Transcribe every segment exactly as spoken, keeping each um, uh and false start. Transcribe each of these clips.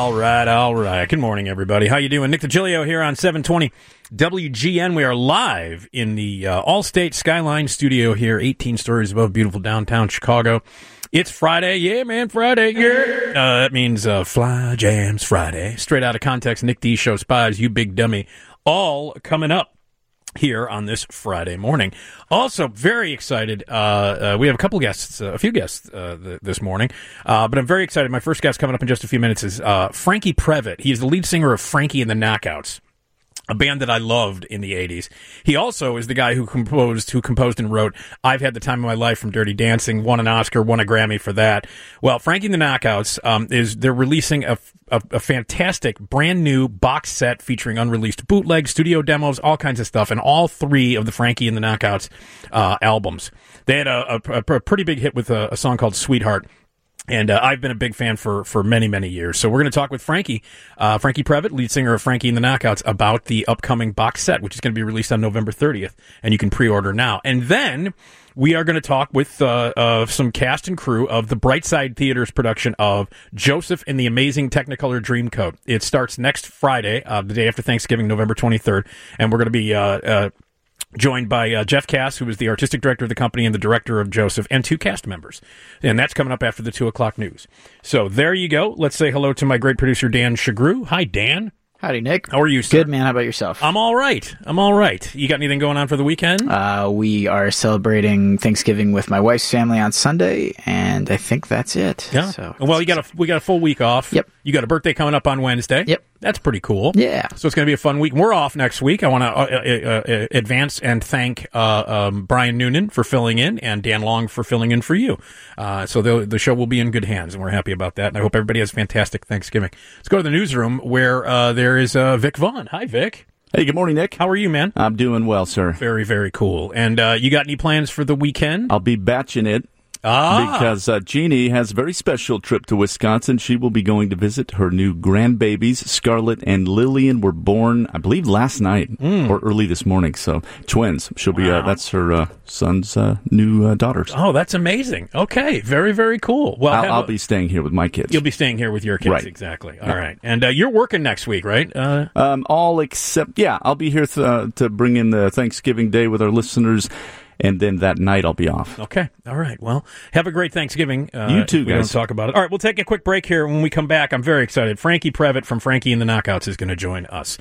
All right, all right. Good morning, everybody. How you doing? Nick DiGilio here on seven twenty W G N. We are live in the uh, Allstate Skyline studio here, eighteen stories above beautiful downtown Chicago. It's Friday. Yeah, man, Friday. Yeah. Uh, that means uh, Fly Jams Friday. Straight out of context, Nick D Show Spies, You Big Dummy. All coming up here on this Friday morning. Also, very excited. Uh, uh, we have a couple guests, uh, a few guests uh, th- this morning, uh, but I'm very excited. My first guest coming up in just a few minutes is uh, Frankie Previte. He is the lead singer of Frankie and the Knockouts, a band that I loved in the eighties. He also is the guy who composed, who composed and wrote I've Had the Time of My Life from Dirty Dancing, won an Oscar, won a Grammy for that. Well, Frankie and the Knockouts, um, is, they're releasing a, a, a fantastic brand new box set featuring unreleased bootlegs, studio demos, all kinds of stuff, and all three of the Frankie and the Knockouts, uh, albums. They had a, a, a pretty big hit with a, a song called Sweetheart. And uh, I've been a big fan for, for many, many years. So we're going to talk with Frankie, uh, Frankie Previte, lead singer of Frankie and the Knockouts, about the upcoming box set, which is going to be released on November thirtieth, and you can pre-order now. And then we are going to talk with uh, uh, some cast and crew of the Brightside Theater's production of Joseph and the Amazing Technicolor Dreamcoat. It starts next Friday, uh, the day after Thanksgiving, November twenty-third, and we're going to be... Uh, uh, joined by uh, Jeff Cass, who is the artistic director of the company and the director of Joseph, and two cast members. And that's coming up after the two o'clock news. So there you go. Let's say hello to my great producer, Dan Shagru. Hi, Dan. Howdy, Nick. How are you, sir? Good, man. How about yourself? I'm all right. I'm all right. You got anything going on for the weekend? Uh, we are celebrating Thanksgiving with my wife's family on Sunday, and I think that's it. Yeah. So, well, you got a we got a full week off. Yep. You got a birthday coming up on Wednesday. Yep. That's pretty cool. Yeah. So it's going to be a fun week. We're off next week. I want to uh, uh, uh, advance and thank uh, um, Brian Noonan for filling in and Dan Long for filling in for you. Uh, so the the show will be in good hands, and we're happy about that. And I hope everybody has a fantastic Thanksgiving. Let's go to the newsroom where uh, there is uh, Vic Vaughn. Hi, Vic. Hey, good morning, Nick. How are you, man? I'm doing well, sir. Very, very cool. And uh, you got any plans for the weekend? I'll be batching it. Ah. Because uh, Jeannie has a very special trip to Wisconsin. She will be going to visit her new grandbabies. Scarlett and Lillian were born, I believe, last night mm. or early this morning. So twins. She'll be. Wow. Uh, that's her uh, son's uh, new uh, daughters. Oh, that's amazing. Okay, very, very cool. Well, I'll, I'll a, be staying here with my kids. You'll be staying here with your kids, right. Exactly. All yeah. right, and uh, you're working next week, right? Uh, um, all except, yeah, I'll be here th- uh, to bring in the Thanksgiving Day with our listeners. And then that night I'll be off. Okay. All right. Well, have a great Thanksgiving. Uh, you too, we guys. Don't talk about it. All right. We'll take a quick break here. When we come back, I'm very excited. Frankie Previte from Frankie and the Knockouts is going to join us.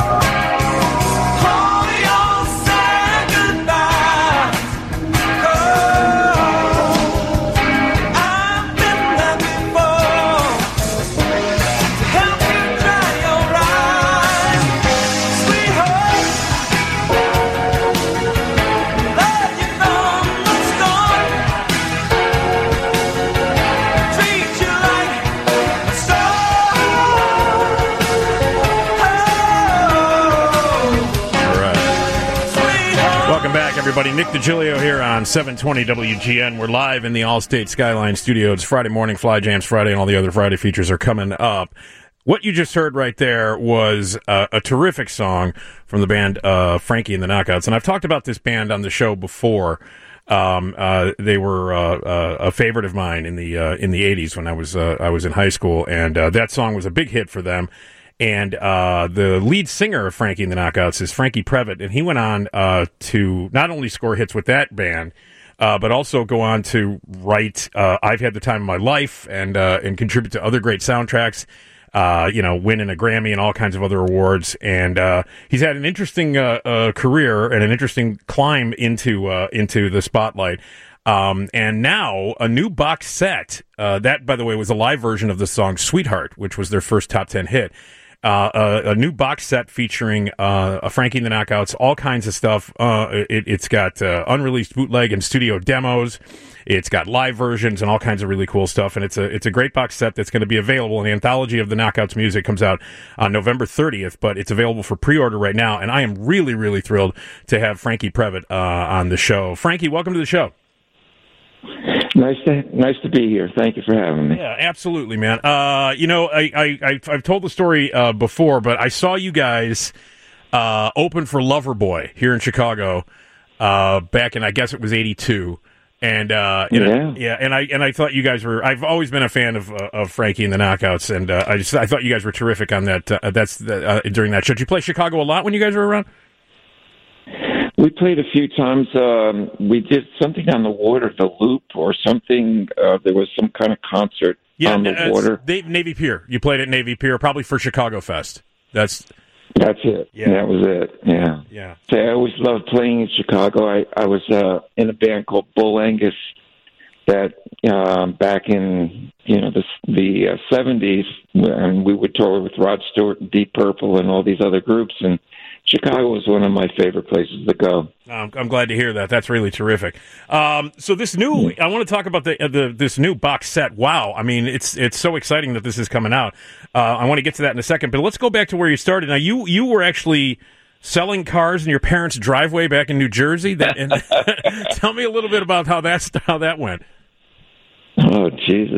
Everybody, Nick DiGilio here on seven twenty W G N. We're live in the Allstate Skyline studio. It's Friday morning, Fly Jams Friday, and all the other Friday features are coming up. What you just heard right there was uh, a terrific song from the band uh, Frankie and the Knockouts. And I've talked about this band on the show before. Um, uh, they were uh, uh, a favorite of mine in the uh, in the eighties when I was uh, I was in high school, and uh, that song was a big hit for them. And uh, the lead singer of Frankie and the Knockouts is Frankie Previte, and he went on uh, to not only score hits with that band, uh, but also go on to write uh, I've Had the Time of My Life and uh, and contribute to other great soundtracks, uh, you know, winning a Grammy and all kinds of other awards. And uh, he's had an interesting uh, uh, career and an interesting climb into uh, into the spotlight. Um, and now a new box set, uh, that, by the way, was a live version of the song Sweetheart, which was their first top ten hit. Uh, a, a new box set featuring uh, a Frankie and the Knockouts, all kinds of stuff. Uh, it, it's got uh, unreleased bootleg and studio demos. It's got live versions and all kinds of really cool stuff. And it's a it's a great box set that's going to be available. An anthology of the Knockouts music comes out on November thirtieth, but it's available for pre-order right now. And I am really, really thrilled to have Frankie Previte uh, on the show. Frankie, welcome to the show. Nice to nice to be here. Thank you for having me. Yeah, absolutely, man. Uh, you know, I, I, I, I've told the story uh, before, but I saw you guys uh, open for Loverboy here in Chicago uh, back in, I guess it was eighty-two. And uh, you know, Yeah. yeah, and I and I thought you guys were. I've always been a fan of uh, of Frankie and the Knockouts, and uh, I just I thought you guys were terrific on that. Uh, that's the, uh, during that show. Did you play Chicago a lot when you guys were around? We played a few times. Um, we did something on the water, the Loop, or something. Uh, there was some kind of concert Yeah, on the uh, water. Dave, Navy Pier. You played at Navy Pier, probably for Chicago Fest. That's That's it. Yeah. That was it. Yeah. yeah. So I always loved playing in Chicago. I, I was uh, in a band called Bull Angus that uh, back in you know the the uh, seventies, and we would tour with Rod Stewart and Deep Purple and all these other groups, and Chicago was one of my favorite places to go. I'm, I'm glad to hear that. That's really terrific. Um, so this new, I want to talk about the, uh, the this new box set. Wow, I mean, it's it's so exciting that this is coming out. Uh, I want to get to that in a second, but let's go back to where you started. Now, you you were actually selling cars in your parents' driveway back in New Jersey. That and, tell me a little bit about how that's how that went. Oh, Jesus.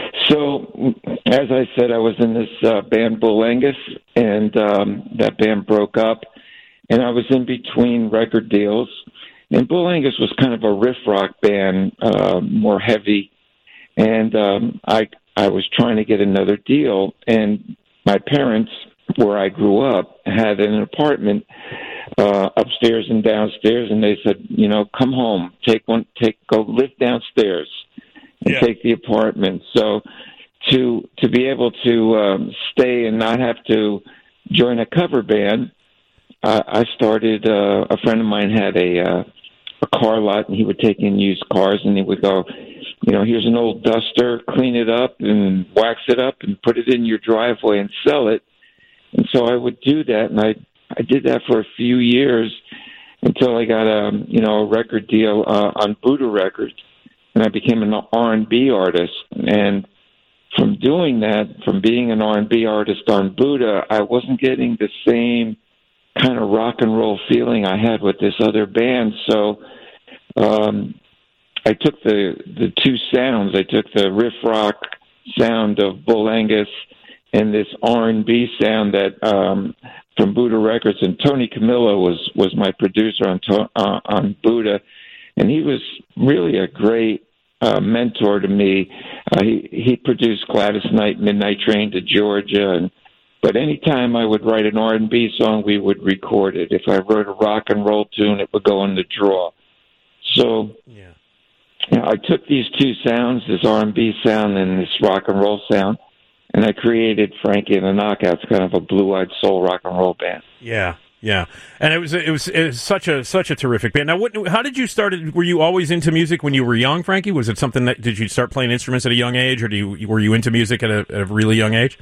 So, as I said, I was in this uh, band, Bull Angus, and um, that band broke up, and I was in between record deals. And Bull Angus was kind of a riff rock band, uh, more heavy, and um, I I was trying to get another deal, and my parents, where I grew up, had an apartment uh, upstairs and downstairs, and they said, you know, come home, take one, take go live downstairs. And Yeah. take the apartment. So to to be able to um, stay and not have to join a cover band, uh, I started. Uh, a friend of mine had a uh, a car lot, and he would take in used cars, and he would go, you know, here's an old Duster, clean it up and wax it up, and put it in your driveway and sell it. And so I would do that, and I I did that for a few years until I got a you know a record deal uh, on Buddha Records. And I became an R and B artist. And from doing that, from being an R and B artist on Buddha, I wasn't getting the same kind of rock and roll feeling I had with this other band. So um, I took the the two sounds. I took the riff rock sound of Bull Angus and this R and B sound that um, from Buddha Records. And Tony Camillo was was my producer on to, uh, on Buddha, and he was really a great Uh, mentor to me. Uh, he he produced Gladys Knight, Midnight Train to Georgia, and but anytime I would write an R and B song, we would record it. If I wrote a rock and roll tune, it would go in the draw. So, Yeah. you know, I took these two sounds, this R and B sound and this rock and roll sound, and I created Frankie and the Knockouts, kind of a blue-eyed soul rock and roll band. Yeah. Yeah, and it was it was it was such a such a terrific band. Now, what, how did you start? Were you always into music when you were young, Frankie? Was it something that did you start playing instruments at a young age, or do you were you into music at a, at a really young age?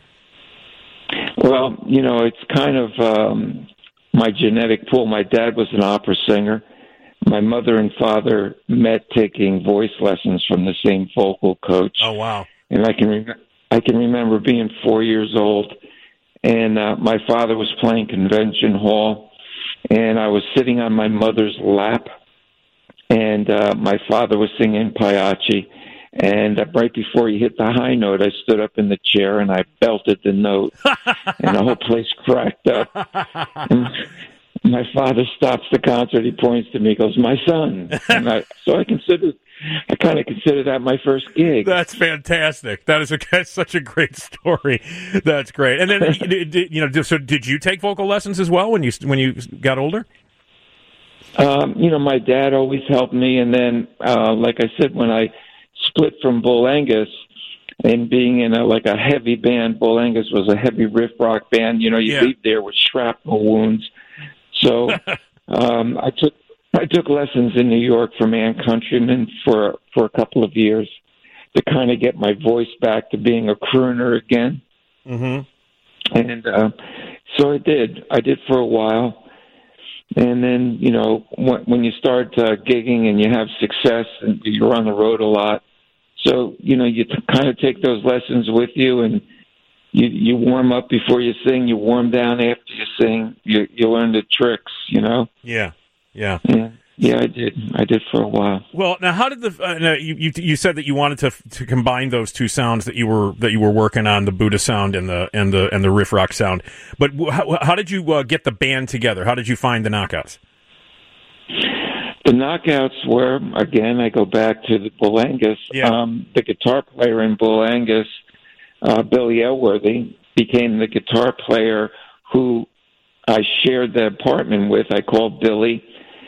Well, you know, it's kind of um, my genetic pool. My dad was an opera singer. My mother and father met taking voice lessons from the same vocal coach. Oh, wow! And I can rem- I can remember being four years old. And uh, my father was playing Convention Hall, and I was sitting on my mother's lap, and uh, my father was singing Pagliacci. And uh, right before he hit the high note, I stood up in the chair and I belted the note, and the whole place cracked up. And my father stops the concert. He points to me, he goes, "My son." And I, so I considered. I kind of consider that my first gig. That's fantastic. That is a, that's such a great story. That's great. And then, you know, so did you take vocal lessons as well when you when you got older? Um, you know, my dad always helped me, and then, uh, like I said, when I split from Bull Angus and being in a like a heavy band, Bull Angus was a heavy riff rock band. You know, you Yeah. leave there with shrapnel wounds. So um, I took. I took lessons in New York from Ann Countryman for for a couple of years to kind of get my voice back to being a crooner again. Mm-hmm. And uh, so I did. I did for a while. And then, you know, when, when you start uh, gigging and you have success and you're on the road a lot, so, you know, you t- kind of take those lessons with you, and you, you warm up before you sing, you warm down after you sing, you, you learn the tricks, you know? Yeah. Yeah. Yeah, yeah, I did. I did for a while. Well, now, how did the uh, now you, you you said that you wanted to to combine those two sounds that you were that you were working on, the Buddha sound and the and the and the riff rock sound. But how, how did you uh, get the band together? How did you find the Knockouts? the knockouts were, again, I go back to the Bull Angus. Yeah. Um, the guitar player in Bull Angus, uh, Billy Elworthy, became the guitar player who I shared the apartment with. I called Billy,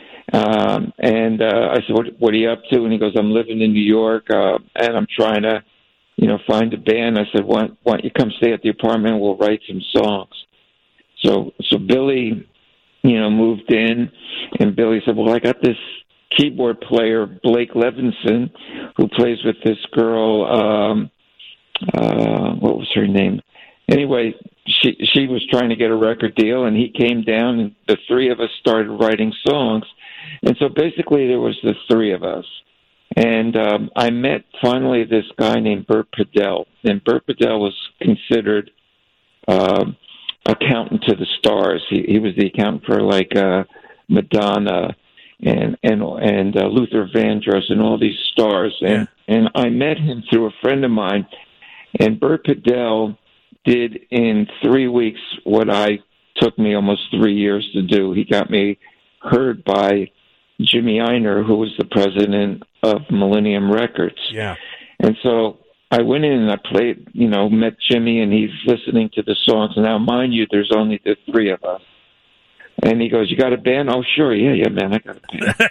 um, and uh, I said, what, what are you up to? And he goes, I'm living in New York, uh, and I'm trying to, you know, find a band. I said, why, why don't you come stay at the apartment and we'll write some songs. So, so Billy, you know, moved in, and Billy said, well, I got this keyboard player, Blake Levinson, who plays with this girl, um, uh, what was her name? Anyway, she she was trying to get a record deal, and he came down, and the three of us started writing songs. And so basically there was the three of us. And um, I met finally this guy named Bert Padell. And Bert Padell was considered uh, accountant to the stars. He, he was the accountant for like uh, Madonna and and and uh, Luther Vandross and all these stars. And, yeah. and I met him through a friend of mine. And Bert Padell did in three weeks what I took me almost three years to do. He got me heard by Jimmy Einer, who was the president of Millennium Records. Yeah. And so I went in and I played, you know, met Jimmy, and he's listening to the songs. Now, mind you, there's only the three of us. And he goes, you got a band? Oh, sure. Yeah, yeah, man, I got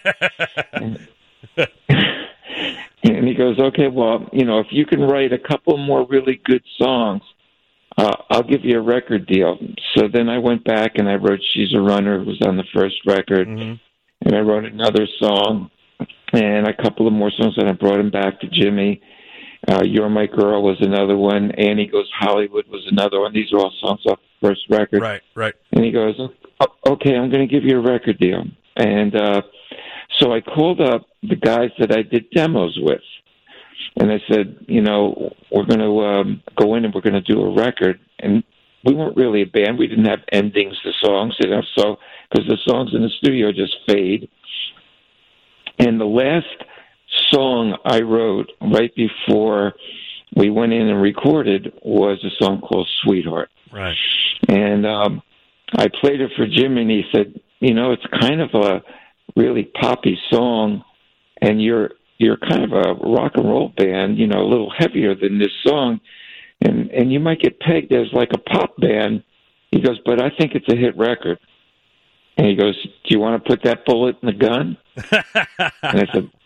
a band. and, and he goes, okay, well, you know, if you can write a couple more really good songs, Uh, I'll give you a record deal. So then I went back and I wrote She's a Runner, it was on the first record. Mm-hmm. And I wrote another song and a couple of more songs, and I brought them back to Jimmy. Uh, You're My Girl was another one. Annie Goes Hollywood was another one. These are all songs off the first record. Right, right. And he goes, oh, okay, I'm going to give you a record deal. And uh, so I called up the guys that I did demos with. And I said, you know, we're going to um, go in and we're going to do a record. And we weren't really a band. We didn't have endings to songs, you know, so because the songs in the studio just fade. And the last song I wrote right before we went in and recorded was a song called Sweetheart. Right. And um, I played it for Jim, and he said, you know, it's kind of a really poppy song, and you're you're kind of a rock and roll band, you know, a little heavier than this song, and and you might get pegged as like a pop band. He goes, but I think it's a hit record. And he goes, do you want to put that bullet in the gun? And I said,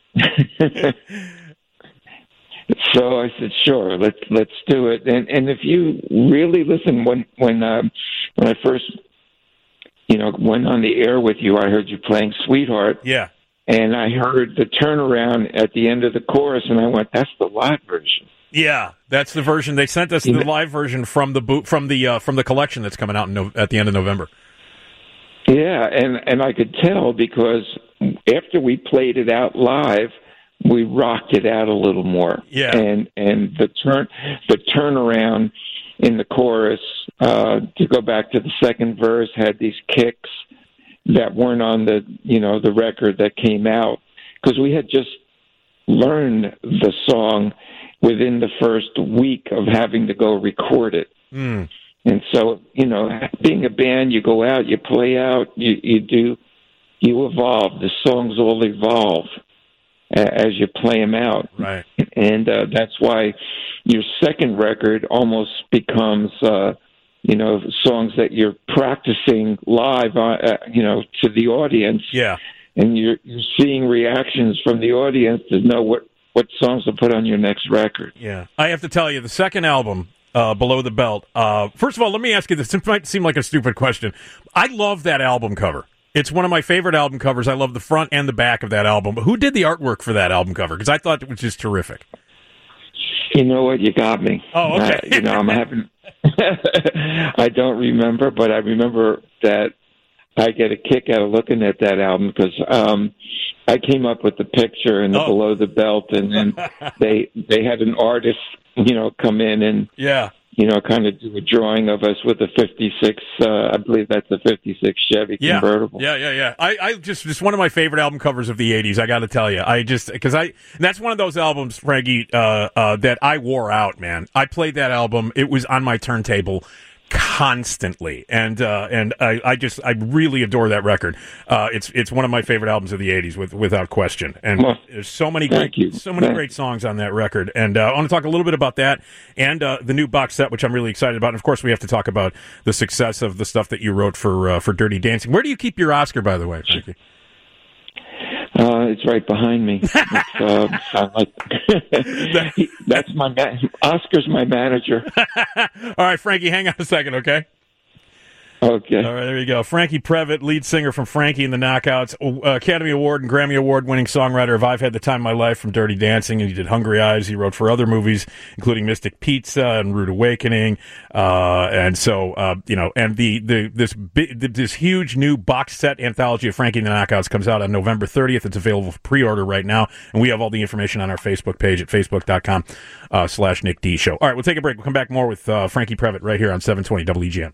so I said, sure, let's let's do it. And and if you really listen, when when uh, when I first, you know, went on the air with you, I heard you playing Sweetheart. Yeah. And I heard the turnaround at the end of the chorus, and I went, "That's the live version." Yeah, that's the version they sent us. The yeah. live version from the boot from the uh, from the collection that's coming out in no- at the end of November. Yeah, and and I could tell because after we played it out live, we rocked it out a little more. Yeah, and and the turn the turnaround in the chorus uh, to go back to the second verse had these kicks that weren't on the, you know, the record that came out, because we had just learned the song within the first week of having to go record it. Mm. And so, you know, being a band, you go out, you play out, you, you do, you evolve. The songs all evolve as you play them out. Right. And uh, that's why your second record almost becomes, uh, you know, songs that you're practicing live, uh, you know, to the audience. Yeah. And you're, you're seeing reactions from the audience to know what, what songs to put on your next record. Yeah. I have to tell you, the second album, uh, Below the Belt, uh, first of all, let me ask you this. It might seem like a stupid question. I love that album cover. It's one of my favorite album covers. I love the front and the back of that album. But who did the artwork for that album cover? Because I thought it was just terrific. You know what? You got me. Oh, okay. Uh, you know, I'm having... I don't remember, but I remember that I get a kick out of looking at that album because um, I came up with the picture and the oh. Below the Belt, and then they they had an artist, you know, come in and yeah, you know, kind of do a drawing of us with a fifty-six. Uh, I believe that's a fifty-six Chevy yeah. convertible. Yeah, yeah, yeah. I, I just just one of my favorite album covers of the eighties. I got to tell you, I just because I and that's one of those albums, Frankie, uh, uh, that I wore out. Man, I played that album. It was on my turntable constantly, and uh, and I, I just I really adore that record. Uh, it's it's one of my favorite albums of the eighties, with, without question. And Well, there's so many thank great you. so many Thank- great songs on that record, and uh, I want to talk a little bit about that and uh, the new box set, which I'm really excited about. And of course, we have to talk about the success of the stuff that you wrote for uh, for Dirty Dancing. Where do you keep your Oscar, by the way, Frankie? Uh, it's right behind me. It's, uh, sound like He- that's my ma- Oscar's my manager. All right, Frankie, hang on a second, okay? Okay. All right, there you go. Frankie Previtt, lead singer from Frankie and the Knockouts, uh, Academy Award and Grammy Award winning songwriter of I've Had the Time of My Life from Dirty Dancing, and he did Hungry Eyes. He wrote for other movies, including Mystic Pizza and Rude Awakening. Uh, and so, uh, you know, and the, the this bi- this huge new box set anthology of Frankie and the Knockouts comes out on November thirtieth. It's available for pre-order right now, and we have all the information on our Facebook page at facebook.com uh, slash Nick D Show. All right, we'll take a break. We'll come back more with uh, Frankie Previtt right here on seven twenty W G N.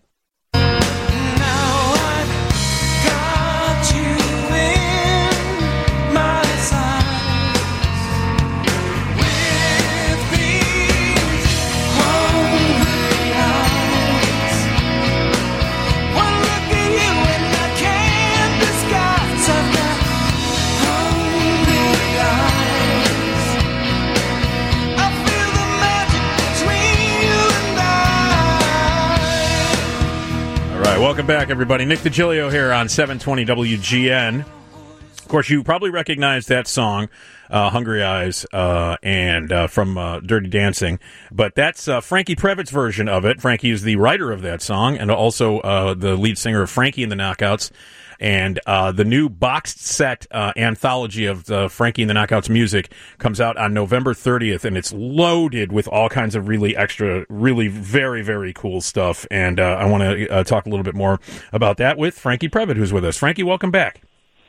Welcome back, everybody. Nick DiGilio here on seven twenty W G N. Of course, you probably recognize that song, uh, Hungry Eyes, uh, and uh, from uh, Dirty Dancing. But that's uh, Frankie Previtt's version of it. Frankie is the writer of that song and also uh, the lead singer of Frankie and the Knockouts. And uh, the new boxed set uh, anthology of the Frankie and the Knockouts music comes out on November thirtieth, and it's loaded with all kinds of really extra, really very, very cool stuff. And uh, I want to uh, talk a little bit more about that with Frankie Previtt, who's with us. Frankie, welcome back.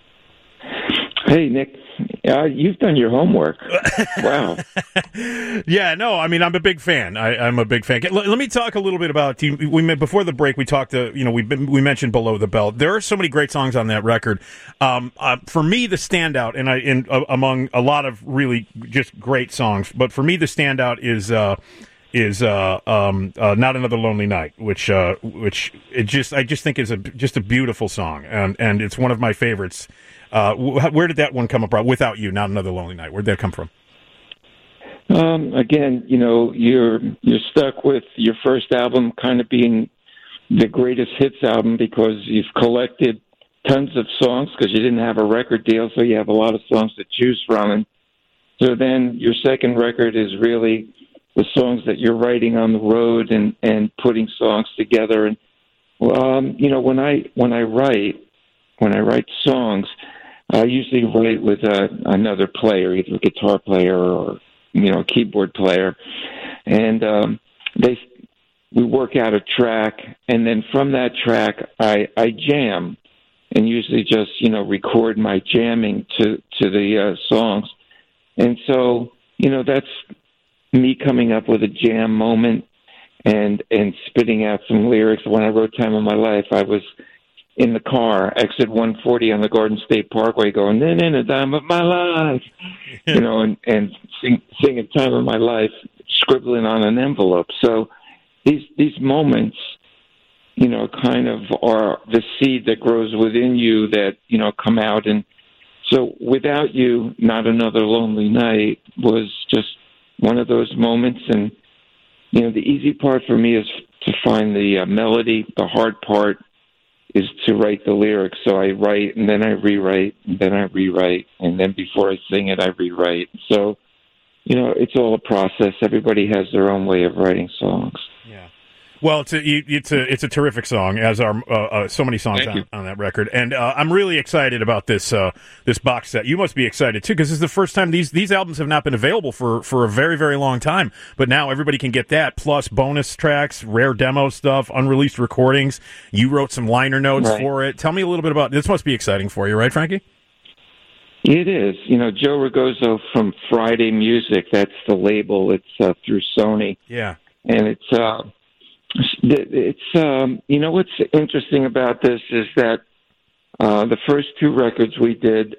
Hey, Nick. Uh, you've done your homework. Wow. Yeah, no, I mean, I'm a big fan. I, I'm a big fan. Let, let me talk a little bit about, we before the break, we talked to, you know, we we mentioned Below the Belt. There are so many great songs on that record. Um, uh, for me, the standout, and I, in, uh, among a lot of really just great songs, but for me, the standout is, uh, is uh, um, uh, Not Another Lonely Night, which uh, which it just I just think is a just a beautiful song, and and it's one of my favorites. Uh, wh- where did that one come about? Without You, Not Another Lonely Night. Where'd that come from? Um, again, you know, you're you're stuck with your first album kind of being the greatest hits album because you've collected tons of songs because you didn't have a record deal, so you have a lot of songs to choose from. And so then your second record is really the songs that you're writing on the road and, and putting songs together. And um, you know, when I when I write when I write songs, I usually write with uh, another player, either a guitar player or you know a keyboard player, and um, they we work out a track, and then from that track I, I jam, and usually just you know record my jamming to to the uh, songs, and so you know that's me coming up with a jam moment and and spitting out some lyrics. When I wrote Time of My Life, I was in the car, exit one forty on the Garden State Parkway, going, "In in the time of my life," you know, and and sing, singing "Time of My Life," scribbling on an envelope. So these these moments, you know, kind of are the seed that grows within you that you know come out. And so, Without You, Not Another Lonely Night was just one of those moments. And you know, the easy part for me is to find the uh, melody. The hard part is to write the lyrics. So I write and then I rewrite and then I rewrite and then before I sing it I rewrite. So, you know, it's all a process. Everybody has their own way of writing songs. Yeah. Well, it's a it's a it's a terrific song, as are uh, uh, so many songs Thank on, you. on that record, and uh, I'm really excited about this uh, this box set. You must be excited too, because this is the first time these these albums have not been available for, for a very very long time. But now everybody can get that, plus bonus tracks, rare demo stuff, unreleased recordings. You wrote some liner notes Right. for it. Tell me a little bit about this. Must be exciting for you, right, Frankie? It is. You know, Joe Ragoso from Friday Music, that's the label. It's uh, through Sony. Yeah. And it's, uh, it's um, you know, what's interesting about this is that uh, the first two records we did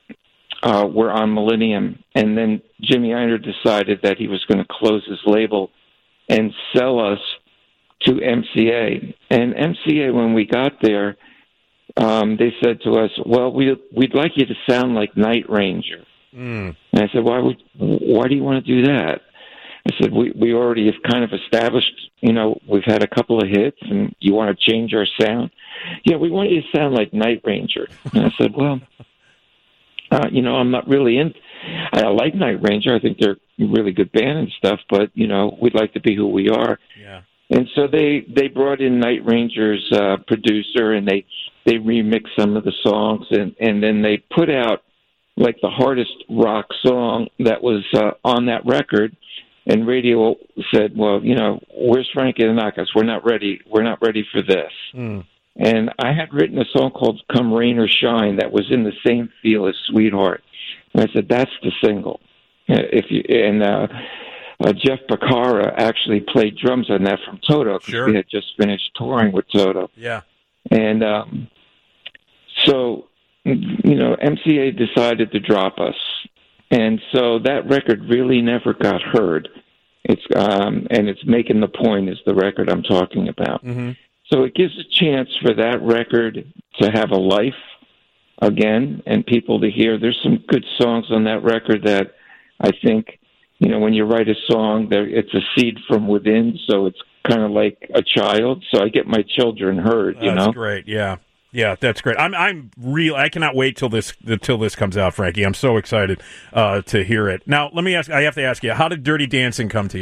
uh, were on Millennium. And then Jimmy Einer decided that he was going to close his label and sell us to M C A. And M C A, when we got there, um, they said to us, "Well, we we'd like you to sound like Night Ranger." Mm. And I said, "Why would? Why do you want to do that?" I said, "We we already have kind of established. You know, we've had a couple of hits, and you want to change our sound." "Yeah, we want you to sound like Night Ranger." And I said, "Well, uh, you know, I'm not really in. I like Night Ranger. I think they're a really good band and stuff, but you know, we'd like to be who we are." Yeah. And so they they brought in Night Ranger's uh, producer, and they they remixed some of the songs, and and then they put out like the hardest rock song that was uh, on that record. And radio said, "Well, you know, where's Frankie and the Knockouts? We're not ready. We're not ready for this." Mm. And I had written a song called "Come Rain or Shine" that was in the same feel as "Sweetheart." And I said, "That's the single." If you and uh, uh, Jeff Becerra actually played drums on that from Toto because Sure. we had just finished touring with Toto. Yeah. And um, so, you know, M C A decided to drop us. And so that record really never got heard. It's um, and it's Making the Point is the record I'm talking about. Mm-hmm. So it gives a chance for that record to have a life again and people to hear. There's some good songs on that record that I think, you know, when you write a song, there it's a seed from within, so it's kind of like a child. So I get my children heard, you That's know. great. Yeah. Yeah, that's great. I'm I'm real. I cannot wait till this till this comes out, Frankie. I'm so excited uh, to hear it. Now, let me ask. I have to ask you, how did Dirty Dancing come to you?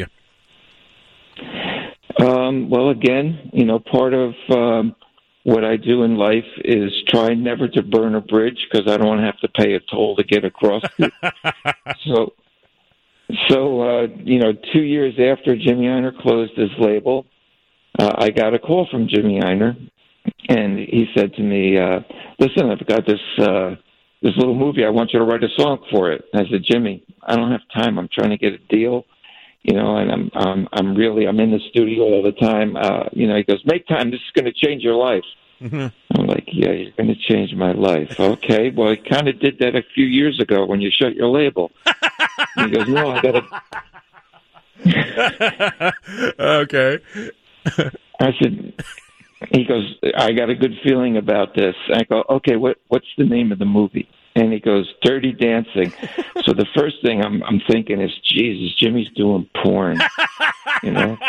Um, well, again, you know, part of um, what I do in life is try never to burn a bridge because I don't want to have to pay a toll to get across it. so, so uh, you know, two years after Jimmy Einer closed his label, uh, I got a call from Jimmy Einer. And he said to me, uh, "Listen, I've got this uh, this little movie. I want you to write a song for it." And I said, "Jimmy, I don't have time. I'm trying to get a deal, you know, and I'm I'm I'm really I'm in the studio all the time. Uh, you know." He goes, "Make time. This is going to change your life." Mm-hmm. I'm like, "Yeah, you're going to change my life." Okay, well, I kind of did that a few years ago when you shut your label. And he goes, "No, I got to." Okay. I said. He goes, "I got a good feeling about this." I go, "Okay, what what's the name of the movie?" And he goes, "Dirty Dancing." So the first thing I'm I'm thinking is, Jesus, Jimmy's doing porn, you know?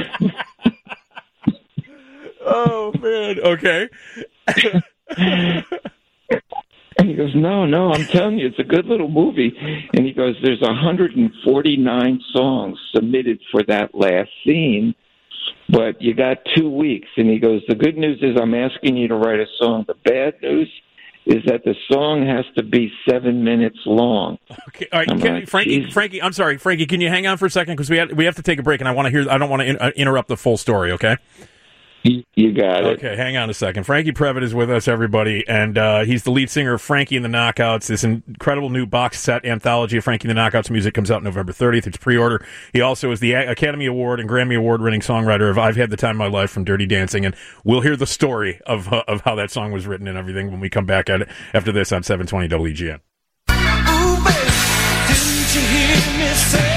Oh man, okay. And he goes, "No, no, I'm telling you, it's a good little movie." And he goes, "There's one hundred forty-nine songs submitted for that last scene. But you got two weeks." And he goes, "The good news is I'm asking you to write a song. The bad news is that the song has to be seven minutes long." Okay, all right, can, like, Frankie. geez. Frankie, I'm sorry, Frankie. Can you hang on for a second because we have we have to take a break, and I want to hear. I don't want to in, uh, interrupt the full story. Okay. You, you got it. Okay, hang on a second. Frankie Previte is with us, everybody, and uh, he's the lead singer of Frankie and the Knockouts. This incredible new box set anthology of Frankie and the Knockouts music comes out November thirtieth. It's pre-order. He also is the Academy Award and Grammy Award-winning songwriter of "I've Had the Time of My Life" from Dirty Dancing, and we'll hear the story of uh, of how that song was written and everything when we come back at it after this on seven twenty W G N. Ooh, baby, didn't you hear me say?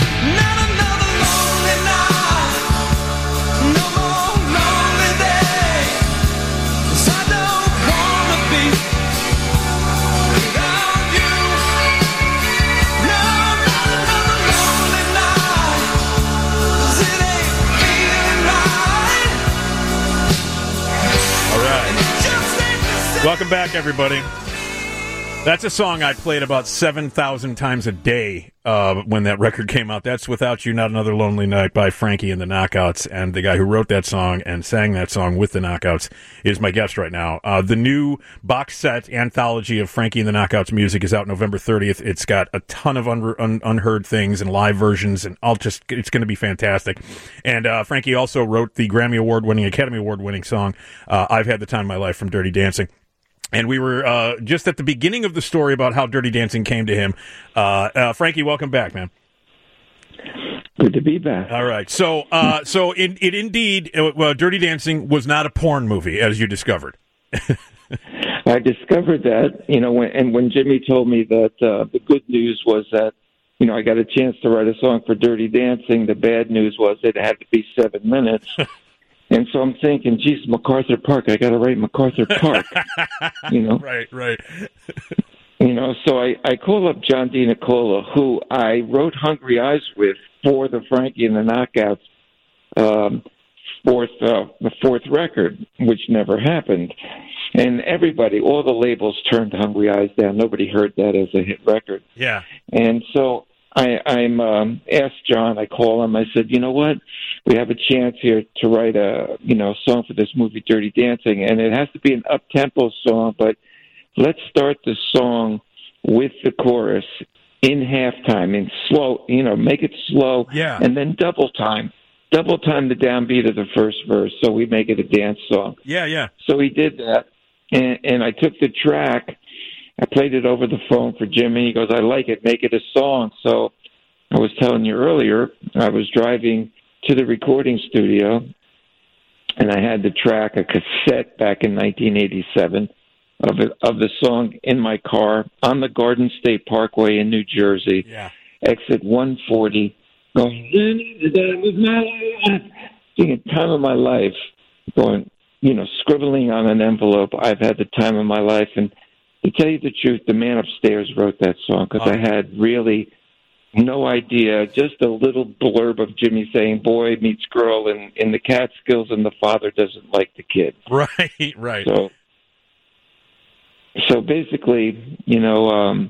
Welcome back, everybody. That's a song I played about seven thousand times a day uh, when that record came out. That's Without You, Not Another Lonely Night by Frankie and the Knockouts. And the guy who wrote that song and sang that song with the Knockouts is my guest right now. Uh, the new box set anthology of Frankie and the Knockouts music is out November thirtieth. It's got a ton of un- un- unheard things and live versions, and I'll just it's going to be fantastic. And uh, Frankie also wrote the Grammy Award-winning, Academy Award-winning song, uh, I've Had the Time of My Life from Dirty Dancing. And we were uh, just at the beginning of the story about how Dirty Dancing came to him. Uh, uh, Frankie, welcome back, man. Good to be back. All right. So, uh, so it, it indeed, uh, Dirty Dancing was not a porn movie, as you discovered. I discovered that, you know, when, and when Jimmy told me that uh, the good news was that, you know, I got a chance to write a song for Dirty Dancing. The bad news was it had to be seven minutes. And so I'm thinking, geez, MacArthur Park, I got to write MacArthur Park, you know? Right, right. You know, so I, I call up John DiNicola, who I wrote Hungry Eyes with for the Frankie and the Knockouts um, fourth, uh, the fourth record, which never happened. And everybody, all the labels turned Hungry Eyes down. Nobody heard that as a hit record. Yeah. And so I, I'm um, asked John, I call him, I said, you know what? We have a chance here to write a, you know, song for this movie, Dirty Dancing, and it has to be an up-tempo song, but let's start the song with the chorus in halftime, in slow, you know, make it slow, Yeah. and then double time. Double time the downbeat of the first verse, so we make it a dance song. Yeah, yeah. So he did that, and, and I took the track, I played it over the phone for Jimmy. He goes, I like it, make it a song. So I was telling you earlier, I was driving to the recording studio, and I had the track, a cassette back in nineteen eighty-seven, of it, of the song in my car on the Garden State Parkway in New Jersey, Yeah. exit one forty, going, the time of my life, singing time of my life, going, you know, scribbling on an envelope, I've had the time of my life. And to tell you the truth, the man upstairs wrote that song because Oh. I had really no idea, just a little blurb of Jimmy saying boy meets girl in, in the Catskills and the father doesn't like the kid. Right, right. So, so basically, you know, um,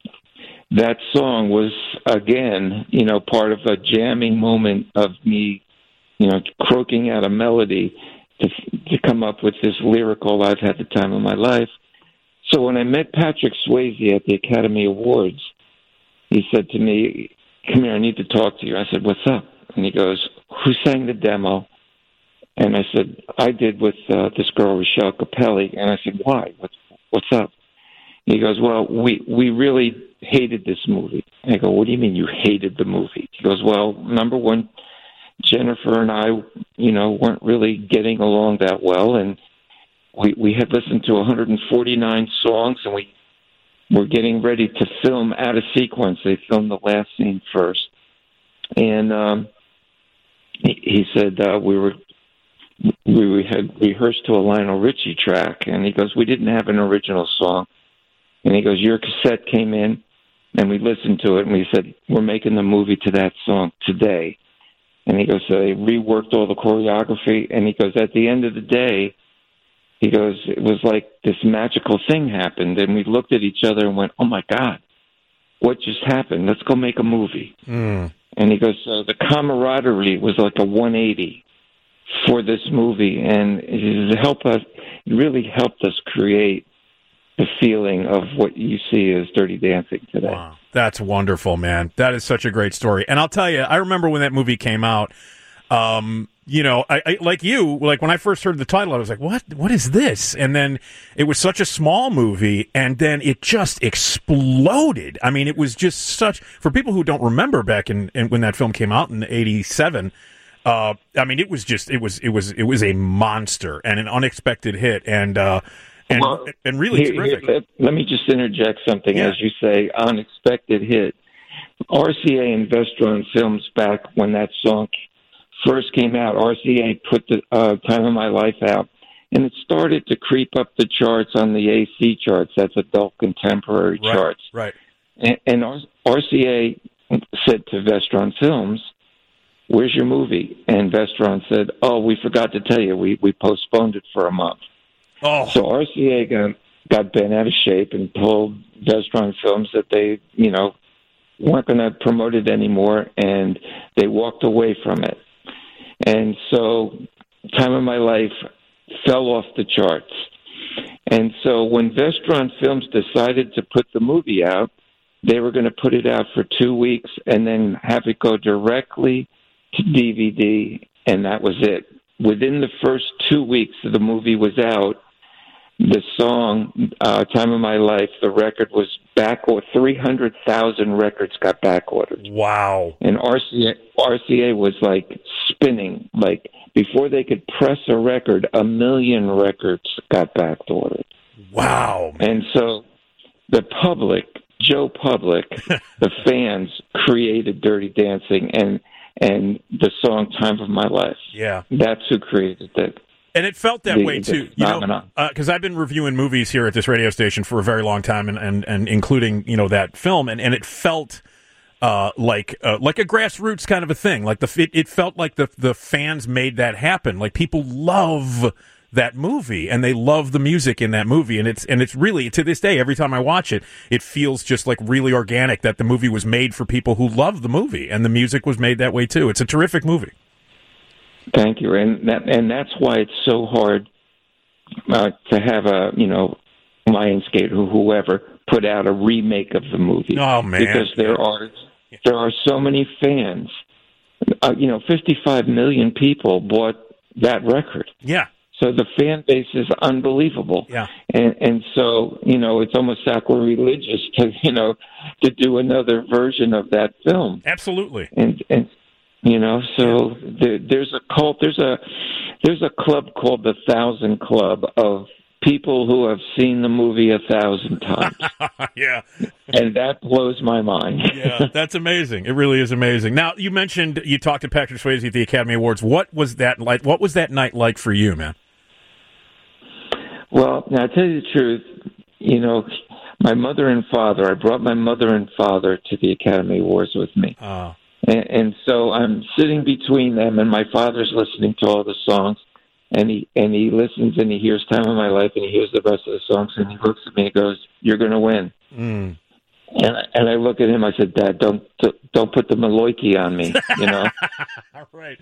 that song was, again, you know, part of a jamming moment of me, you know, croaking out a melody to to come up with this lyrical, I've had the time of my life. So when I met Patrick Swayze at the Academy Awards, he said to me, come here, I need to talk to you. I said, what's up? And he goes, who sang the demo? And I said, I did with uh, this girl, Rochelle Capelli. And I said, why? What's, what's up? He goes, well, we, we really hated this movie. And I go, what do you mean you hated the movie? He goes, well, number one, Jennifer and I, you know, weren't really getting along that well. And we, we had listened to one hundred forty-nine songs, and we were getting ready to film out of sequence. They filmed the last scene first. And um, he, he said uh, we were we, we had rehearsed to a Lionel Richie track. And he goes, we didn't have an original song. And he goes, your cassette came in, and we listened to it, and we said, we're making the movie to that song today. And he goes, so they reworked all the choreography. And he goes, at the end of the day, he goes, it was like this magical thing happened. And we looked at each other and went, oh, my God, what just happened? Let's go make a movie. Mm. And he goes, so the camaraderie was like a one eighty for this movie. And it helped us, it really helped us create the feeling of what you see as Dirty Dancing today. Wow. That's wonderful, man. That is such a great story. And I'll tell you, I remember when that movie came out, um, you know, I, I like you, like when I first heard the title, I was like, what, what is this? And then it was such a small movie, and then it just exploded. I mean, it was just such, for people who don't remember back in, in when that film came out in eighty-seven, uh, I mean, it was just, it was, it was, it was a monster and an unexpected hit. And, uh, And, well, and really here, terrific. Here, let, let me just interject something. Yeah. As you say, unexpected hit. R C A and Vestron Films, back when that song first came out, R C A put the uh, Time of My Life out, and it started to creep up the charts on the A C charts. That's adult contemporary Right, charts. right. And, and R C A said to Vestron Films, where's your movie? And Vestron said, oh, we forgot to tell you. We, we postponed it for a month. Oh, So R C A got, got bent out of shape and told Vestron Films that they, you know, weren't going to promote it anymore, and they walked away from it. And so Time of My Life fell off the charts. And so when Vestron Films decided to put the movie out, they were going to put it out for two weeks and then have it go directly to D V D, and that was it. Within the first two weeks that the movie was out, the song, uh, Time of My Life, the record was back, or three hundred thousand records got back ordered. wow. And R C A, R C A was like spinning. Like before they could press a record, a million records got back ordered. Wow. And so the public, Joe Public, the fans created Dirty Dancing. And and the song "Time of My Life." Yeah. That's who created that. And it felt that The- way, the too, you know, phenomenon. because I've been reviewing movies here at this radio station for a very long time, and, and, and including, you know, that film, and, and it felt uh, like uh, like a grassroots kind of a thing. Like the it, it felt like the the fans made that happen. Like people love that movie, and they love the music in that movie, and it's and it's really, to this day, every time I watch it, it feels just like really organic that the movie was made for people who love the movie, and the music was made that way too. It's a terrific movie. Thank you, and that and that's why it's so hard uh, to have a you know Lionsgate or whoever put out a remake of the movie. Oh man, because there are there are so many fans. Uh, you know, fifty-five million people bought that record. Yeah. So the fan base is unbelievable. Yeah. And and so, you know, it's almost sacrilegious to, you know, to do another version of that film. Absolutely. And and you know, so there, there's a cult there's a there's a club called the Thousand Club of people who have seen the movie a thousand times. Yeah. And that blows my mind. Yeah, that's amazing. It really is amazing. Now, you mentioned you talked to Patrick Swayze at the Academy Awards. What was that like? What was that night like for you, man? Well, now, I tell you the truth, you know, my mother and father, I brought my mother and father to the Academy Awards with me. Uh, And, and so I'm sitting between them, and my father's listening to all the songs, and he and he listens, and he hears "Time of My Life," and he hears the rest of the songs, and he looks at me and goes, "You're going to win." mm. And I, and I look at him. I said, "Dad, don't don't put the Maloiki on me." You know, Right.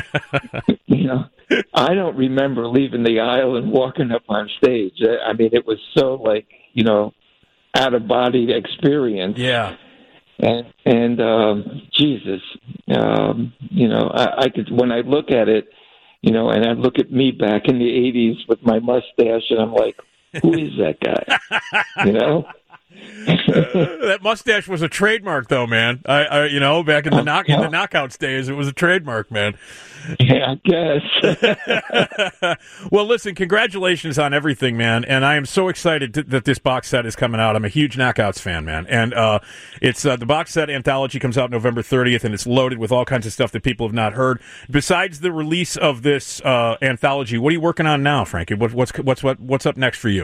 you know. I don't remember leaving the aisle and walking up on stage. I I mean, it was so like you know, out of body experience. Yeah. And and um, Jesus, um, you know, I, I could when I look at it, you know, and I look at me back in the eighties with my mustache, and I'm like, who is that guy? You know. Uh, that mustache was a trademark, though, man. I, I you know, back in the knock in the knockouts days, it was a trademark, man. Yeah, I guess. Well, listen, congratulations on everything, man. And I am so excited to, that this box set is coming out. I'm a huge Knockouts fan, man. And uh, it's uh, the box set anthology comes out November thirtieth, and it's loaded with all kinds of stuff that people have not heard. Besides the release of this uh, anthology, what are you working on now, Frankie? What, what's what's what, what's up next for you?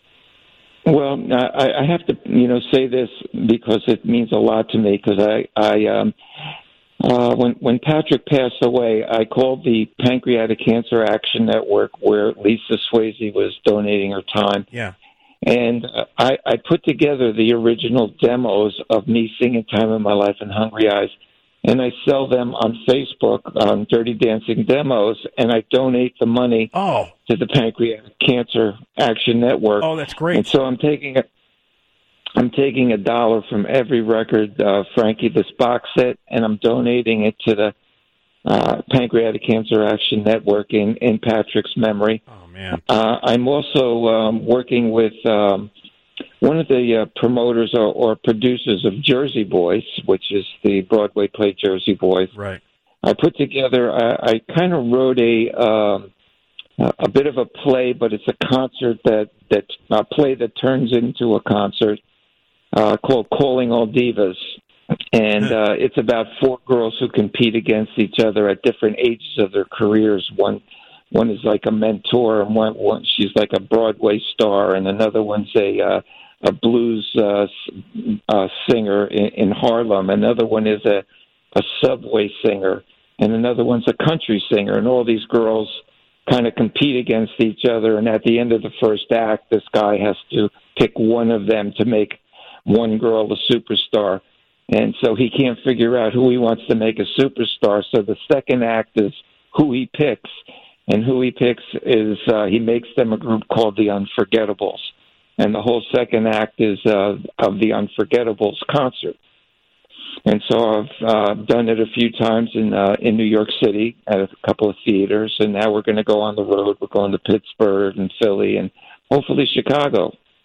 Well, I, I have to, you know, say this because it means a lot to me. Because I, I, um, uh, when when Patrick passed away, I called the Pancreatic Cancer Action Network, where Lisa Swayze was donating her time. Yeah. And uh, I, I put together the original demos of me singing "Time of My Life" and "Hungry Eyes," and I sell them on Facebook on Dirty Dancing Demos, and I donate the money Oh. to the Pancreatic Cancer Action Network. Oh, that's great. And so I'm taking a, I'm taking a dollar from every record, uh, Frankie, this box set, and I'm donating it to the uh, Pancreatic Cancer Action Network in, in Patrick's memory. Oh, man. Uh, I'm also um, working with um, one of the uh, promoters or, or producers of Jersey Boys, which is the Broadway play Jersey Boys. Right. I put together, I, I kind of wrote a um, a bit of a play, but it's a concert that, that a play that turns into a concert uh, called Calling All Divas. And uh, it's about four girls who compete against each other at different ages of their careers. One one is like a mentor, and one, one she's like a Broadway star, and another one's a uh, a blues uh, uh, singer in, in Harlem. Another one is a, a subway singer, and another one's a country singer. And all these girls kind of compete against each other. And at the end of the first act, this guy has to pick one of them to make one girl a superstar. And so he can't figure out who he wants to make a superstar. So the second act is who he picks. And who he picks is uh, he makes them a group called the Unforgettables. And the whole second act is uh, of the Unforgettables concert. And so I've uh, done it a few times in uh, in New York City at a couple of theaters. And now we're going to go on the road. We're going to Pittsburgh and Philly and hopefully Chicago.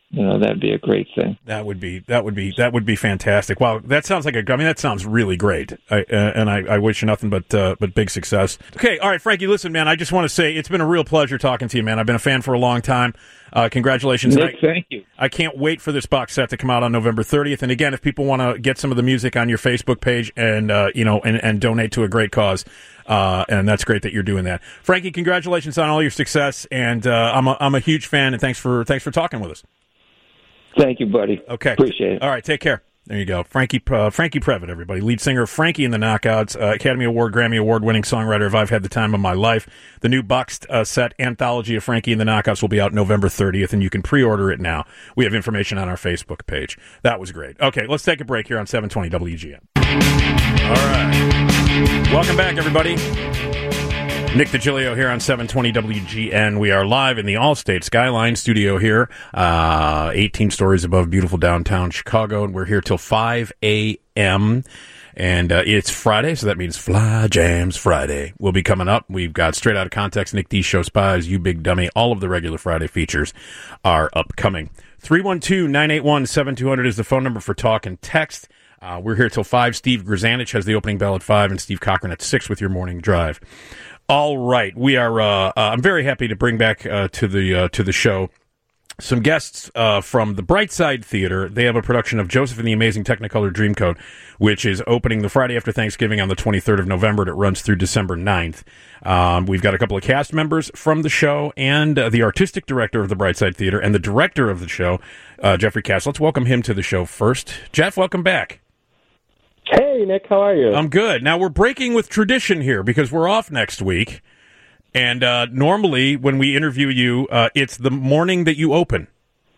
you know, that'd be a great thing. That would be that would be that would be fantastic. Wow, that sounds like a. I mean, that sounds really great. I, uh, and I, I wish you nothing but uh, but big success. Okay, all right, Frankie. Listen, man, I just want to say it's been a real pleasure talking to you, man. I've been a fan for a long time. Uh, congratulations, Nick. I, thank you. I can't wait for this box set to come out on November thirtieth. And again, if people want to get some of the music on your Facebook page and uh, you know and, and donate to a great cause. Uh, and that's great that you're doing that, Frankie. Congratulations on all your success, and uh, I'm a, I'm a huge fan. And thanks for thanks for talking with us. Thank you, buddy. Okay, appreciate it. All right, take care. There you go, Frankie uh, Frankie Previtt, everybody, lead singer of Frankie and the Knockouts, uh, Academy Award, Grammy Award winning songwriter of I've Had the Time of My Life. The new boxed uh, set anthology of Frankie and the Knockouts will be out November thirtieth, and you can pre-order it now. We have information on our Facebook page. That was great. Okay, let's take a break here on seven twenty W G N. All right. Welcome back, everybody. Nick DiGilio here on seven twenty W G N. We are live in the Allstate Skyline studio here, uh, eighteen stories above beautiful downtown Chicago, and we're here till five a.m., and uh, it's Friday, so that means Fly Jams Friday will be coming up. We've got Straight Outta Context, Nick D. Show Spies, You Big Dummy. All of the regular Friday features are upcoming. three one two, nine eight one, seven two zero zero is the phone number for talk and text. Uh, we're here till five. Steve Grzanich has the opening bell at five, and Steve Cochran at six with your morning drive. All right, we are. Uh, uh, I'm very happy to bring back uh, to the uh, to the show some guests uh, from the Brightside Theater. They have a production of Joseph and the Amazing Technicolor Dreamcoat, which is opening the Friday after Thanksgiving on the twenty-third of November, and it runs through December ninth. Um, we've got a couple of cast members from the show, and uh, the artistic director of the Brightside Theater, and the director of the show, uh, Jeffrey Cass. Let's welcome him to the show first. Jeff, welcome back. Hey, Nick, how are you? I'm good. Now, we're breaking with tradition here because we're off next week. And uh, normally, when we interview you, uh, it's the morning that you open.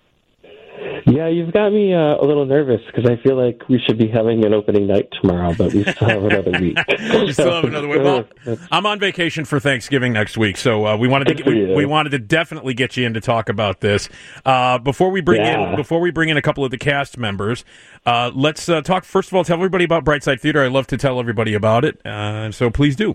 Yeah, you've got me uh, a little nervous because I feel like we should be having an opening night tomorrow, but we still have another week. We still have another week. Well, I'm on vacation for Thanksgiving next week, so uh, we wanted to get, we, we wanted to definitely get you in to talk about this. Uh, before we bring yeah. in before we bring in a couple of the cast members, uh, let's uh, talk. First of all, tell everybody about Brightside Theater. I love to tell everybody about it, uh, so please do.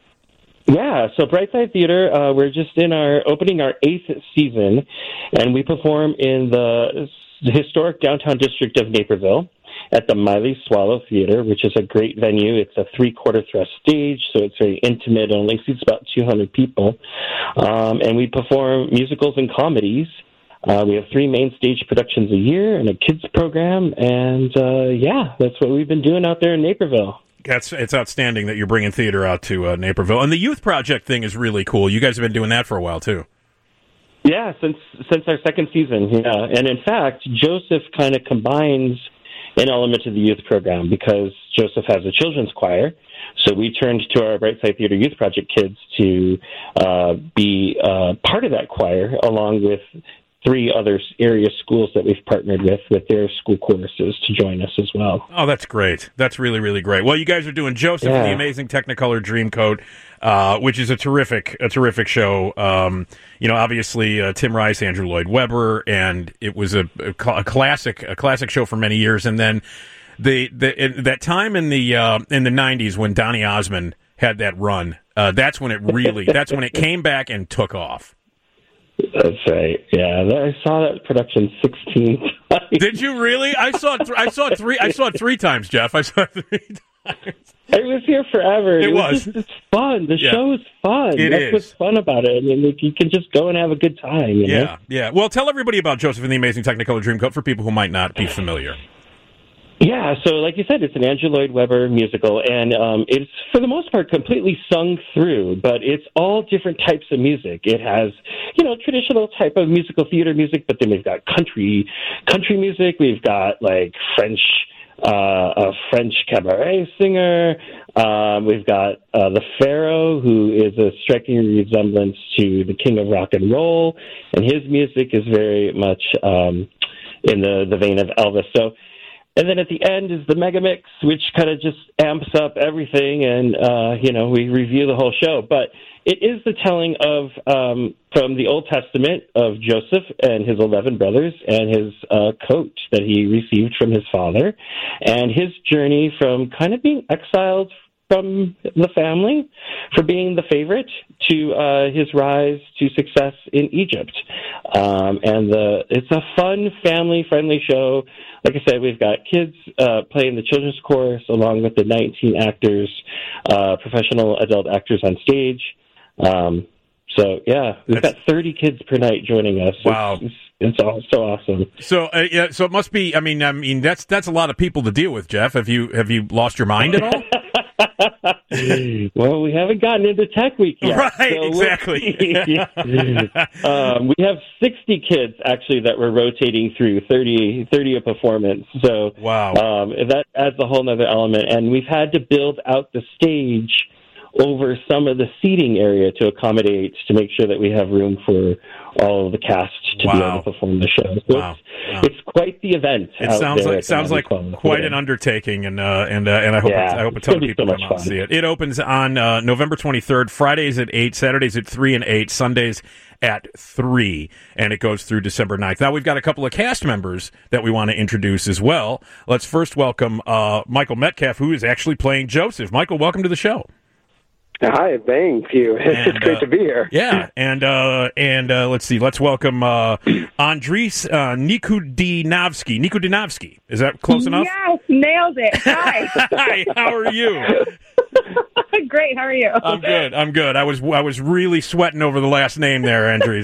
Yeah, so Brightside Theater, uh, we're just in our opening our eighth season, and we perform in the historic downtown district of Naperville at the Miley Swallow Theater, which is a great venue. It's a three-quarter thrust stage, so it's very intimate and only seats about two hundred people. Um, and we perform musicals and comedies. Uh, we have three main stage productions a year and a kids program, and uh, yeah, that's what we've been doing out there in Naperville. That's it's outstanding that you're bringing theater out to uh, Naperville, and the Youth Project thing is really cool. You guys have been doing that for a while too. Yeah, since since our second season, yeah. And in fact, Joseph kind of combines an element of the youth program because Joseph has a children's choir. So we turned to our Brightside Theater Youth Project kids to uh, be uh, part of that choir, along with three other area schools that we've partnered with, with their school choruses to join us as well. Oh, that's great. That's really, really great. Well, you guys are doing Joseph yeah. and the Amazing Technicolor Dreamcoat, uh, which is a terrific, a terrific show. Um, you know, obviously uh, Tim Rice, Andrew Lloyd Webber, and it was a, a, a classic, a classic show for many years. And then the, the in, that time in the uh, in the nineties when Donny Osmond had that run, uh, that's when it really, that's when it came back and took off. That's right. Yeah, I saw that production sixteen times. Did you really? I saw it. Th- I saw it three. I saw it three times, Jeff. I saw it three times. It was here forever. It, it was. was. Just, it's fun. The yeah. show is fun. It That's is. what's fun about it. I mean, like, you can just go and have a good time. You yeah, know? yeah. Well, tell everybody about Joseph and the Amazing Technicolor Dreamcoat for people who might not be familiar. Yeah, so like you said, it's an Andrew Lloyd Webber musical, and um, it's, for the most part, completely sung through, but it's all different types of music. It has, you know, traditional type of musical theater music, but then we've got country country music, we've got, like, French, uh, a French cabaret singer, um, we've got uh, the Pharaoh, who is a striking resemblance to the King of Rock and Roll, and his music is very much um, in the, the vein of Elvis. So, and then at the end is the mega mix, which kind of just amps up everything, and uh, you know, we review the whole show. But it is the telling of um, from the Old Testament of Joseph and his eleven brothers and his uh, coat that he received from his father, and his journey from kind of being exiled from the family for being the favorite to uh, his rise to success in Egypt. Um, and the, it's a fun, family-friendly show. Like I said, we've got kids uh, playing the children's chorus along with the nineteen actors, uh, professional adult actors on stage. Um, so, yeah, we've That's... got thirty kids per night joining us. Wow. It's, it's, it's all so awesome. So, uh, yeah, so it must be. I mean, I mean, that's that's a lot of people to deal with, Jeff. Have you have you lost your mind at all? Well, we haven't gotten into Tech Week yet. Right, so exactly. um, we have sixty kids, actually, that we're rotating through, thirty, thirty a performance. So wow. um, that adds a whole other element. And we've had to build out the stage over some of the seating area to accommodate, to make sure that we have room for all of the cast to wow. be able to perform the show. So wow. it's, wow. it's quite the event. It out sounds there like sounds like quite an undertaking, and uh, and uh, and I hope Yeah, it's, I hope a it's ton of gonna be people so come much out and fun. see it. It opens on uh, November twenty-third, Fridays at eight, Saturdays at three and eight, Sundays at three, and it goes through December ninth. Now we've got a couple of cast members that we want to introduce as well. Let's first welcome uh, Michael Metcalf, who is actually playing Joseph. Michael, welcome to the show. Hi, thank you. And, it's great uh, to be here. Yeah, and uh, and uh, let's see, let's welcome uh, Andris uh, Nikudinovsky. Nikudinovsky, is that close enough? Yes, nailed it. Hi. Hi, how are you? Great. How are you? I'm good. I'm good. I was I was really sweating over the last name there, Andres.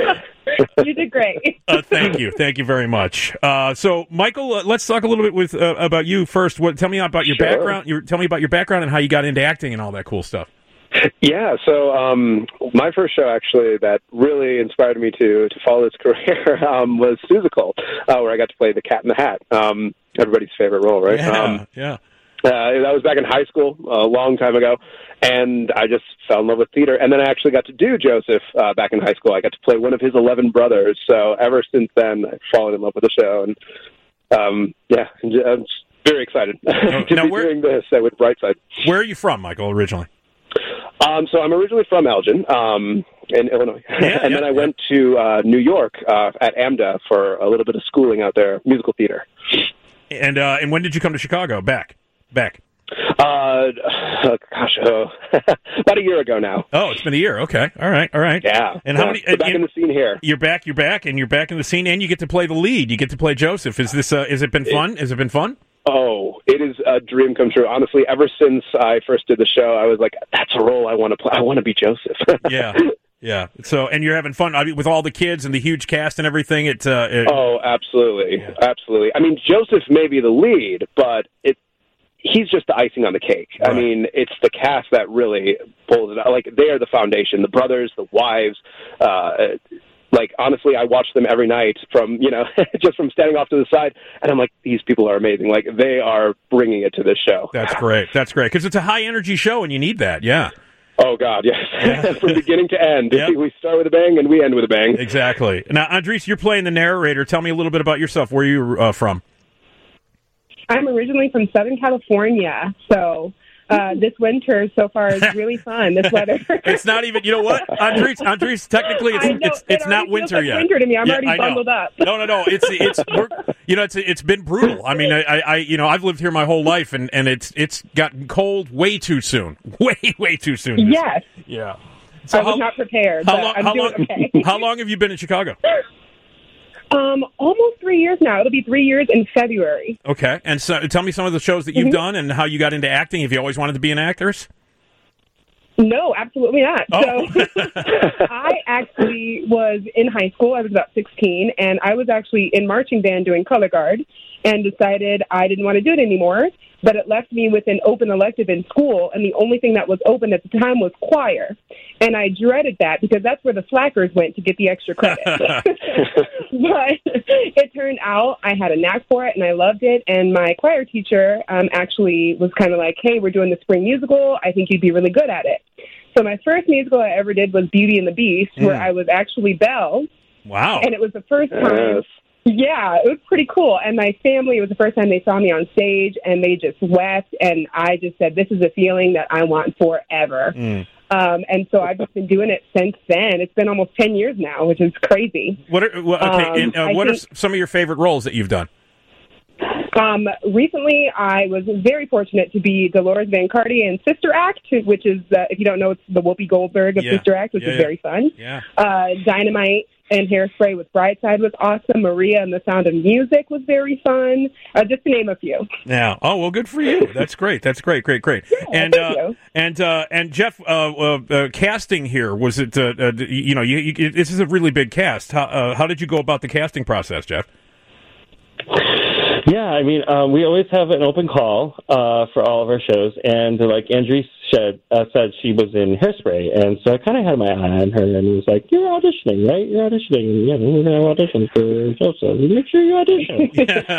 You did great. uh, thank you. Thank you very much. Uh, so, Michael, uh, let's talk a little bit with uh, about you first. What? Tell me about your Sure. background. Your, tell me about your background and how you got into acting and all that cool stuff. Yeah, so um, my first show actually that really inspired me to to follow this career um, was Seussical, uh, where I got to play the Cat in the Hat. Um, everybody's favorite role, right? Yeah, um, yeah. Uh, that was back in high school, a long time ago, and I just fell in love with theater. And then I actually got to do Joseph uh, back in high school. I got to play one of his eleven brothers. So ever since then, I've fallen in love with the show, and um, yeah, I'm just very excited Oh, to now be where- doing this uh, with Brightside. Where are you from, Michael? Originally? Um, so I'm originally from Elgin, um, in Illinois, Yeah, and yeah, then I yeah. went to uh, New York uh, at AMDA for a little bit of schooling out there, musical theater. And uh, and when did you come to Chicago? Back, back. Uh, oh, gosh, oh, about a year ago now. Oh, it's been a year. Okay, all right, all right. Yeah. And how Yeah, many? so back and- in the scene here. You're back. You're back, and you're back in the scene, and you get to play the lead. You get to play Joseph. Is this? Uh, has it been fun? Has it been fun? Oh, it is a dream come true. Honestly, ever since I first did the show, I was like, "That's a role I want to play. I want to be Joseph." Yeah, yeah. So, and you're having fun I mean, with all the kids and the huge cast and everything. It. Uh, it Oh, absolutely, Yeah. absolutely. I mean, Joseph may be the lead, but it. He's just the icing on the cake. Right. I mean, it's the cast that really pulls it out. Like, they are the foundation. The brothers, the wives. Uh, like, honestly, I watch them every night from, you know, just from standing off to the side, and I'm like, these people are amazing. Like, they are bringing it to this show. That's great. That's great because it's a high energy show, and you need that. Yeah, Oh, God, yes. Yeah. From beginning to end. Yep. We start with a bang, and we end with a bang. exactly. Now, Andres, you're playing the narrator. Tell me a little bit about yourself. Where are you uh, from? I'm originally from Southern California, so uh, this winter so far is really fun. This weather. It's not even. You know what, Andres? Andres, technically, it's I know, it's, it it's not already feels winter like yet. winter to me. I'm Yeah, already I know. bundled up. No, no, no. It's it's we're, you know it's it's been brutal. I mean, I, I you know I've lived here my whole life, and, and it's it's gotten cold way too soon. Way way too soon. Yes, Yeah. So I was how, not prepared, how but long? I'm How doing long? okay. How long have you been in Chicago? Um, almost three years now. It'll be three years in February. Okay, and so tell me some of the shows that you've Mm-hmm. done and how you got into acting. Have you always wanted to be an actress? No, absolutely not. Oh. So I actually was in high school. I was about sixteen, and I was actually in marching band doing color guard and decided I didn't want to do it anymore, but it left me with an open elective in school, and the only thing that was open at the time was choir. And I dreaded that because that's where the slackers went to get the extra credit. But it turned out I had a knack for it, and I loved it. And my choir teacher um, actually was kind of like, hey, we're doing the spring musical. I think you'd be really good at it. So my first musical I ever did was Beauty and the Beast, where Mm. I was actually Belle. Wow. And it was the first time. Yes. Yeah, it was pretty cool. And my family, it was the first time they saw me on stage, and they just wept. And I just said, this is a feeling that I want forever. Mm. Um, and so I've just been doing it since then. It's been almost ten years now, which is crazy. What are well, okay? Um, and, uh, I what are think- s- some of your favorite roles that you've done? Um, recently, I was very fortunate to be Dolores Van Carty in Sister Act, which is, uh, if you don't know, it's the Whoopi Goldberg of Yeah. Sister Act, which Yeah, is yeah. very fun. Yeah. Uh, Dynamite and Hairspray with Brightside was awesome. Maria and the Sound of Music was very fun, uh, just to name a few. Yeah. Oh well, good for you. That's great. That's great. Great. Great. Yeah, and thank uh, you. and uh, and Jeff, uh, uh, uh, casting here, was it? Uh, uh, you know, you, you, this is a really big cast. How uh, how did you go about the casting process, Jeff? Yeah, I mean, um, we always have an open call uh, for all of our shows, and uh, like Andrew said, uh, said she was in Hairspray, and so I kind of had my eye on her, and was like, "You're auditioning, right? You're auditioning. Yeah, we're going to audition for Joseph. Make sure you audition."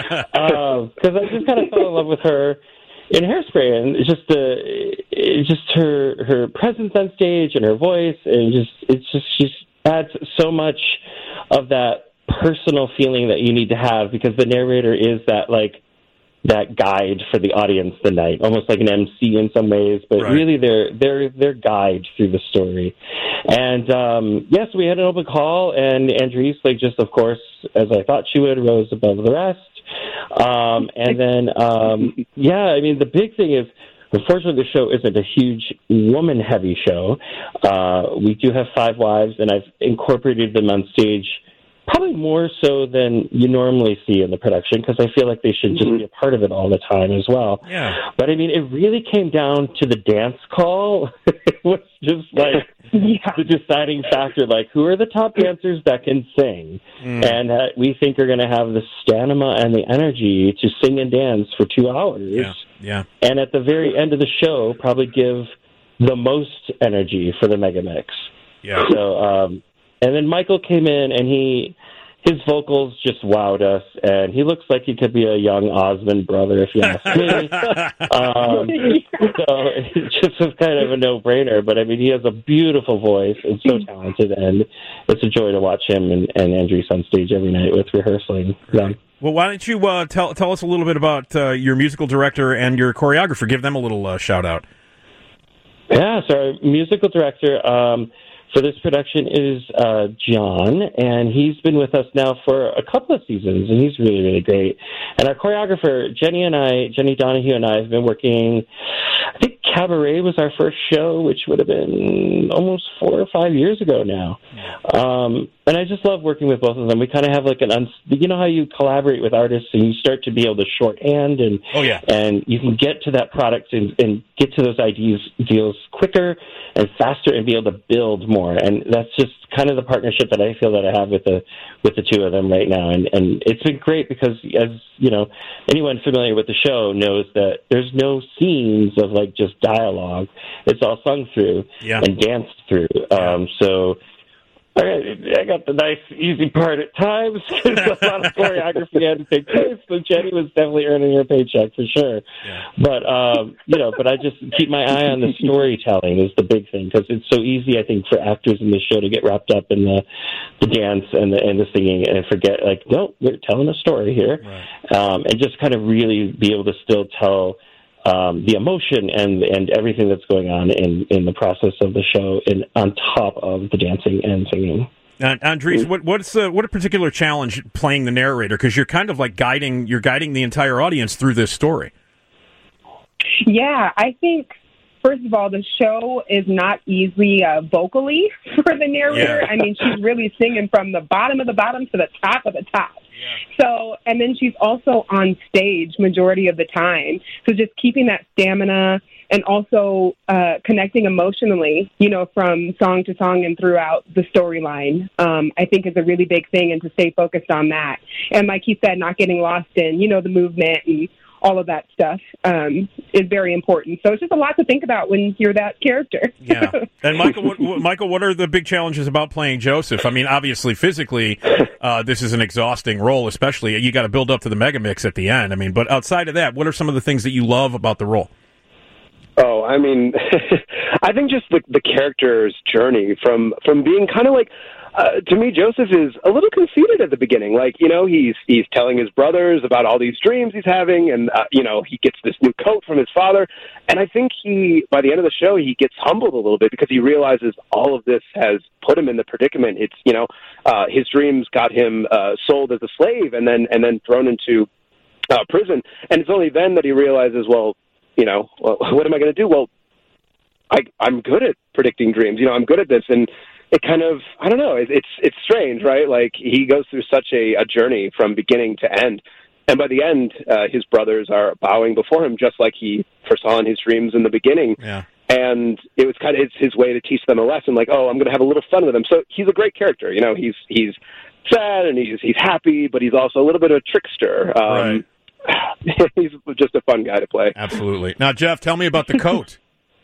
Because uh, I just kind of fell in love with her in Hairspray, and it's just uh, it's just her her presence on stage and her voice, and just it's just she adds so much of that personal feeling that you need to have, because the narrator is that like that guide for the audience the night, almost like an M C in some ways, but Right. really they're they're their guide through the story. And um yes, we had an open call, and Andrews, like just of course, as I thought she would, rose above the rest. Um and then um yeah, I mean the big thing is, unfortunately, the show isn't a huge woman-heavy show. Uh, we do have five wives, and I've incorporated them on stage probably more so than you normally see in the production, because I feel like they should just be a part of it all the time as well. Yeah. But, I mean, it really came down to the dance call. It was just like Yeah. the deciding factor, like, who are the top dancers that can sing? Mm. And uh, we think are going to have the stamina and the energy to sing and dance for two hours. Yeah. Yeah. And at the very end of the show, probably give the most energy for the mega mix. Yeah. So, um, and then Michael came in, and he, his vocals just wowed us, and he looks like he could be a young Osmond brother, if you ask me. um, so it just was kind of a no-brainer. But I mean, he has a beautiful voice and so talented, and it's a joy to watch him and, and Andrews on stage every night with rehearsing. Yeah. Well, why don't you uh, tell tell us a little bit about uh, your musical director and your choreographer? Give them a little uh, shout out. Yeah, so our musical director um, for this production is uh, John, and he's been with us now for a couple of seasons, and he's really, really great. And our choreographer, Jenny and I, Jenny Donahue and I have been working, I think Cabaret was our first show, which would have been almost four or five years ago now. Um, and I just love working with both of them. We kind of have like an, uns- you know how you collaborate with artists and you start to be able to shorthand and, Oh, yeah. and you can get to that product and, and get to those ideas deals quicker and faster and be able to build more. And that's just kind of the partnership that I feel that I have with the with the two of them right now. And and it's been great because, as you know, anyone familiar with the show knows that there's no scenes of like just dialogue. It's all sung through Yeah. and danced through. Um, so I got the nice, easy part at times because a lot of choreography had to take place. So Jenny was definitely earning her paycheck for sure. Yeah. But um, you know, but I just keep my eye on the storytelling is the big thing, because it's so easy, I think, for actors in this show to get wrapped up in the the dance and the and the singing and forget, like, no, we're telling a story here, Right. um, and just kind of really be able to still tell. Um, the emotion and and everything that's going on in, in the process of the show, and on top of the dancing and singing. Uh, Andres, what what's uh, what a particular challenge playing the narrator, because you're kind of like guiding you're guiding the entire audience through this story. Yeah, I think, first of all, the show is not easy uh, vocally for the narrator. Yeah. I mean, she's really singing from the bottom of the bottom to the top of the top. So, and then she's also on stage majority of the time. So just keeping that stamina and also uh, connecting emotionally, you know, from song to song and throughout the storyline, um, I think is a really big thing, and to stay focused on that. And like you said, not getting lost in, you know, the movement and all of that stuff um, is very important. So it's just a lot to think about when you're that character. Yeah. And Michael, what, what, Michael, what are the big challenges about playing Joseph? I mean, obviously, physically, uh, this is an exhausting role. Especially, you got to build up to the mega mix at the end. I mean, but outside of that, what are some of the things that you love about the role? Oh, I mean, I think just the, the character's journey from from being kind of like, uh, to me, Joseph is a little conceited at the beginning. Like, you know, he's he's telling his brothers about all these dreams he's having, and, uh, you know, he gets this new coat from his father. And I think he, by the end of the show, he gets humbled a little bit because he realizes all of this has put him in the predicament. It's, you know, uh, his dreams got him uh, sold as a slave and then and then thrown into uh, prison. And it's only then that he realizes, well, you know, well, what am I going to do? Well, I, I'm good at predicting dreams. You know, I'm good at this. And it kind of, I don't know, it, it's it's strange, right? Like, he goes through such a, a journey from beginning to end. And by the end, uh, his brothers are bowing before him, just like he foresaw in his dreams in the beginning. Yeah. And it was kind of it's his way to teach them a lesson, like, oh, I'm going to have a little fun with him. So he's a great character. You know, he's he's sad and he's he's happy, but he's also a little bit of a trickster. Um, right. He's just a fun guy to play. Absolutely. Now, Jeff, tell me about the coat.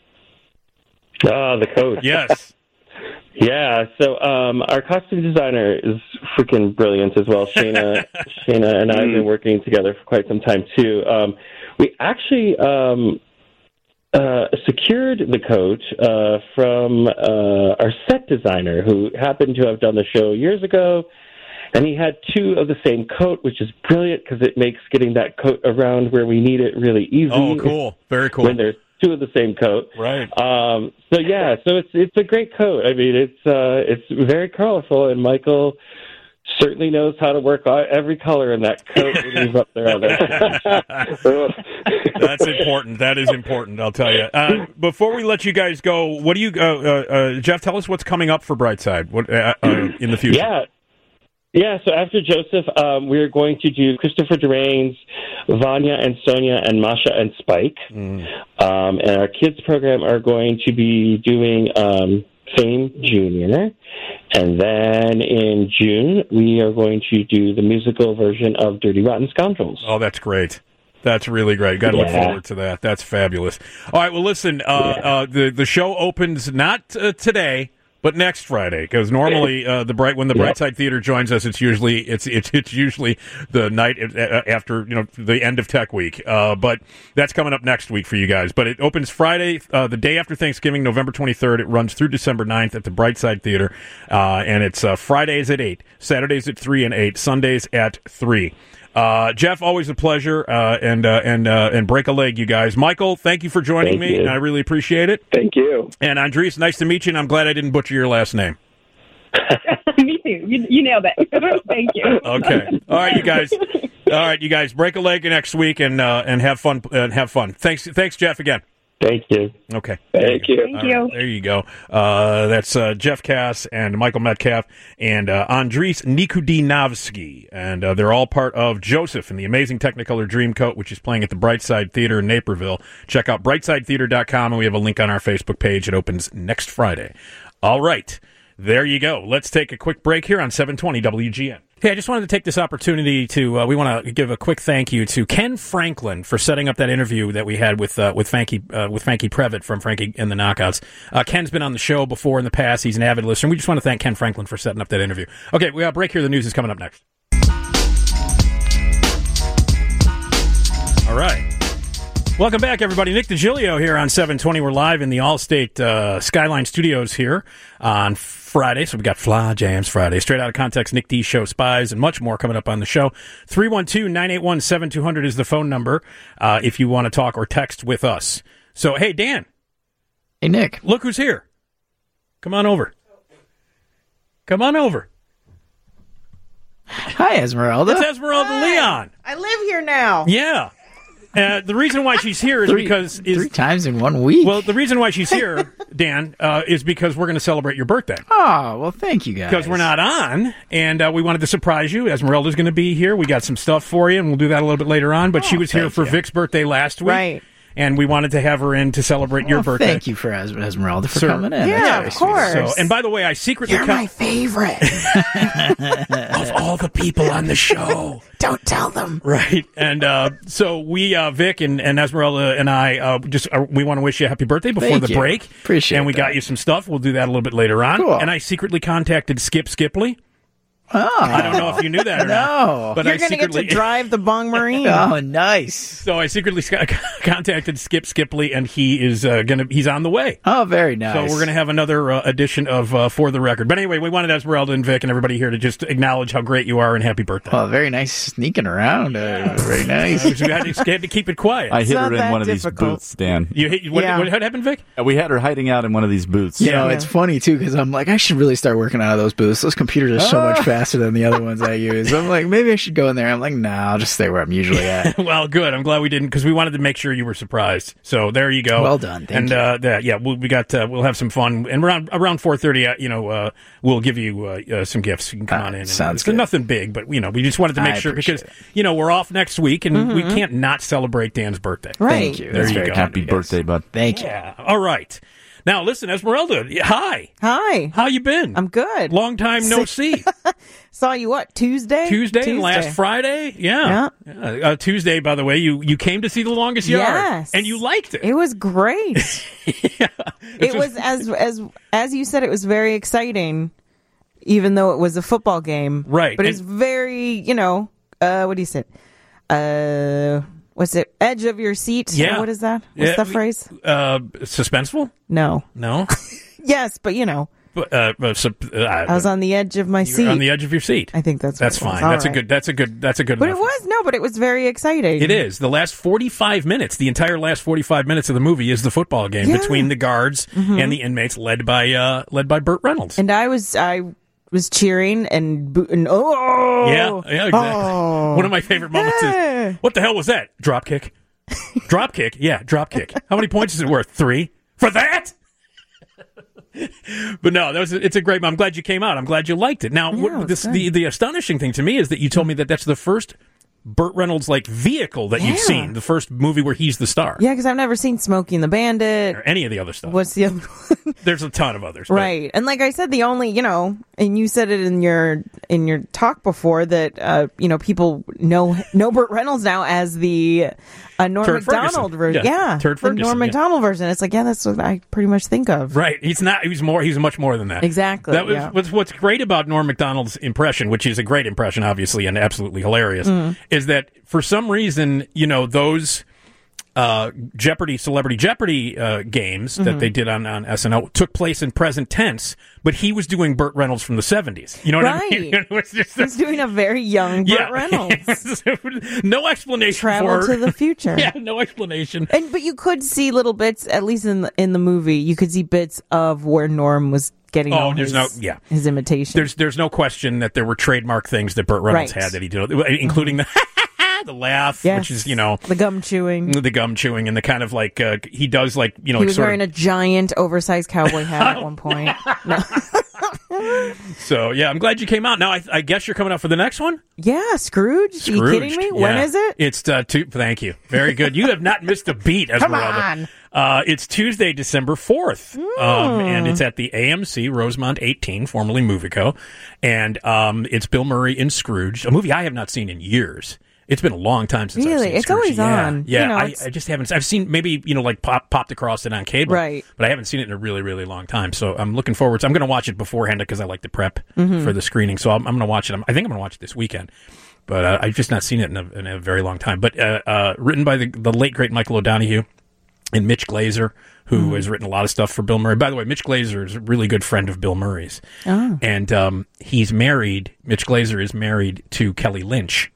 Ah, the coat. Yes. Yeah, so um, our costume designer is freaking brilliant as well. Shayna, Shayna and I have been working together for quite some time, too. Um, we actually um, uh, secured the coat uh, from uh, our set designer, who happened to have done the show years ago. And he had two of the same coat, which is brilliant because it makes getting that coat around where we need it really easy. Oh, cool. Very cool. When there's two of the same coat. Right. Um, so, yeah, so it's it's a great coat. I mean, it's uh, it's very colorful, and Michael certainly knows how to work on every color in that coat when he's up there on that. That's important. That is important, I'll tell you. Uh, before we let you guys go, what do you, uh, uh, uh, Jeff, tell us what's coming up for Brightside what, uh, uh, in the future. Yeah. Yeah, so after Joseph, um, we're going to do Christopher Durains, Vanya and Sonia, and Masha and Spike. Mm. Um, and our kids program are going to be doing um, Fame Junior. And then in June, we are going to do the musical version of Dirty Rotten Scoundrels. Oh, that's great. That's really great. Got to yeah. look forward to that. That's fabulous. All right, well, listen, uh, yeah. uh, the, the show opens not uh, today, but next Friday, because normally uh, the bright when the yep. Brightside Theater joins us, it's usually it's it's it's usually the night after you know the end of Tech Week. Uh, but that's coming up next week for you guys. But it opens Friday, uh, the day after Thanksgiving, November twenty-third. It runs through December ninth at the Brightside Theater, uh, and it's uh, Fridays at eight, Saturdays at three and eight, Sundays at three. Uh, Jeff, always a pleasure, uh, and uh, and uh, and break a leg, you guys. Michael, thank you for joining thank me. You. I really appreciate it. Thank you. And Andres, nice to meet you, and I'm glad I didn't butcher your last name. Me too. You, you nailed it. Thank you. Okay. All right, you guys. All right, you guys. Break a leg next week and uh, and have fun. And have fun. Thanks, thanks, Jeff, again. Thank you. Okay. Thank you. Thank you. Right, there you go. Uh, that's uh, Jeff Cass and Michael Metcalf and uh, Andres Nikudinovsky. And uh, they're all part of Joseph in the Amazing Technicolor Dreamcoat, which is playing at the Brightside Theater in Naperville. Check out brightside theater dot com, and we have a link on our Facebook page. It opens next Friday. All right. There you go. Let's take a quick break here on seven twenty W G N. Hey, I just wanted to take this opportunity to, uh, we want to give a quick thank you to Ken Franklin for setting up that interview that we had with uh, with Frankie uh, with Frankie Previtt from Frankie and the Knockouts. Uh, Ken's been on the show before in the past. He's an avid listener. We just want to thank Ken Franklin for setting up that interview. Okay, we got a break here. The news is coming up next. All right. Welcome back, everybody. Nick DiGilio here on seven twenty. We're live in the Allstate uh, Skyline Studios here on Friday. So we got Fly Jams Friday. Straight Out of Context, Nick D Show, Spies, and much more coming up on the show. three one two, nine eight one, seven two zero zero is the phone number uh, if you want to talk or text with us. So, hey, Dan. Hey, Nick. Look who's here. Come on over. Come on over. Hi, Esmeralda. It's Esmeralda Hi. Leon. I live here now. Yeah. Uh, the reason why she's here is three, because... Is, three times in one week? Well, the reason why she's here, Dan, uh, is because we're going to celebrate your birthday. Oh, well, thank you, guys. Because we're not on, and uh, we wanted to surprise you. Esmeralda's going to be here. We got some stuff for you, and we'll do that a little bit later on. But oh, she was here for you. Vic's birthday last week. Right. And we wanted to have her in to celebrate your well, birthday. Thank you for Es- Esmeralda for Sir. coming in. Yeah, That's of very course. sweet. So, and by the way, I secretly... You're co- my favorite. of all the people on the show. Don't tell them. Right. And uh, so we, uh, Vic and, and Esmeralda and I, uh, just uh, we want to wish you a happy birthday before Thank the you. break. Appreciate And we that. got you some stuff. We'll do that a little bit later on. Cool. And I secretly contacted Skip Skipley. Oh. I don't know if you knew that or no. not. But You're I going to get secretly... to drive the Bong Marine. Oh, nice. So I secretly contacted Skip Skipley, and he is uh, gonna he's on the way. Oh, very nice. So we're gonna have another uh, edition of uh, For the Record. But anyway, we wanted Esmeralda and Vic and everybody here to just acknowledge how great you are and happy birthday. Oh, very nice sneaking around. Uh, very nice. Uh, we had, to, had to keep it quiet. I hit not her in that one of these difficult. booths, Dan. You hit, what, Yeah. what had happened, Vic? Uh, We had her hiding out in one of these booths. You know, Yeah. it's funny, too, because I'm like, I should really start working out of those booths. Those computers are so much faster faster than the other ones I use. I'm like, maybe I should go in there. I'm like, no, I'll just stay where I'm usually at. Well, good. I'm glad we didn't because we wanted to make sure you were surprised. So there you go. Well done. Thank and you. Uh, that, yeah, we'll, we got uh, we'll have some fun. And around around four thirty, uh, you know, uh, we'll give you uh, uh, some gifts. You can come Uh, on in. And, sounds it's good. Nothing big, but you know, we just wanted to make I sure because appreciate you know we're off next week and we Mm-hmm. can't not celebrate Dan's birthday. Right. Thank you. There That's you very go. kind of Happy you guys. birthday, bud. Thank you. Yeah. All right. Now listen, Esmeralda. yeah, Hi. Hi. How you been? I'm good. Long time no see. Saw you what, Tuesday? Tuesday, and last Friday. Yeah. yeah. Uh, Tuesday, by the way, you, you came to see The Longest Yard. Yes. And you liked it. It was great. yeah. It was as as as you said, it was very exciting, even though it was a football game. Right. But it's And- very, you know, uh, what do you say? Uh, what's it? Edge of your seat. Yeah. What is that? What's Yeah, that we- phrase? Uh, suspenseful? No. No. Yes, but you know, But, uh, uh, sup- uh, I was on the edge of my you were seat. on the edge of your seat. I think that's That's what it was. fine. All That's a right. good. That's a good. That's a good. But it enough. was no, but it was very exciting. It is. The last forty-five minutes, the entire last forty-five minutes of the movie is the football game Yeah. between the guards and the inmates, led by uh, led by Burt Reynolds. And I was I was cheering and boo- and oh yeah, yeah, exactly. Oh. One of my favorite moments Yeah. is what the hell was that? Drop kick. Drop kick. Yeah, drop kick. How many points is it worth? Three for that. But no, that was it's a great. I'm glad you came out. I'm glad you liked it. Now, Yeah, what, it was this, good. the the astonishing thing to me is that you told me that that's the first Burt Reynolds like vehicle that you've Yeah. seen, the first movie where he's the star, Yeah, because I've never seen Smokey and the Bandit. or any of the other stuff. What's the other one? There's a ton of others, but- Right. And like I said, the only, you know, and you said it in your in your talk before that uh, you know, people know know Burt Reynolds now as the uh, Norm Turd Macdonald Ferguson. version. Yeah, Yeah. Turd the Ferguson, Norm yeah. Macdonald version. It's like, yeah, that's what I pretty much think of. Right. He's not. He's more. He's much more than that. Exactly, That was yeah. what's, what's great about Norm Macdonald's impression, which is a great impression, obviously, and absolutely hilarious, Mm. is that for some reason, you know, those uh, Jeopardy, Celebrity Jeopardy uh, games Mm-hmm. that they did on, on S N L took place in present tense, but he was doing Burt Reynolds from the seventies. You know what I mean? Right. It was just- He's doing a very young Burt yeah. Reynolds. No explanation Travel for to the future. Yeah, no explanation. And but you could see little bits, at least in the, in the movie, you could see bits of where Norm was getting Oh, all there's his, no- yeah. his imitation. There's there's no question that there were trademark things that Burt Reynolds Right. had that he did, including the the laugh, Yes. which is you know the gum chewing. the gum chewing and the kind of like uh, he does like you know He like was sort wearing of, a giant, oversized cowboy hat at one point. No. so yeah. I'm glad you came out. Now I, I guess you're coming up for the next one. Yeah, Scrooge. Are you kidding me? Scrooged, When yeah. is it? It's uh, two, thank you. Very good. You have not missed a beat, Esmeralda. on. Uh, it's Tuesday, December fourth, Hmm. um, and it's at the A M C Rosemont eighteen, formerly Movico, and um, it's Bill Murray in Scrooge, a movie I have not seen in years. It's been a long time since I've Really? seen It's Scrooge. always yeah, on. Yeah, You know, I, it's- I just haven't. I've seen maybe you know like pop, popped across it on cable, Right. But I haven't seen it in a really, really long time. So I'm looking forward to. I'm going to watch it beforehand because I like to prep Mm-hmm. for the screening. So I'm, I'm going to watch it. I'm, I think I'm going to watch it this weekend. But uh, I've just not seen it in a, in a very long time. But uh, uh, written by the, the late great Michael O'Donoghue and Mitch Glazer, who Mm. has written a lot of stuff for Bill Murray. By the way, Mitch Glazer is a really good friend of Bill Murray's, Oh. and um, he's married. Mitch Glazer is married to Kelly Lynch.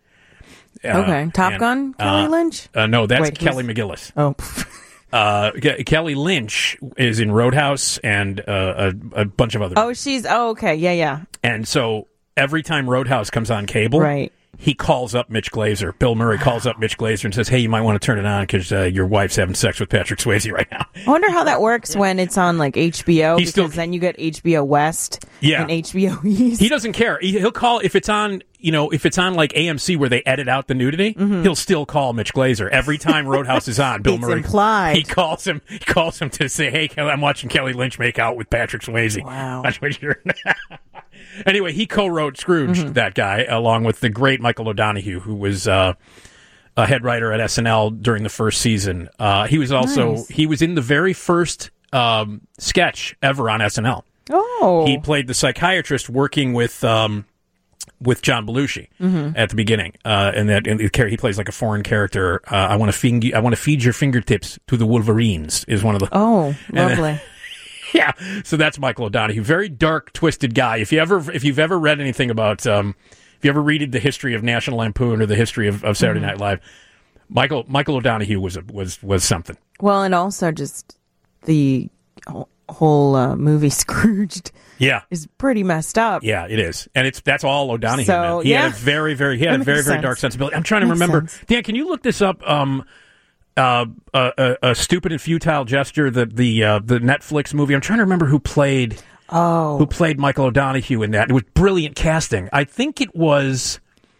Uh, Okay. Top and, Gun, Kelly uh, Lynch? Uh, no, that's Wait, Kelly who's- McGillis. Oh. Uh, Ke- Kelly Lynch is in Roadhouse and uh, a, a bunch of other. Oh, she's. Oh, okay. Yeah, yeah. And so every time Roadhouse comes on cable, Right. he calls up Mitch Glazer. Bill Murray calls up Mitch Glazer and says, "Hey, you might want to turn it on because uh, your wife's having sex with Patrick Swayze right now." I wonder how that works when it's on like H B O, He's because still- then you get H B O West Yeah. and H B O East. He doesn't care. He, he'll call if it's on, you know, if it's on like A M C where they edit out the nudity. He'll still call Mitch Glazer every time Roadhouse is on. Bill It's Murray implied. He calls him. He calls him to say, "Hey, Kelly, I'm watching Kelly Lynch make out with Patrick Swayze." Wow. That's what you're. Anyway, he co-wrote Scrooge, Mm-hmm. that guy, along with the great Michael O'Donoghue, who was uh, a head writer at S N L during the first season. Uh, he was also Nice. he was in the very first um, sketch ever on S N L. Oh. He played the psychiatrist working with um, with John Belushi Mm-hmm. at the beginning, uh, and that and the char- he plays like a foreign character. Uh, I want to feed you, I want to feed your fingertips to the Wolverines is one of the Oh, then- lovely. yeah. So that's Michael O'Donoghue, very dark, twisted guy. If you ever if you've ever read anything about um, if you ever read the history of National Lampoon or the history of, of Saturday Mm-hmm. Night Live, Michael Michael O'Donoghue was a, was was something. Well, and also just the whole uh, movie Scrooged Yeah. is pretty messed up. Yeah, it is, and it's that's all O'Donoghue. So, man. He yeah. had a very, very, he had That a very, makes very sense. dark sensibility. I'm trying to Makes remember. sense. Dan, can you look this up? Um, uh, a, a, a stupid and futile gesture. The the uh, the Netflix movie. I'm trying to remember who played Oh, who played Michael O'Donoghue in that. It was brilliant casting. I think it was.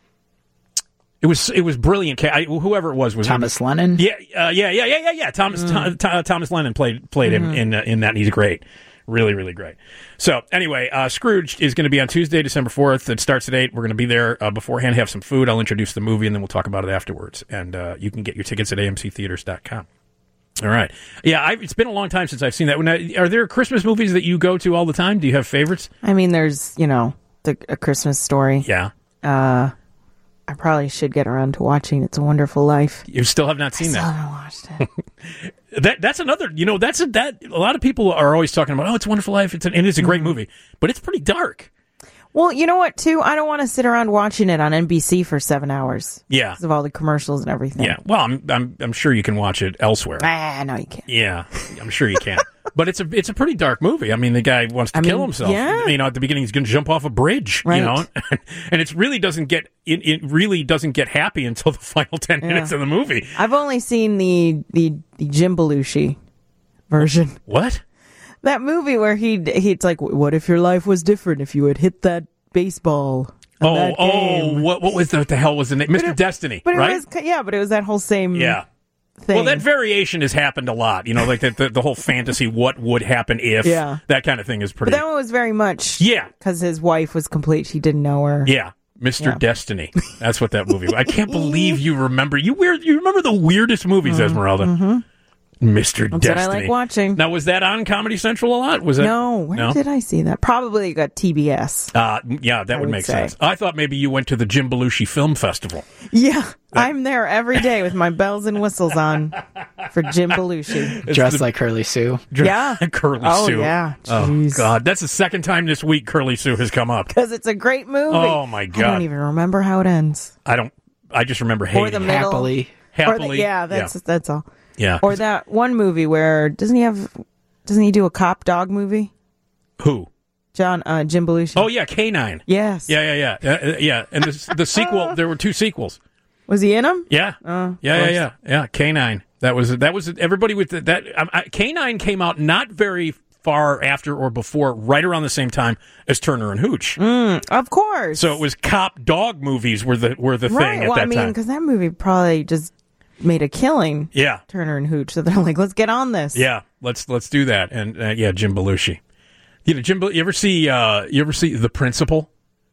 It was it was brilliant. Ca- I, whoever it was was Thomas Lennon? Yeah, uh, yeah, yeah, yeah, yeah, yeah. Thomas Mm. Th- Th- Thomas Lennon played played him Mm-hmm. in uh, in that. And he's great, really, really great. So anyway, uh, Scrooge is going to be on Tuesday, December fourth. It starts at eight. We're going to be there uh, beforehand. Have some food. I'll introduce the movie, and then we'll talk about it afterwards. And uh, you can get your tickets at A M C theaters dot com. All right. Yeah, I've, it's been a long time since I've seen that. Now, are there Christmas movies that you go to all the time? Do you have favorites? I mean, there's you know the A Christmas Story. Yeah. Uh, I probably should get around to watching It's a Wonderful Life. You still have not seen I still that. haven't watched it. That that's another. You know, that's a, that a lot of people are always talking about. Oh, It's a Wonderful Life. It's an, and it's a great Mm-hmm. movie, but it's pretty dark. Well, you know what, too? I don't want to sit around watching it on N B C for seven hours. Yeah. Because of all the commercials and everything. Yeah. Well, I'm I'm I'm sure you can watch it elsewhere. Ah, no, you can't. Yeah, I'm sure you can. But it's a it's a pretty dark movie. I mean, the guy wants to I kill mean, himself. yeah. You know, at the beginning, he's going to jump off a bridge. Right. You know, and it really doesn't get it, it really doesn't get happy until the final ten Yeah. minutes of the movie. I've only seen the, the, the Jim Belushi version. What? That movie where he he's like, what if your life was different if you had hit that baseball? on Oh, that oh, game?" what what was the, what the hell was the name? Mister it- Destiny, But it right? was, yeah, but it was that whole same yeah. thing. Well, that variation has happened a lot. You know, like the, the the whole fantasy, what would happen if, Yeah. that kind of thing is but pretty. that one was very much Yeah. because his wife was complete. She didn't know her. Yeah. Mister Yeah. Destiny. That's what that movie was. I can't believe you remember. You weird. You remember the weirdest movies, Esmeralda. Mm-hmm. Mister That's what I Destiny. like watching. Now, was that on Comedy Central a lot? Was that No, where did I see that? Probably got T B S. Uh, yeah, that I would would make say. sense. I thought maybe you went to the Jim Belushi Film Festival. Yeah, I'm there every day with my bells and whistles on for Jim Belushi. Dressed like Curly Sue. Yeah. Curly Oh, Sue. yeah. Oh, Jeez. God. That's the second time this week Curly Sue has come up. Because it's a great movie. Oh, my I God. don't even remember how it ends. I don't, I just remember hating Or the it. middle. Happily. Or the- Happily. yeah, that's that's all. Yeah. Or that one movie where doesn't he have? Doesn't he do a cop dog movie? Who? John uh, Jim Belushi. Oh, yeah, K nine. Yes. Yeah, yeah, yeah. Uh, uh, yeah. And the, the sequel, there were two sequels. Was he in them? Yeah. Oh, Yeah, yeah, course. yeah, yeah. K nine. That was that was everybody with the, that. Um, I, K nine came out not very far after or before, right around the same time as Turner and Hooch. Mm, of course. So it was cop dog movies were the were the right. thing at Well, that I mean, time. because that movie probably just made a killing. Yeah, Turner and Hooch. So they're like, let's get on this. yeah. Let's let's do that. And uh, yeah, Jim Belushi. You know, Jim. Bel- You ever see? Uh, you ever see The Principal,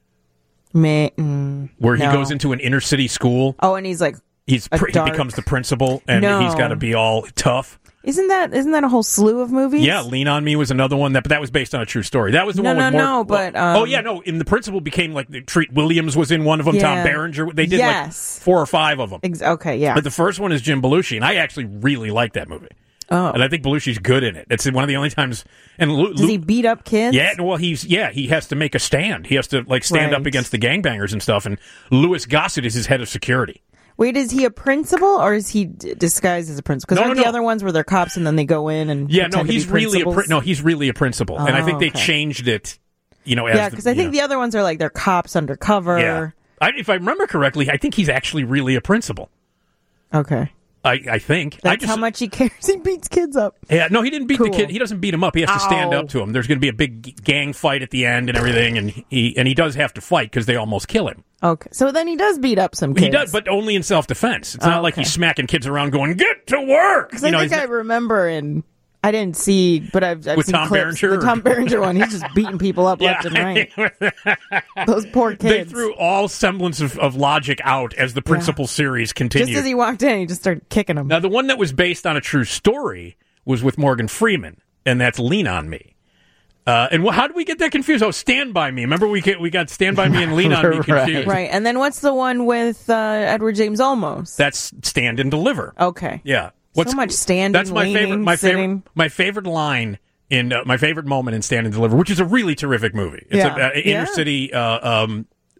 May, mm, where he no. goes into an inner city school? Oh, and he's like, He's a pr- he dark- becomes the principal, and No. he's got to be all tough. isn't that isn't that a whole slew of movies? Yeah, Lean on Me was another one that, but that was based on a true story. That was the No, one with no, more. no, but, well, oh um, yeah, no. In The Principal became like the Treat Williams was in one of them. Tom Yeah. Berenger. They did Yes. like four or five of them. Ex- okay, yeah. But the first one is Jim Belushi, and I actually really like that movie. Oh, And I think Belushi's good in it. It's one of the only times. And Lu- does Lu- he beat up kids? yeah, well, he's yeah, he has to make a stand. He has to like stand up Right. against the gangbangers and stuff. And Louis Gossett is his head of security. Wait, is he a principal or is he d- disguised as a principal? Because No, aren't no, the no. other ones where they're cops and then they go in and Yeah, no, pretend to he's be really a pri- principals? no, he's really a principal, and I Oh, think they okay. changed it. You know, as Yeah, the- because I you think know. the other ones are like they're cops undercover. Yeah. I, if I remember correctly, I think he's actually really a principal. Okay. I, I think. That's I just, how much he cares. He beats kids up. Yeah, no, he didn't beat Cool. the kid. He doesn't beat him up. He has to stand Ow. up to him. There's going to be a big g- gang fight at the end and everything, and he and he does have to fight because they almost kill him. Okay. So then he does beat up some kids. He does, but only in self defense. It's not Oh, like okay. he's smacking kids around, going "Get to work." Because I think he's I not- remember in. I didn't see, but I've, I've With seen Tom clips. Berenger, The or- Tom Berenger one. He's just beating people up left and right. Those poor kids. They threw all semblance of, of logic out as the principal series continued. Just as he walked in, he just started kicking him. Now, the one that was based on a true story was with Morgan Freeman, and that's Lean on Me. Uh, and wh- how did we get that confused? Oh, Stand By Me. Remember we get, we got Stand By Me and Lean on Me Right. confused. Right. And then what's the one with uh, Edward James Olmos? That's Stand and Deliver. Okay. Yeah. So much standing, That's my favorite. leaning, My favorite. sitting. My favorite line in uh, my favorite moment in Stand and Deliver, which is a really terrific movie. It's Yeah. a, uh, inner Yeah. city uh, um,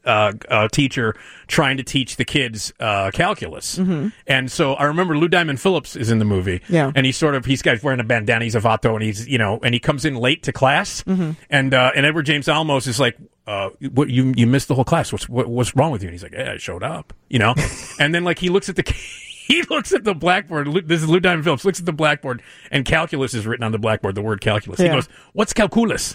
uh, uh, teacher trying to teach the kids uh, calculus. Mm-hmm. And so I remember Lou Diamond Phillips is in the movie. Yeah. And he's sort of, he's got wearing a bandana, he's a vato, and he's, you know, and he comes in late to class. Mm-hmm. And uh, and Edward James Olmos is like, uh, what, you you missed the whole class. What's what, what's wrong with you? And he's like, yeah, I showed up, you know? And then, like, he looks at the he looks at the blackboard. Lou- This is Lou Diamond Phillips, looks at the blackboard, and calculus is written on the blackboard, the word calculus. He Yeah. goes, what's calculus?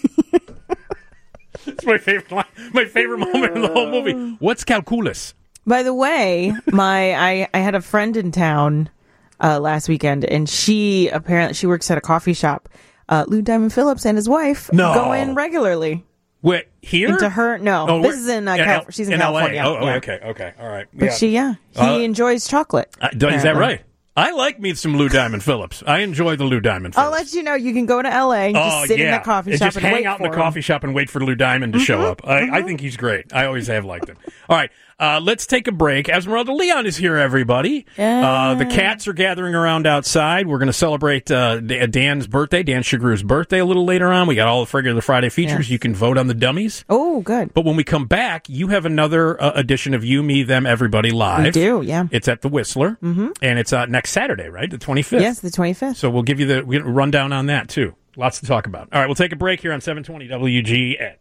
It's my favorite line, my favorite moment in the whole movie. What's calculus? By the way, my I, I had a friend in town uh, last weekend, and she apparently she works at a coffee shop. Uh, Lou Diamond Phillips and his wife No. go in regularly. Wait, here? Into her no, Oh, this where- is in uh, yeah, Cal- L- she's in, in L A. California. Oh, oh, yeah. okay, okay, all right. But she yeah, he Uh, enjoys chocolate. Uh, is that apparently. right? I like me some Lou Diamond Phillips. I enjoy the Lou Diamond I'll Phillips. let you know. You can go to L A and just Oh, sit yeah. in the coffee and shop just and hang wait out for in the him. coffee shop and wait for Lou Diamond to show up. I, I think he's great. I always have liked him. All right, uh, let's take a break. Esmeralda Leon is here, everybody. Uh, the cats are gathering around outside. We're going to celebrate uh, D- Dan's birthday, Dan Sugar's birthday a little later on. We got all the regular Friday features. Yes. You can vote on the dummies. Oh, good. But when we come back, you have another uh, edition of You, Me, Them, Everybody Live. We do, yeah. It's at the Whistler, mm-hmm. and it's uh, next Saturday, right? The twenty-fifth. Yes, the twenty-fifth. So we'll give you the we'll get a rundown on that, too. Lots to talk about. All right, we'll take a break here on seven twenty W G N.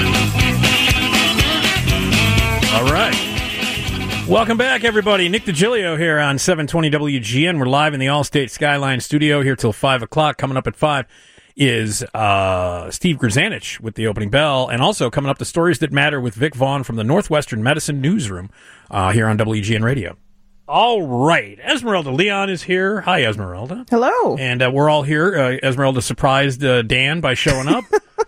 All right. Welcome back, everybody. Nick DiGilio here on seven twenty W G N. We're live in the Allstate Skyline studio here till five o'clock. Coming up at five is uh, Steve Grzanich with the opening bell. And also coming up, the Stories That Matter with Vic Vaughn from the Northwestern Medicine Newsroom uh, here on W G N Radio. All right. Esmeralda Leon is here. Hi, Esmeralda. Hello. And uh, we're all here. Uh, Esmeralda surprised uh, Dan by showing up.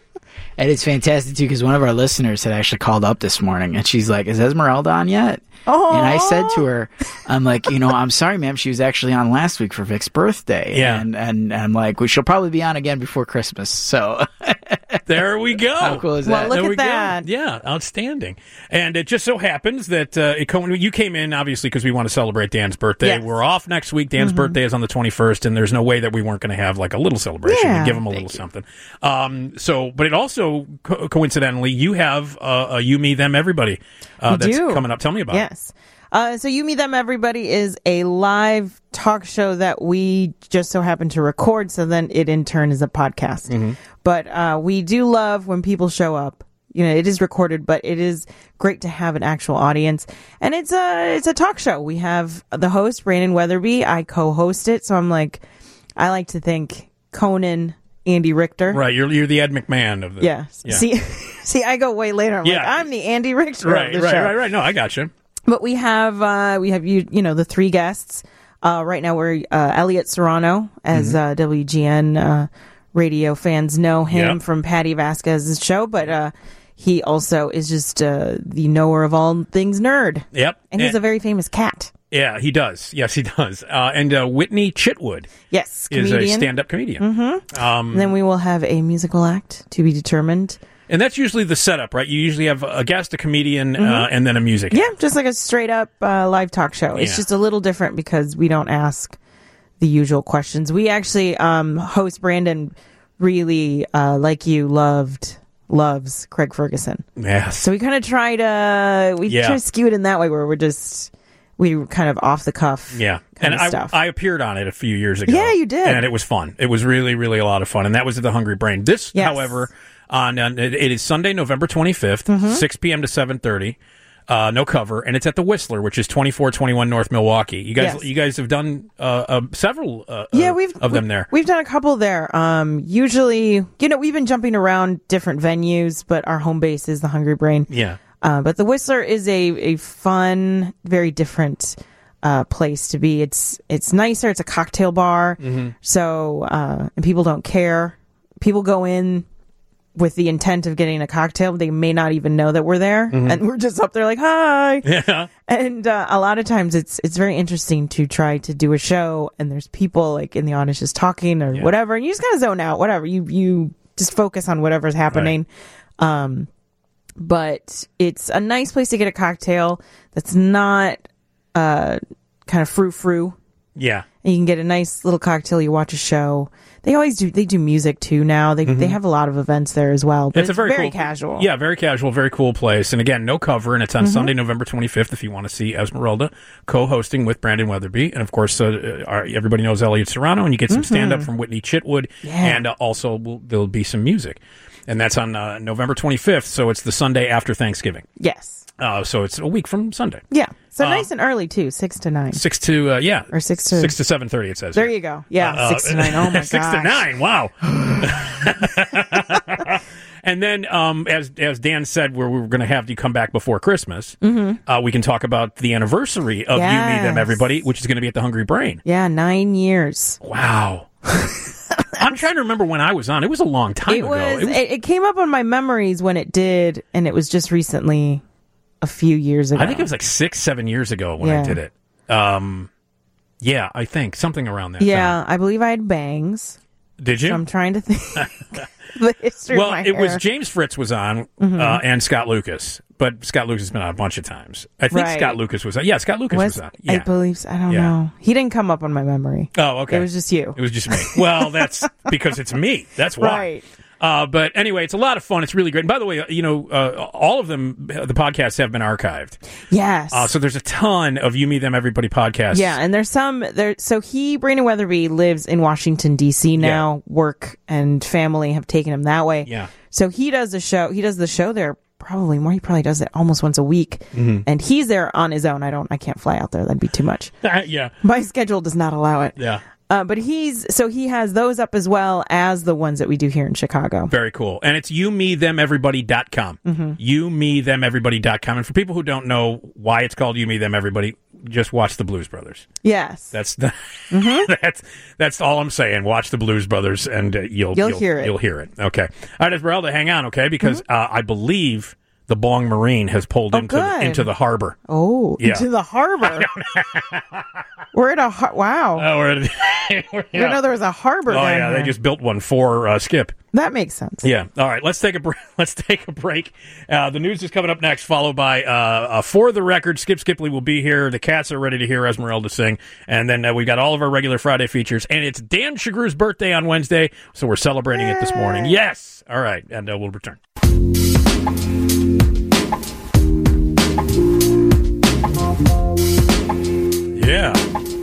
And it's fantastic, too, because one of our listeners had actually called up this morning, and she's like, is Esmeralda on yet? Oh. And I said to her, I'm like, you know, I'm sorry, ma'am. She was actually on last week for Vic's birthday. Yeah. And, and, and I'm like, well, she'll probably be on again before Christmas. So There we go. how cool is Well, that? look There at we go. that. Yeah, outstanding. And it just so happens that uh, it co- you came in, obviously, because we want to celebrate Dan's birthday. Yes. We're off next week. Dan's birthday is on the twenty-first, and there's no way that we weren't going to have like a little celebration Yeah. and give him a little something. Um, so, but it also, co- coincidentally, you have uh, a You, Me, Them, Everybody uh, We that's do. coming up. Tell me about it. Yes. Uh, so You, Me, Them, Everybody is a live talk show that we just so happen to record. So then it in turn is a podcast. Mm-hmm. But uh, we do love when people show up. You know, it is recorded, but it is great to have an actual audience. And it's a, it's a talk show. We have the host, Brandon Weatherby. I co-host it. So I'm like, I like to think Conan, Andy Richter. Right, you're you're the Ed McMahon of the Yeah. yeah. See, see, I go way later. I'm Yeah. like, I'm the Andy Richter right, of the right, show. right, right. No, I got you. But we have uh, we have you you know the three guests. Uh, right now we're uh, Elliot Serrano, as Mm-hmm. uh, W G N uh, radio fans know him Yep. from Patty Vasquez's show, but uh, he also is just uh, the knower of all things nerd. Yep. And he's And- a very famous cat. Yeah, he does. Yes, he does. Uh, and uh, Whitney Chitwood Yes, is comedian. a stand-up comedian. Mm-hmm. Um, And then we will have a musical act to be determined. And that's usually the setup, right? You usually have a guest, a comedian, uh, and then a music. Yeah, just like a straight up uh, live talk show. It's Yeah. just a little different because we don't ask the usual questions. We actually, um, host Brandon really, uh, like you, loved, loves Craig Ferguson. Yes. So we kind of try to, we Yeah. try to skew it in that way where we're just, we were kind of off the cuff. Yeah. Kind and of I, stuff. I appeared on it a few years ago. Yeah, you did. And it was fun. It was really, really a lot of fun. And that was at the Hungry Brain. This, Yes. however, on, on it, it is Sunday, November twenty-fifth, Mm-hmm. six p.m. to seven thirty. Uh, no cover, and it's at the Whistler, which is twenty-four twenty-one North Milwaukee. You guys, Yes. you guys have done uh, uh, several uh, Yeah, uh, we've of them we- there. We've done a couple there. Um, usually, you know, we've been jumping around different venues, but our home base is the Hungry Brain. Yeah. Uh, but the Whistler is a, a fun, very different uh, place to be. It's it's nicer. It's a cocktail bar, Mm-hmm. so uh, and people don't care. People go in with the intent of getting a cocktail. They may not even know that we're there, and we're just up there like, "Hi." Mm-hmm. Yeah. And uh, a lot of times, it's it's very interesting to try to do a show, and there's people like in the audience just talking or Yeah. whatever, and you just kind of zone out. Whatever you you just focus on whatever's happening. Um, but it's a nice place to get a cocktail that's not uh kind of frou frou. Yeah. And you can get a nice little cocktail. You watch a show. They always do. They do music too now. They Mhm. they have a lot of events there as well. But It's it's, a very, very cool, casual. Yeah, very casual, very cool place. And again, no cover, and it's on Mhm. Sunday, November twenty-fifth. If you want to see Esmeralda co-hosting with Brandon Weatherby, and of course, uh, our, everybody knows Elliot Serrano, and you get some Mhm. stand-up from Whitney Chitwood, Yeah. and uh, also will, there'll be some music, and that's on uh, November twenty-fifth. So it's the Sunday after Thanksgiving. Yes. Uh, so it's a week from Sunday. Yeah. So Uh, nice and early too, six to nine. Six to uh, yeah, or six to six to seven thirty. It says There here. you go. Yeah, Uh, six to nine. Oh my god. six to nine. Wow. And then, um, as as Dan said, where we were going to have you come back before Christmas, Mhm. uh, we can talk about the anniversary of You, Me, Them, Yes. Everybody, which is going to be at the Hungry Brain. Yeah, nine years. Wow. I'm trying to remember when I was on. It was a long time It ago. was, it It, came up on my memories when it did, and it was just recently, a few years ago. I think it was like six, seven years ago when I Yeah. did it. Um, yeah, I think something around that. Yeah, I believe I had bangs. Did you? So I'm trying to think the history Well, of my it was hair. James Fritz was on, Mhm. uh, and Scott Lucas, but Scott Lucas has been on a bunch of times. I think Right. Scott Lucas was on. Yeah, Scott Lucas was, Was- on. I Yeah. believe so. I don't Yeah. know. He didn't come up on my memory. Oh, okay. It was just you. It was just me. Well, that's because it's me. That's why. Right. Uh, but anyway, it's a lot of fun. It's really great. And by the way, you know, uh, all of them, the podcasts have been archived. Yes. Uh, so there's a ton of You, Me, Them, Everybody podcasts. Yeah, and there's some there. So he, Brandon Weatherby, lives in Washington D C now. Work and family have taken him that way. Yeah. So he does the show. He does the show there probably more. He probably does it almost once a week, Mhm. and he's there on his own. I don't. I can't fly out there. That'd be too much. yeah. My schedule does not allow it. Yeah. Uh, but he's so he has those up as well as the ones that we do here in Chicago. Very cool. And it's you me them everybody dot com. Mhm. you me them everybody dot com. And for people who don't know why it's called You, Me, Them, Everybody, just watch the Blues Brothers. Yes. That's the Mm-hmm. that's that's all I'm saying. Watch the Blues Brothers, and uh, you'll You'll hear it. You'll hear it. Okay. All right, Esmeralda, hang on, okay? Because Mm-hmm. uh, I believe the Bong Marine has pulled Oh, into the, good. into the harbor. Oh, Yeah. into the harbor. We're at a har- wow. Oh, we're, we're, I didn't know there was a harbor. Oh down yeah, here. they just built one for uh, Skip. That makes sense. Yeah. All right. Let's take a break. Let's take a break. Uh, the news is coming up next, followed by uh, uh, For the Record. Skip Skipley will be here. The cats are ready to hear Esmeralda sing, and then uh, we've got all of our regular Friday features. And it's Dan Shagrew's birthday on Wednesday, so we're celebrating it this morning. Yes. All right, and uh, we'll return. Yeah.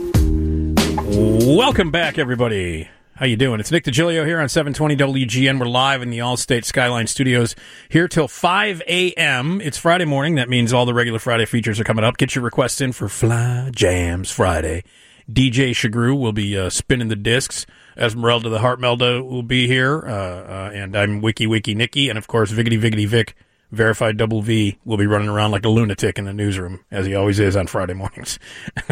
Welcome back, everybody. How you doing? It's Nick DiGilio here on seven twenty W G N. We're live in the Allstate Skyline Studios here till five a.m. It's Friday morning. That means all the regular Friday features are coming up. Get your requests in for Fly Jams Friday. D J Shagrew will be uh, spinning the discs. Esmeralda the Heart Melda will be here. Uh, uh, and I'm Wiki Wiki Nicky. And, of course, Viggity Viggity Vic, Verified Double V, will be running around like a lunatic in the newsroom, as he always is on Friday mornings.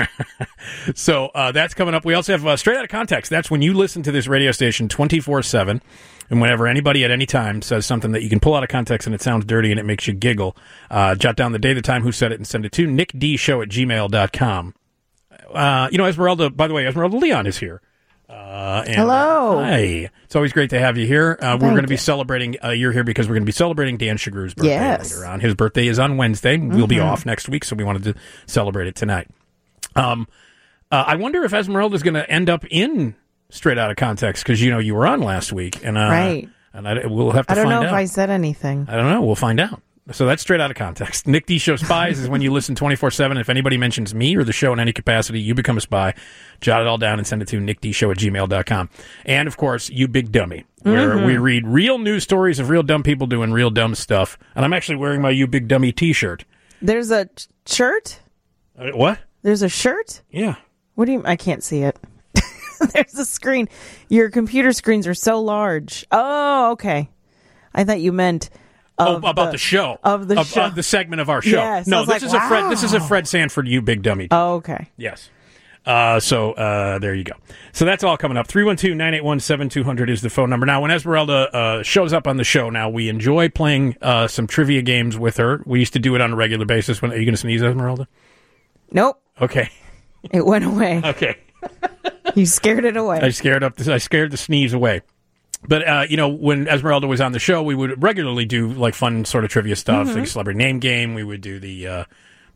So uh, that's coming up. We also have uh, Straight Out of Context. That's when you listen to this radio station twenty-four seven, and whenever anybody at any time says something that you can pull out of context and it sounds dirty and it makes you giggle, uh, jot down the day, the time, who said it, and send it to nickdshow at gmail dot com. Uh, you know, Esmeralda, by the way, Esmeralda Leon is here. Uh, and, Hello. Uh, hi. It's always great to have you here. Uh, we're Thank going to be you. celebrating, uh, you're here because we're going to be celebrating Dan Shagrew's birthday Yes. later on. His birthday is on Wednesday. We'll be Mhm. off next week, so we wanted to celebrate it tonight. Um, uh, I wonder if Esmeralda's going to end up in Straight Out of Context, because, you know, you were on last week. And, uh, Right. And I, we'll have to I don't find know out. if I said anything. I don't know. We'll find out. So that's Straight Out of Context. Nick D Show Spies is when you listen twenty-four seven. If anybody mentions me or the show in any capacity, you become a spy. Jot it all down and send it to nickdshow at gmail dot com. And, of course, You Big Dummy, where Mhm. we read real news stories of real dumb people doing real dumb stuff. And I'm actually wearing my You Big Dummy t-shirt. There's a ch- shirt. Uh, what? There's a shirt. Yeah. What do you? I can't see it. There's a screen. Your computer screens are so large. Oh, okay. I thought you meant. Oh, of about the, show. Of the of, show. of the segment of our show. Yes, I no, was this like, is a Fred this is a wow. Fred Sanford You Big Dummy. Oh, okay. Yes. Uh, so uh, there you go. So that's all coming up. three one two, nine eight one, seven two zero zero is the phone number. Now, when Esmeralda uh, shows up on the show, now we enjoy playing uh, some trivia games with her. We used to do it on a regular basis. When, are you going to sneeze, Esmeralda? Nope. Okay. It went away. Okay. You scared it away. I scared up. The, I scared the sneeze away. But, uh, you know, when Esmeralda was on the show, we would regularly do, like, fun sort of trivia stuff, Mhm. like celebrity name game. We would do the uh,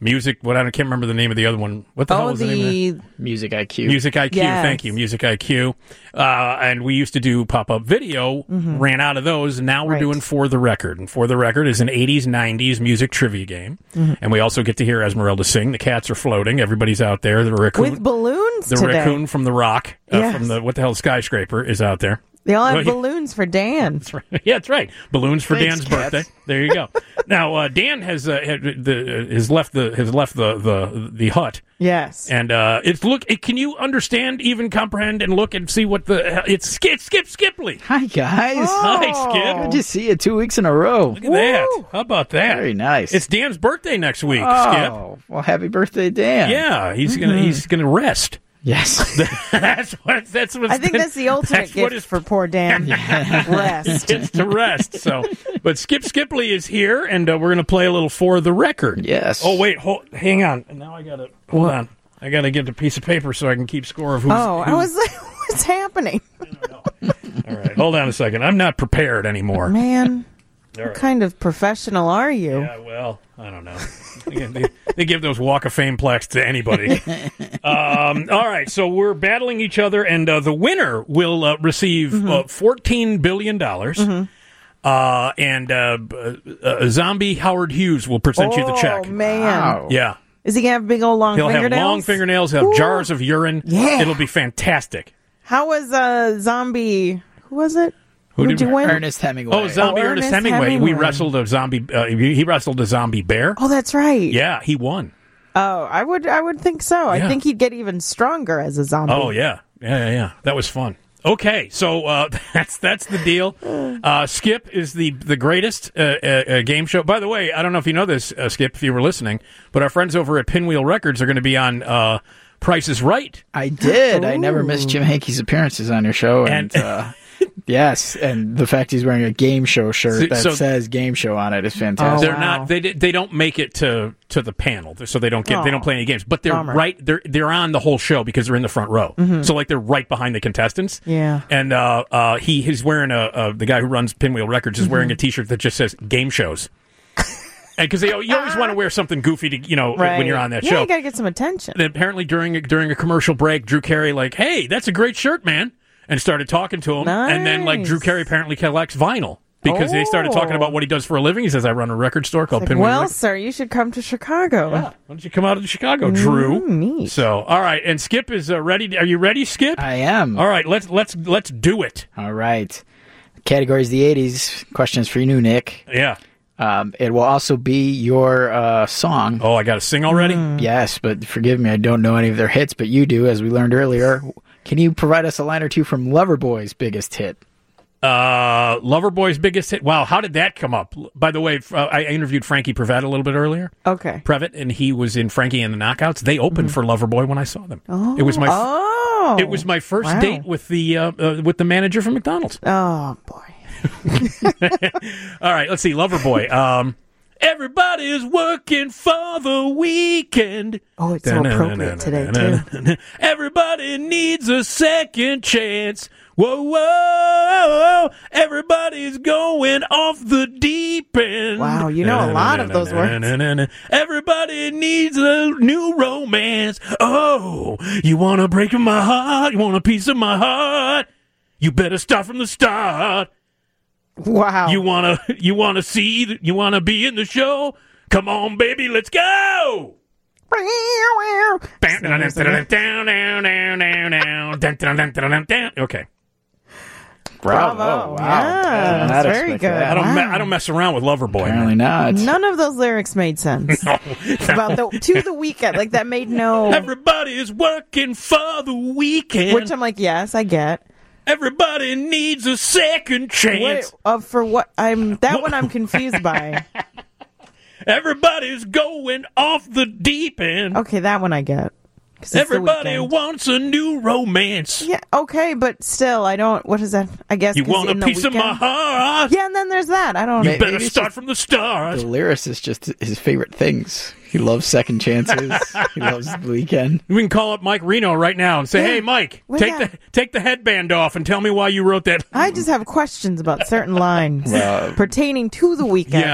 Music, what I can't remember the name of the other one. What the hell Oh, was the name of that? the Music I Q. Music I Q, Yes. thank you, Music I Q. Uh, and we used to do pop-up video, ran out of those, and now we're Right. doing For the Record. And For the Record is an eighties, nineties music trivia game. And we also get to hear Esmeralda sing. The cats are floating. Everybody's out there. The raccoon, with balloons the today. raccoon from The Rock, uh, Yes. from the, what the hell, Skyscraper, is out there. They all have Well, yeah. balloons for Dan. That's right. Yeah, that's right. Balloons for Thanks, Dan's cats. birthday. There you go. Now uh, Dan has uh, had the uh, has left the has left the the, the hut, Yes. and uh, it's look. It, can you understand, even comprehend, and look and see what the it's Skip Skip Skipley. Hi, guys. Hi, Skip. Good to see you two weeks in a row. Look at that. How about that? Very nice. It's Dan's birthday next week. Oh, well, happy birthday, Dan. Skip. Yeah, he's gonna he's gonna rest. Yes. that's what that's what I think that's the ultimate that's what gift is- for poor Dan. Rest. It's to rest. So, but Skip Skipley is here, and uh, we're going to play a little For the Record. Yes. Oh wait, hold, hang on. Now I got to hold on. I got to get the piece of paper so I can keep score of who's. Oh, I who's- was like, what's happening? All right, hold on a second. I'm not prepared anymore. Man, All what right. kind of professional are you? Yeah, well, I don't know. they, they give those Walk of Fame plaques to anybody. um, all right, so we're battling each other, and uh, the winner will uh, receive Mm-hmm. uh, fourteen billion dollars. Uh, and uh, uh, Zombie Howard Hughes will present you the check. Oh, man. Wow. Yeah. Is he going to have big old long He'll fingernails? have long fingernails. He'll have Ooh. jars of urine. Yeah. It'll be fantastic. How was uh, Zombie? Who was it? Who Who did did you win? Ernest Hemingway. Oh, Zombie Oh, Ernest, Ernest Hemingway. We Hemingway. wrestled a zombie. Uh, he he wrestled a zombie bear. Oh, that's right. Yeah, he won. Oh, I would, I would think so. Yeah. I think he'd get even stronger as a zombie. Oh yeah, yeah, yeah. yeah. That was fun. Okay, so uh, that's that's the deal. Uh, Skip is the the greatest uh, uh, uh, game show. By the way, I don't know if you know this, uh, Skip, if you were listening, but our friends over at Pinwheel Records are going to be on uh, Price is Right. I did. I never missed Jim Hankey's appearances on your show. And, And- uh, yes, and the fact he's wearing a game show shirt So- that so- says game show on it is fantastic. They're wow. not. They di- they don't make it to, to the panel, so they don't get. They don't Aw. play any games. But they're Bummer. right. They're they're on the whole show because they're in the front row. So like they're right behind the contestants. Yeah. And uh, uh, he he's wearing a uh, the guy who runs Pinwheel Records is wearing a T-shirt that just says game shows. And because you always want to wear something goofy to you know Right. when you're on that yeah, show. you got to get some attention. And apparently during a, during a commercial break, Drew Carey like, hey, that's a great shirt, man, and started talking to him. And then like Nice. Drew Carey apparently collects vinyl. Because they started talking Oh. about what he does for a living. He says, I run a record store called Like, Pinwheel well, Records. sir, you should come to Chicago. Yeah. Why don't you come out to Chicago, Drew? Mm, neat. So, all right, and Skip is uh, ready. Are you ready, Skip? I am. All right, let's let's let's do it. All right. Categories the eighties. Questions for you, Nick. Yeah. Um, it will also be your uh, song. Oh, I got to sing already. Yes, but forgive me, I don't know any of their hits, but you do, as we learned earlier. Can you provide us a line or two from Loverboy's biggest hit? Uh, Loverboy's biggest hit. Wow, how did that come up? By the way, uh, I interviewed Frankie Prevet a little bit earlier. Okay. Prevet, and he was in Frankie and the Knockouts. They opened for Loverboy when I saw them. Oh, It was my f- oh, it was my first wow. date with the uh, uh, with the manager from McDonald's. Oh boy. All right, let's see. Loverboy. Um, everybody's working for the weekend. Oh, it's so appropriate today too. Everybody needs a second chance. Whoa, whoa, everybody's going off the deep end. Wow, you know a lot of those words. Everybody needs a new romance. Oh, you want to break my heart? You want a piece of my heart? You better start from the start. Wow. You wanna, you wanna see, the, you wanna be in the show? Come on, baby, let's go! Okay, Bravo. Yeah, that's very good. I don't, me- Wow. I don't mess around with Loverboy. Apparently not. None of those lyrics made sense. No. About the to the weekend, like that made no. Everybody's working for the weekend. Which I'm like, yes, I get. Everybody needs a second chance. Wait, uh, for what? I'm that one. I'm confused by. Everybody's going off the deep end. Okay, that one I get. 'Cause it's the Everybody weekend. wants a new romance. Yeah, okay, but still, I don't. What is that? I guess You 'cause want a in the piece of my weekend- heart? Yeah, and then there's that. I don't. You know. better maybe it's start just- from the start. The lyricist just his favorite things. He loves second chances. He loves the weekend. We can call up Mike Reno right now and say, Yeah. "Hey, Mike, What take about- the take the headband off and tell me why you wrote that." I just have questions about certain lines Well- pertaining to the weekend. Yeah.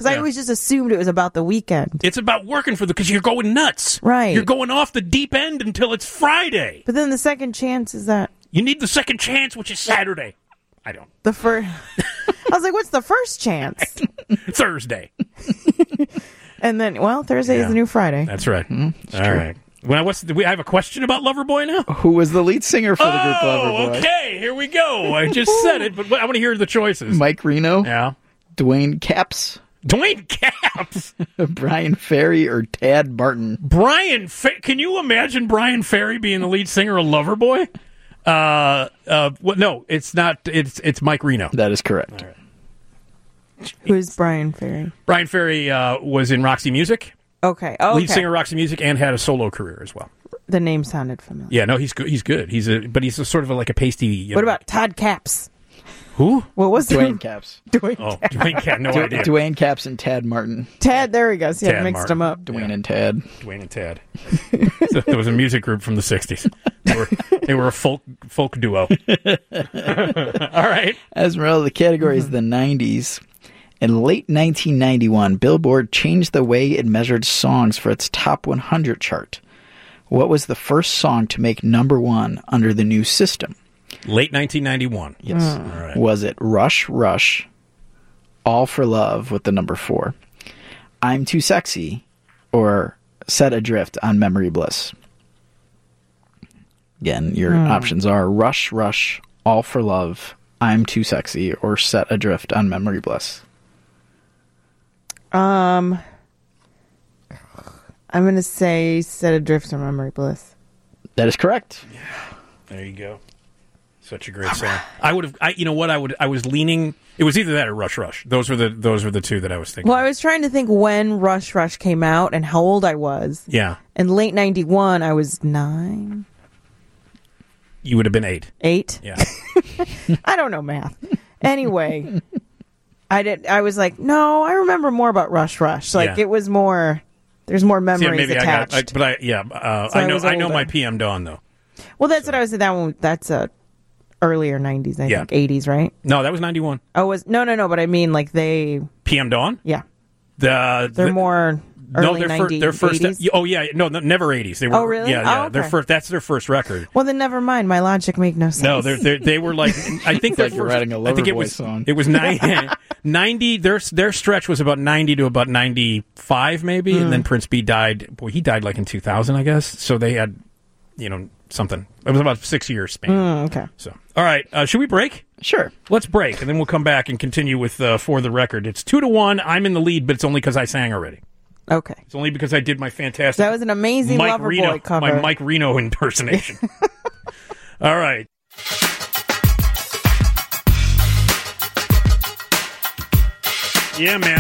Because I Yeah. always just assumed it was about the weekend. It's about working for the because you're going nuts. Right. You're going off the deep end until it's Friday. But then the second chance is that You need the second chance, which is Saturday. I don't. the first. I was like, what's the first chance? Thursday. And then, well, Thursday Yeah. is the new Friday. That's right. All right. Well, what's do we I have a question about Loverboy now? Who was the lead singer for the group Oh, Loverboy? okay. Here we go. I just said it, but I want to hear the choices. Mike Reno, Yeah. Dwayne Caps, Dwayne Caps. Brian Ferry, or Tad Barton. Brian, Fe- can you imagine Brian Ferry being the lead singer of Loverboy? Uh, uh, well, no, it's not. It's it's Mike Reno. That is correct. Who's Brian Ferry? Brian Ferry uh, was in Roxy Music, Okay. Oh, lead okay. singer of Roxy Music, and had a solo career as well. The name sounded familiar. Yeah, no, he's good. He's good. He's a, but he's a sort of a, like a pasty. You What know- about Todd Caps? who? What was the Dwayne Caps. Dwayne Oh, Dwayne Caps. No Du- idea. Dwayne Caps and Tad Martin. Tad, there we go. See, I Tad mixed Martin. them up. Dwayne Yeah. and Tad. Dwayne and Tad. So there was a music group from the sixties. They were, they were a folk folk duo. All right. Esmeralda, the category is the nineties. In late nineteen ninety-one, Billboard changed the way it measured songs for its top one hundred chart. What was the first song to make number one under the new system? Late nineteen ninety-one. Yes. All right. Was it Rush, Rush, All for Love with the number four, I'm Too Sexy, or Set Adrift on Memory Bliss? Again, your Hmm. options are Rush, Rush, All for Love, I'm Too Sexy, or Set Adrift on Memory Bliss. Um, I'm going to say Set Adrift on Memory Bliss. That is correct. There you go. Such a great song. I would have. I, you know what? I would. I was leaning. It was either that or Rush Rush. Those were the. Those were the two that I was thinking. Well, I was trying to think when Rush Rush came out and how old I was. Yeah, In late ninety-one, I was nine, you would have been eight. eight. Yeah. I don't know math. Anyway, I did. I was like, no, I remember more about Rush Rush. Like Yeah. it was more. There's more memories See, maybe attached. I got. I, but I. Yeah. Uh, So I I know. was I know older. my P M Dawn though. well, that's what I was. That one. That's a earlier nineties. I Yeah. think eighties, right? No, that was ninety-one. Oh, was no, no, no. But I mean, like they. P M Dawn. Yeah, The. they're the, more. No, Early their first. nineties, Their first. eighties? Oh yeah. No, no, never eighties. They were. Oh, really? Yeah. Yeah. Oh, Their okay. first. That's their first record. Well, then never mind. My logic made no sense. No, they're, they're, they were like. I think their like you're first- writing a I think it Loverboy was. song. It was nine, ninety. Their their stretch was about ninety to about ninety-five, maybe, and then Prince B died. Boy, he died like in two thousand, I guess. So they had, you know, something. It was about a six year span. Mm, okay. So, all right, uh, should we break? Sure. Let's break, and then we'll come back and continue with uh, For the Record. It's two to one. I'm in the lead, but it's only because I sang already. Okay. It's only because I did my fantastic. That was an amazing Mike Loverboy Reno, cover. my Mike Reno impersonation. All right. Yeah, man.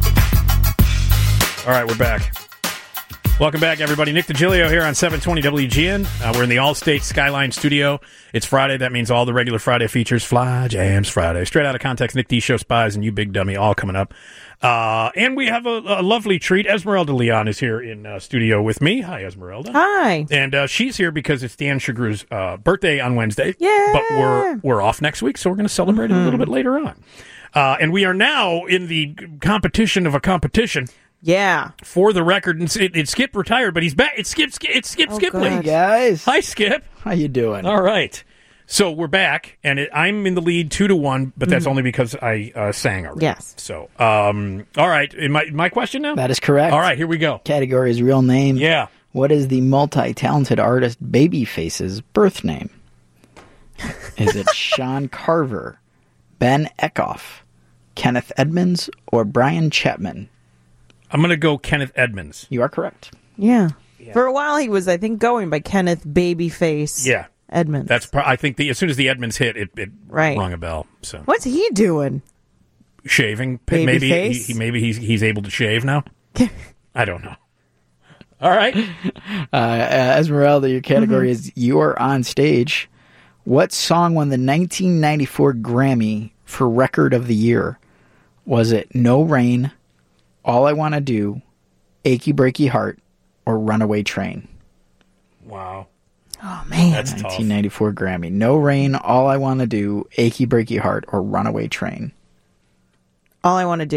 All right, we're back. Welcome back, everybody. Nick DiGilio here on seven twenty W G N. Uh, we're in the Allstate Skyline studio. It's Friday. That means all the regular Friday features, Fly Jams Friday. Straight out of context, Nick D Show, Spies, and You Big Dummy, all coming up. Uh, and we have a, a lovely treat. Esmeralda Leon is here in uh, studio with me. Hi, Esmeralda. Hi. And uh, she's here because it's Dan Sugar's uh, birthday on Wednesday. Yeah. But we're we're off next week, so we're going to celebrate it a little bit later on. Uh, and we are now in the competition of a competition. Yeah. For the record, and it, it Skip retired, but he's back. It's Skip. Skip it's Skip. Oh, Skip. God. Hey, guys. Hi, Skip. How you doing? All right. So we're back, and it, I'm in the lead two to one, but that's only because I uh, sang already. Yes. So, um, all right. My my question now. That is correct. All right. Here we go. Category is real name. Yeah. What is the multi-talented artist Babyface's birth name? Is it Sean Carver, Ben Eckhoff, Kenneth Edmonds, or Brian Chapman? I'm going to go Kenneth Edmonds. You are correct. Yeah. For a while, he was, I think, going by Kenneth Babyface Yeah. Edmonds. That's. Pro- I think the as soon as the Edmonds hit, it, it Right. rung a bell. So What's he doing? shaving. Baby maybe he, face? he maybe he's he's able to shave now. I don't know. All right. Uh, uh, Esmeralda, your category is You Are On Stage. What song won the nineteen ninety-four Grammy for Record of the Year? Was it No Rain, All I Want to Do, Achy Breaky Heart, or Runaway Train? Wow. Oh, man. That's tough. nineteen ninety-four Grammy. No Rain, All I Want to Do, Achy Breaky Heart, or Runaway Train? All I want to do.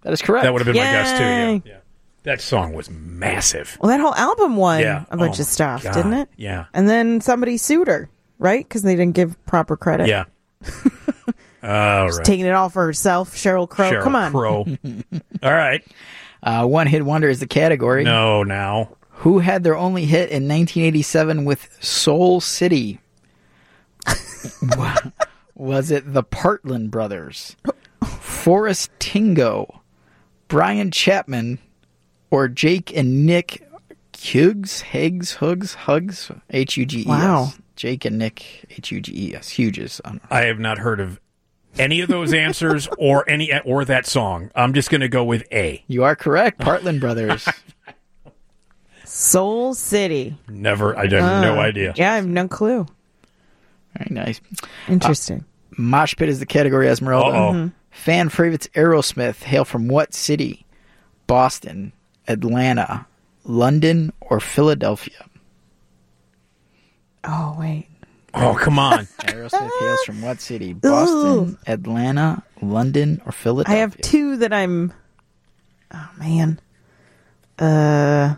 That is correct. That would have been my guess too. Yeah. Yay. yeah. That song was massive. Well, that whole album won Yeah. a bunch Oh of stuff, my God. didn't it? Yeah. And then somebody sued her, right? Because they didn't give proper credit. Yeah. All right. Taking it all for herself, Sheryl Crow. Sheryl Come on. Crow. All right. Uh, one hit wonder is the category. No, now. Who had their only hit in nineteen eighty-seven with Soul City? Was it the Partland Brothers, Forrest Tingo, Brian Chapman, or Jake and Nick Hughes? Higgs, Huggs, Hugs, H U G E S. Wow. Jake and Nick, H U G E S. Hughes. I don't know. I have not heard of any of those answers or any or that song. I'm just going to go with A. You are correct. Partland Brothers. Soul City. Never. I have no Uh, idea. Yeah, I have no clue. Very nice. Interesting. Mosh Pit is the category, Esmeralda. Uh-oh. Mm-hmm. Fan favorites Aerosmith hail from what city? Boston, Atlanta, London, or Philadelphia? Oh, wait. Oh, come on. Aerosmith hails from what city? Boston, Atlanta, London, or I Philadelphia? have two that I'm. Oh, man. Uh.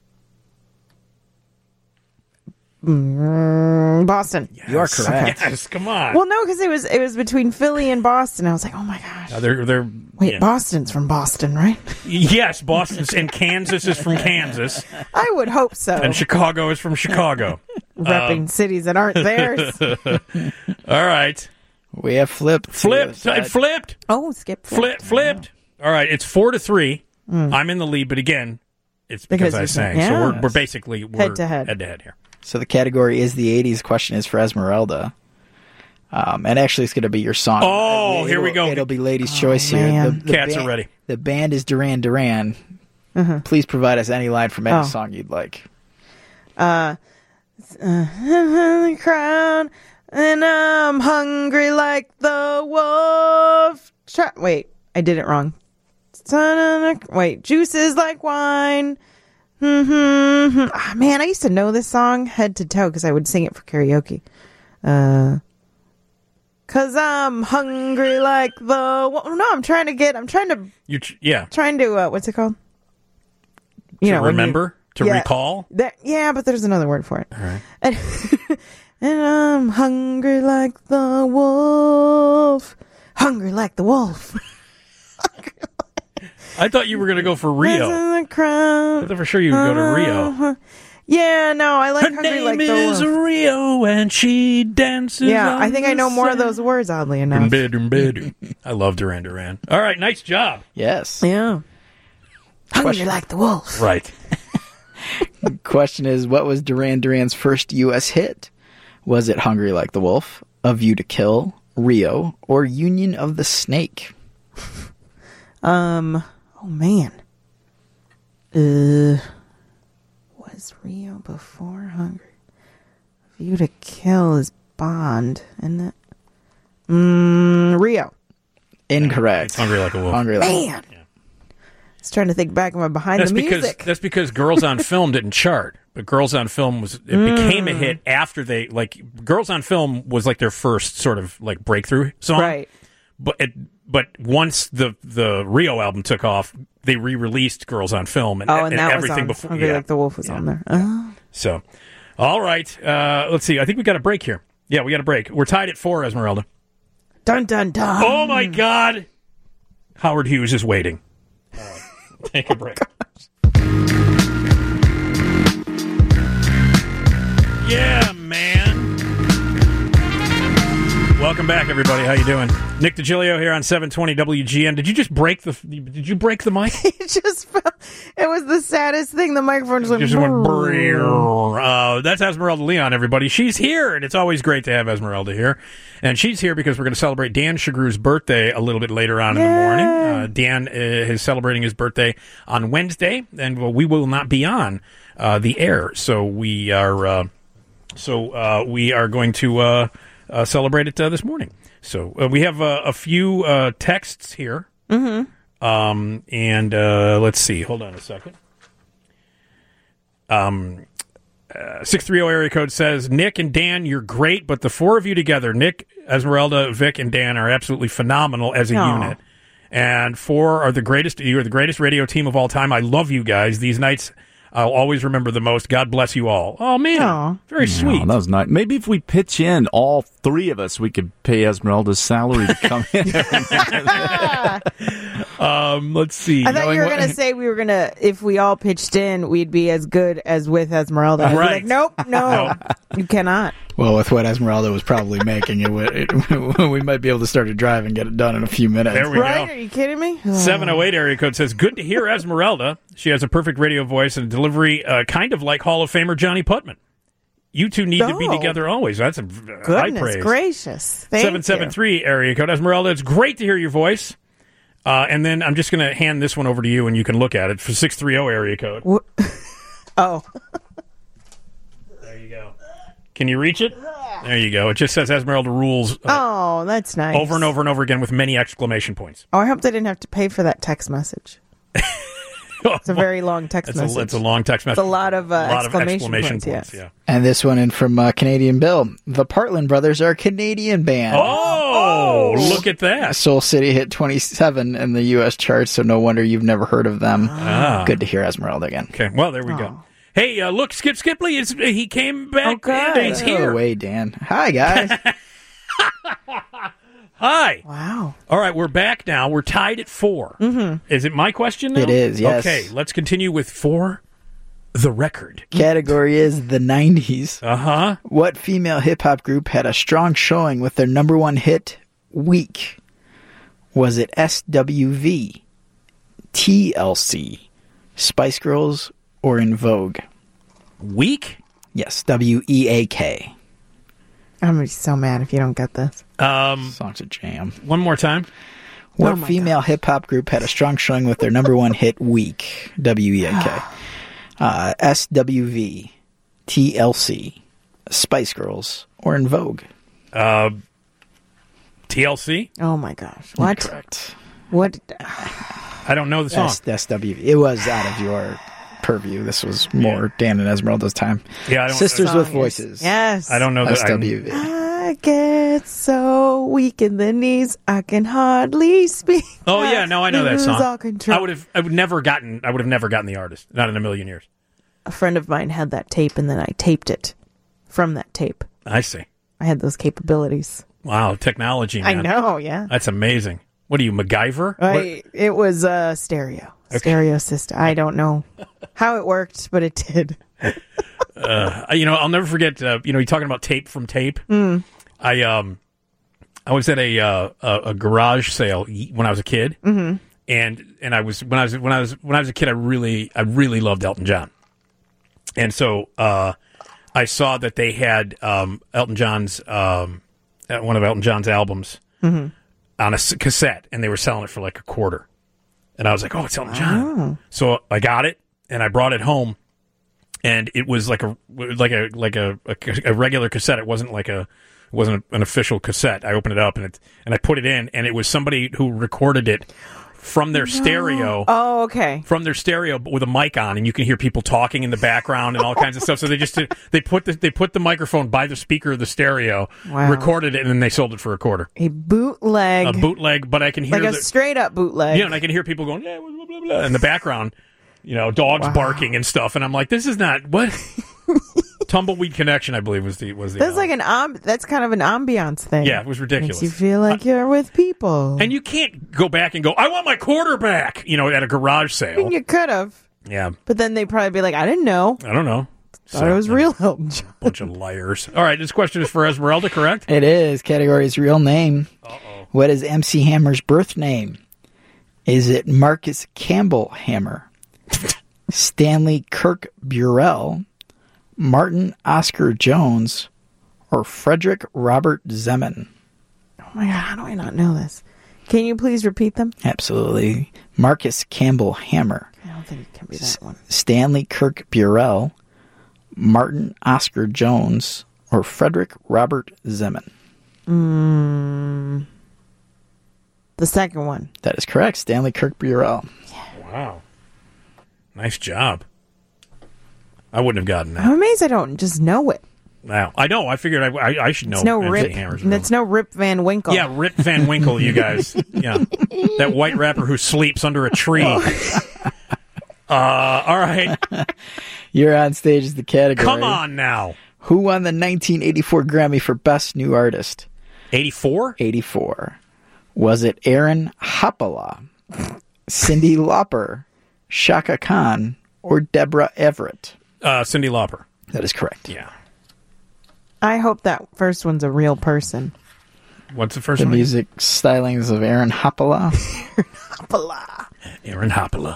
mm, Boston. You are correct. Yes, come on. Well, no, because it was it was between Philly and Boston. I was like, oh my gosh. Uh, they're, they're, Wait, yeah. Boston's from Boston, right? Yes, Boston's and Kansas is from Kansas, I would hope so. and Chicago is from Chicago. Repping cities that aren't theirs. All right. We have flipped. Flipped. Uh, It flipped. Oh, skip. Flip, flipped. All right, it's four to three. I'm in the lead, but again, it's because, Because I you're sang. saying- So we're, Yes. we're basically we're Head to head. head to head here. So the category is the eighties. Question is for Esmeralda. Um, and actually, it's going to be your song. Oh, Uh, here we it'll- go. It'll be Ladies' Choice man. here. The, the Cats band, are ready. The band is Duran Duran. Please provide us any line from any Oh. song you'd like. Uh, uh, the crowd, and I'm hungry like the wolf. Try- Wait, I did it wrong. Wait, juice is like wine. Mm-hmm. Ah, man, I used to know this song head to toe because I would sing it for karaoke. Uh, cause I'm hungry like the wolf. No, I'm trying to get. I'm trying to. You, ch- yeah. Trying to. Uh, what's it called? You To know, when you- remember, to Yeah. recall. That, yeah, but there's another word for it. All right. And, and I'm hungry like the wolf. Hungry like the wolf. I thought you were going to go for Rio. In the crowd. I thought for sure you would go to Rio. Uh-huh. Yeah, no, I like Her hungry name like the is wolf. Rio, and she dances. Yeah, on I think I the know more of sand. those words, oddly enough. Dum-ba-dum-ba-dum. I love Duran Duran. All right, nice job. Yes. Yeah. Hungry Question. like the wolf. Right. Question is, what was Duran Duran's first U S hit? Was it Hungry Like the Wolf, A View to Kill, Rio, or Union of the Snake? Um, oh man. Uh, was Rio before Hungry? View to Kill is Bond, isn't it? Mm, Rio. Incorrect. It's Hungry Like a Wolf. Hungry Like a Wolf. Man. I was trying to think back of my behind That's the because music. that's because Girls on Film didn't chart, but Girls on Film was it became Mm. a hit after they like Girls on Film was like their first sort of like breakthrough song, Right. But it, but once the the Rio album took off, they re-released Girls on Film and, Oh, and, that everything was on. before. Hungry yeah. Like the Wolf was on there. Oh. So, all right, uh, let's see. I think we got a break here. Yeah, we got a break. We're tied at four, Esmeralda. Dun dun dun. Oh my God, Howard Hughes is waiting. All right. Take a break. Yeah, man. Welcome back, everybody. How you doing? Nick DiGilio here on seven twenty W G N. Did you just break the? Did you break the mic? It just felt, it was the saddest thing. The microphone just went. Just went brrr. brrr. Uh, that's Esmeralda Leon, everybody. She's here, and it's always great to have Esmeralda here. And she's here because we're going to celebrate Dan Shagrew's birthday a little bit later on in the morning. Uh, Dan uh, is celebrating his birthday on Wednesday, and well, we will not be on uh, the air, so we are uh, so uh, we are going to uh, uh, celebrate it uh, this morning. So uh, we have uh, a few uh, texts here. Mm-hmm. Um, and uh, let's see. Hold on a second. Um, uh, six three zero area code says, Nick and Dan, you're great, but the four of you together, Nick, Esmeralda, Vic, and Dan, are absolutely phenomenal as a Aw. unit. And four are the greatest. You are the greatest radio team of all time. I love you guys. These nights I'll always remember the most. God bless you all. Oh, man. Aw. Very No, sweet. that was nice. Maybe if we pitch in, all three of us, we could pay Esmeralda's salary to come in. um, let's see. I thought Knowing you were what- going to say we were going to, if we all pitched in, we'd be as good as with Esmeralda. I'd be Right. like, nope, no, you cannot. Well, with what Esmeralda was probably making, it, would, it we might be able to start a drive and get it done in a few minutes. There we Right? go. Are you kidding me? seven oh eight area code says, good to hear Esmeralda. She has a perfect radio voice and delivery, uh, kind of like Hall of Famer Johnny Putman. You two need to be Oh. together always. That's a uh, high Goodness praise. gracious. Thank seven seven three area code. Esmeralda, it's great to hear your voice. Uh, and then I'm just going to hand this one over to you and you can look at it for six three zero area code. you. Oh, There you go. Can you reach it? There you go. It just says Esmeralda rules uh, oh, that's nice. over and over and over again with many exclamation points. Oh, I hope they didn't have to pay for that text message. It's a very long text It's message. a, it's a long text message. It's a lot of, uh, a lot exclamation of exclamation points, points. yes. Yeah. And this one in from uh, Canadian Bill. The Partland Brothers are a Canadian band. Oh, look at that. Soul City hit twenty-seven in the U S charts, so no wonder you've never heard of them. Ah. Good to hear Esmeralda again. Okay, well, there we go. Hey, uh, look, Skip Skipley, is, he came back. Oh, good. and he's here. Oh, wait, Dan. Hi, guys. Hi. Wow. All right, we're back now. We're tied at four. Mm-hmm. Is it my question now? It is, yes. Okay, let's continue with four, the record. Category is the nineties. Uh-huh. What female hip-hop group had a strong showing with their number one hit, Weak? Was it S W V, T L C, Spice Girls, or In Vogue? Weak? Yes, W E A K. I'm going to be so mad if you don't get this. Um, Song's a jam. one more time. What Oh my female hip-hop group had a strong showing with their number one hit, Weak? W E A K. Uh, S W V, T L C, Spice Girls, or In Vogue? Uh, T L C? Oh, my gosh. What? Correct. What? I don't know the song. S- S W V. It was out of your purview. This was more Dan and Esmeralda's time. Yeah, I don't. Sisters Song with is- Voices. Yes. I don't know that. S W V. I get so weak in the knees, I can hardly speak. Oh yeah, no, I know that Lose song. all control. I would have, I would never gotten, I would have never gotten the artist, not in a million years. A friend of mine had that tape, and then I taped it from that tape. I see. I had those capabilities. Wow, technology. I Man. know, yeah. That's amazing. What are you, MacGyver? What- I, it was uh, stereo. Stereo system. I don't know how it worked, but it did. uh, you know, I'll never forget. Uh, you know, you're talking about tape from tape. Mm. I um, I was at a uh, a, a garage sale when I was a kid, Mm-hmm. and and I was when I was when I was when I was a kid, I really I really loved Elton John, and so uh, I saw that they had um, Elton John's um, uh, one of Elton John's albums Mm-hmm. on a s- cassette, and they were selling it for like a quarter. And I was like, oh, it's Elton John. So I got it, and I brought it home, and it was like a like a like a, a, a regular cassette. It wasn't like a it wasn't an official cassette. I opened it up, and it and I put it in, and it was somebody who recorded it from their stereo. Oh, okay. From their stereo, but with a mic on, and you can hear people talking in the background and all kinds of stuff. So they just did, they put the they put the microphone by the speaker of the stereo, Wow. recorded it, and then they sold it for a quarter. A bootleg. A bootleg, but I can hear like a the, straight up bootleg. yeah, and I can hear people going, yeah, blah, blah, blah, in the background, you know, dogs Wow. barking and stuff. And I'm like, this is not, what? Tumbleweed Connection, I believe, was the, was the, That's album. like an amb- That's kind of an ambiance thing. Yeah, it was ridiculous. Makes you feel like you're with people. And you can't go back and go, I want my quarter back, you know, at a garage I mean, sale. you could have, Yeah, but then they'd probably be like, I didn't know. I don't know. Thought it was real Elton John. Bunch of liars. All right, this question is for Esmeralda, correct? It is. Category's real name. Uh-oh. What is M C Hammer's birth name? Is it Marcus Campbell Hammer, Stanley Kirk Burrell, Martin Oscar Jones, or Frederick Robert Zeman? Oh my God, how do I not know this? Can you please repeat them? Absolutely. Marcus Campbell Hammer, I don't think it can be that one. Stanley Kirk Burrell, Martin Oscar Jones, or Frederick Robert Zeman? Mm, the second one. That is correct. Stanley Kirk Burrell. Wow. Nice job. I wouldn't have gotten that. I'm amazed I don't just know it. Wow. I know. I figured I, I, I should know. It's no M C Rip. Hammer's It's no Rip Van Winkle. Yeah, Rip Van Winkle, you guys. Yeah. That white rapper who sleeps under a tree. uh, all right. You're on stage is the category. Come on now. Who won the nineteen eighty-four Grammy for Best New Artist? eighty-four? eighty-four. Was it Aaron Hopala, Cyndi Lauper, Shaka Khan, or Deborah Everett? Uh, Cyndi Lauper. That is correct. Yeah. I hope that first one's a real person. What's the first The one? music stylings of Aaron Hopala. Hopala. Aaron Hopala.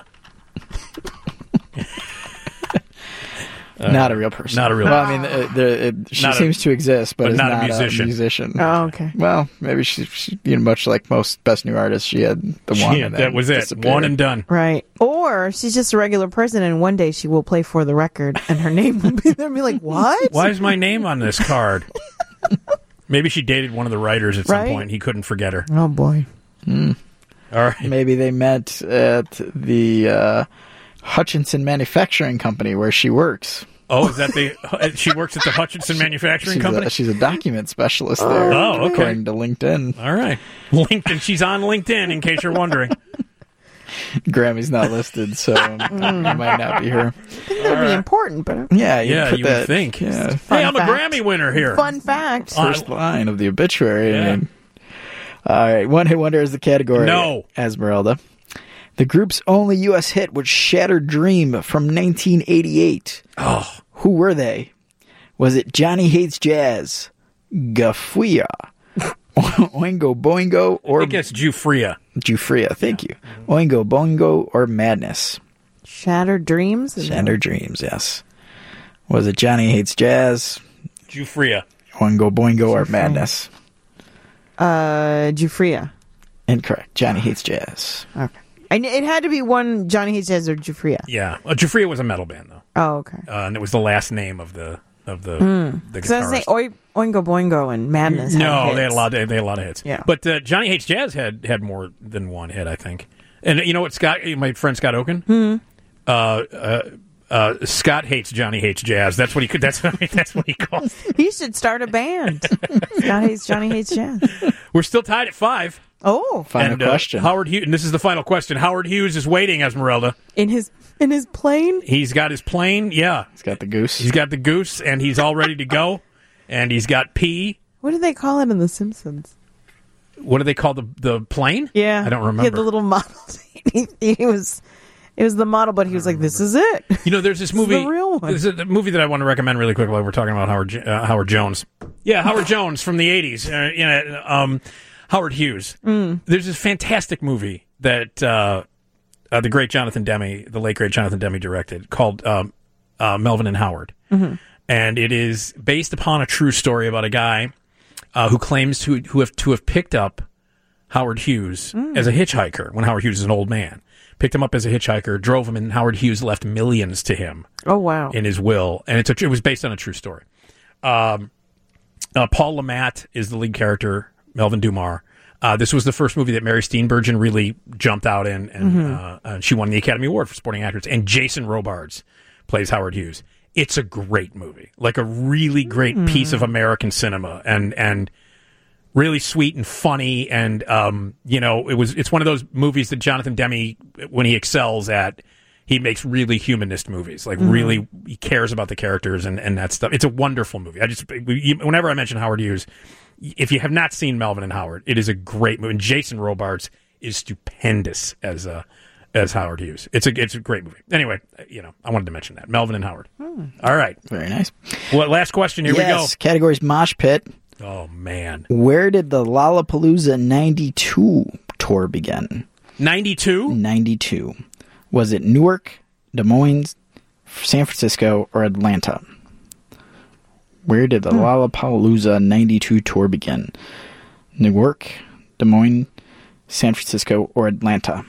Uh, not a real person. Not a real well, person. I mean, uh, the, it, she Not a- seems to exist, but, but is not a not, musician. a musician. Oh, okay. Well, maybe she, she, you know, much like most Best New Artists, she had the one. Yeah, and that then was it. disappeared. One and done. Right. Or she's just a regular person, and one day she will play For the Record, and her name will be there and be like, what? Why is my name on this card? Maybe she dated one of the writers at some Right? point. He couldn't forget her. Oh, boy. Mm. All right. Maybe they met at the uh, Hutchinson Manufacturing Company where she works. Oh, is that the? She works at the Hutchinson Manufacturing She's Company. a, she's a document specialist there. Oh, okay. According to LinkedIn. All right. LinkedIn. She's on LinkedIn, in case you're wondering. Grammy's not listed, so it might not be her. I think that'd be important, but Yeah, you Yeah, put you that, would think. Yeah, Hey, I'm a fact. Grammy winner here. fun fact. Uh, first line of the obituary. I Yeah. mean. All right, One Hit Wonder is the category. No. Esmeralda. The group's only U S hit was Shattered Dream from nineteen eighty-eight. Oh, Who were they? Was it Johnny Hates Jazz, Gafuia, Oingo Boingo, I or think it's Jufria. Jufria? Thank you. Oingo Boingo or Madness? Shattered Dreams? Shattered Dreams, yes. Was it Johnny Hates Jazz, Jufria. Oingo Boingo, or Madness? Uh, Jufria. Incorrect. Johnny Hates Jazz. Okay. I, kn- it had to be one Johnny Hates Jazz or Jufria. Yeah, uh, Jufria was a metal band though, Oh, okay. uh, and it was the last name of the of the Hmm. the Because I was saying guitarist. Oi, Oingo Boingo and Madness. had No, hits. they had a lot. Of, they had a lot of hits. Yeah. but uh, Johnny Hates Jazz had had more than one hit, I think. And you know what, Scott, my friend Scott Oaken, hmm. uh, uh, uh, Scott hates Johnny Hates Jazz. That's what he could. That's what I mean, that's what he calls. He should start a band. Scott hates Johnny Hates Jazz. We're still tied at five. Oh, Final and, uh, question. Howard Hughes, and this is the final question. Howard Hughes is waiting, Esmeralda. in his in his plane. He's got his plane. Yeah, He's got the goose. he's got the goose, and he's all ready to go. And he's got P. What do they call it in The Simpsons? What do they call the the plane? Yeah, I don't remember. He had the little model. he, he was, it was the model, but he was like, "This is it." You know, there's this This is movie. the real one. There's a movie that I want to recommend really quickly. We're talking about Howard J- uh, Howard Jones. Yeah, Howard Jones from the eighties. Uh, you know, um, Howard Hughes. Mm. There's this fantastic movie that uh, uh, the great Jonathan Demme, the late great Jonathan Demme, directed called um, uh, Melvin and Howard, Mm-hmm. and it is based upon a true story about a guy uh, who claims to who have to have picked up Howard Hughes Mm. as a hitchhiker when Howard Hughes is an old man. Picked him up as a hitchhiker, drove him, and Howard Hughes left millions to him Oh wow! in his will. And it's a, it was based on a true story. Um, uh, Paul Lamatt is the lead character, Melvin Dumar. Uh, this was the first movie that Mary Steenburgen really jumped out in, and Mm-hmm. uh, uh, she won the Academy Award for Supporting Actress. And Jason Robards plays Howard Hughes. It's a great movie, like a really great Mm. piece of American cinema, and and really sweet and funny. And um, you know, it was it's one of those movies that Jonathan Demme, when he excels at, he makes really humanist movies. Like Mhm. really, he cares about the characters and, and that stuff. It's a wonderful movie. I just whenever I mention Howard Hughes, if you have not seen Melvin and Howard, it is a great movie. And Jason Robards is stupendous as uh, as Howard Hughes. It's a it's a great movie. Anyway, you know, I wanted to mention that Melvin and Howard. All right, Very nice. well, last question. Here yes, category's Mosh Pit. we go. Oh man, Where did the Lollapalooza ninety-two tour begin? ninety-two. ninety-two. Was it Newark, Des Moines, San Francisco, or Atlanta? Where did the Hmm. Lollapalooza ninety-two tour begin? Newark, Des Moines, San Francisco, or Atlanta?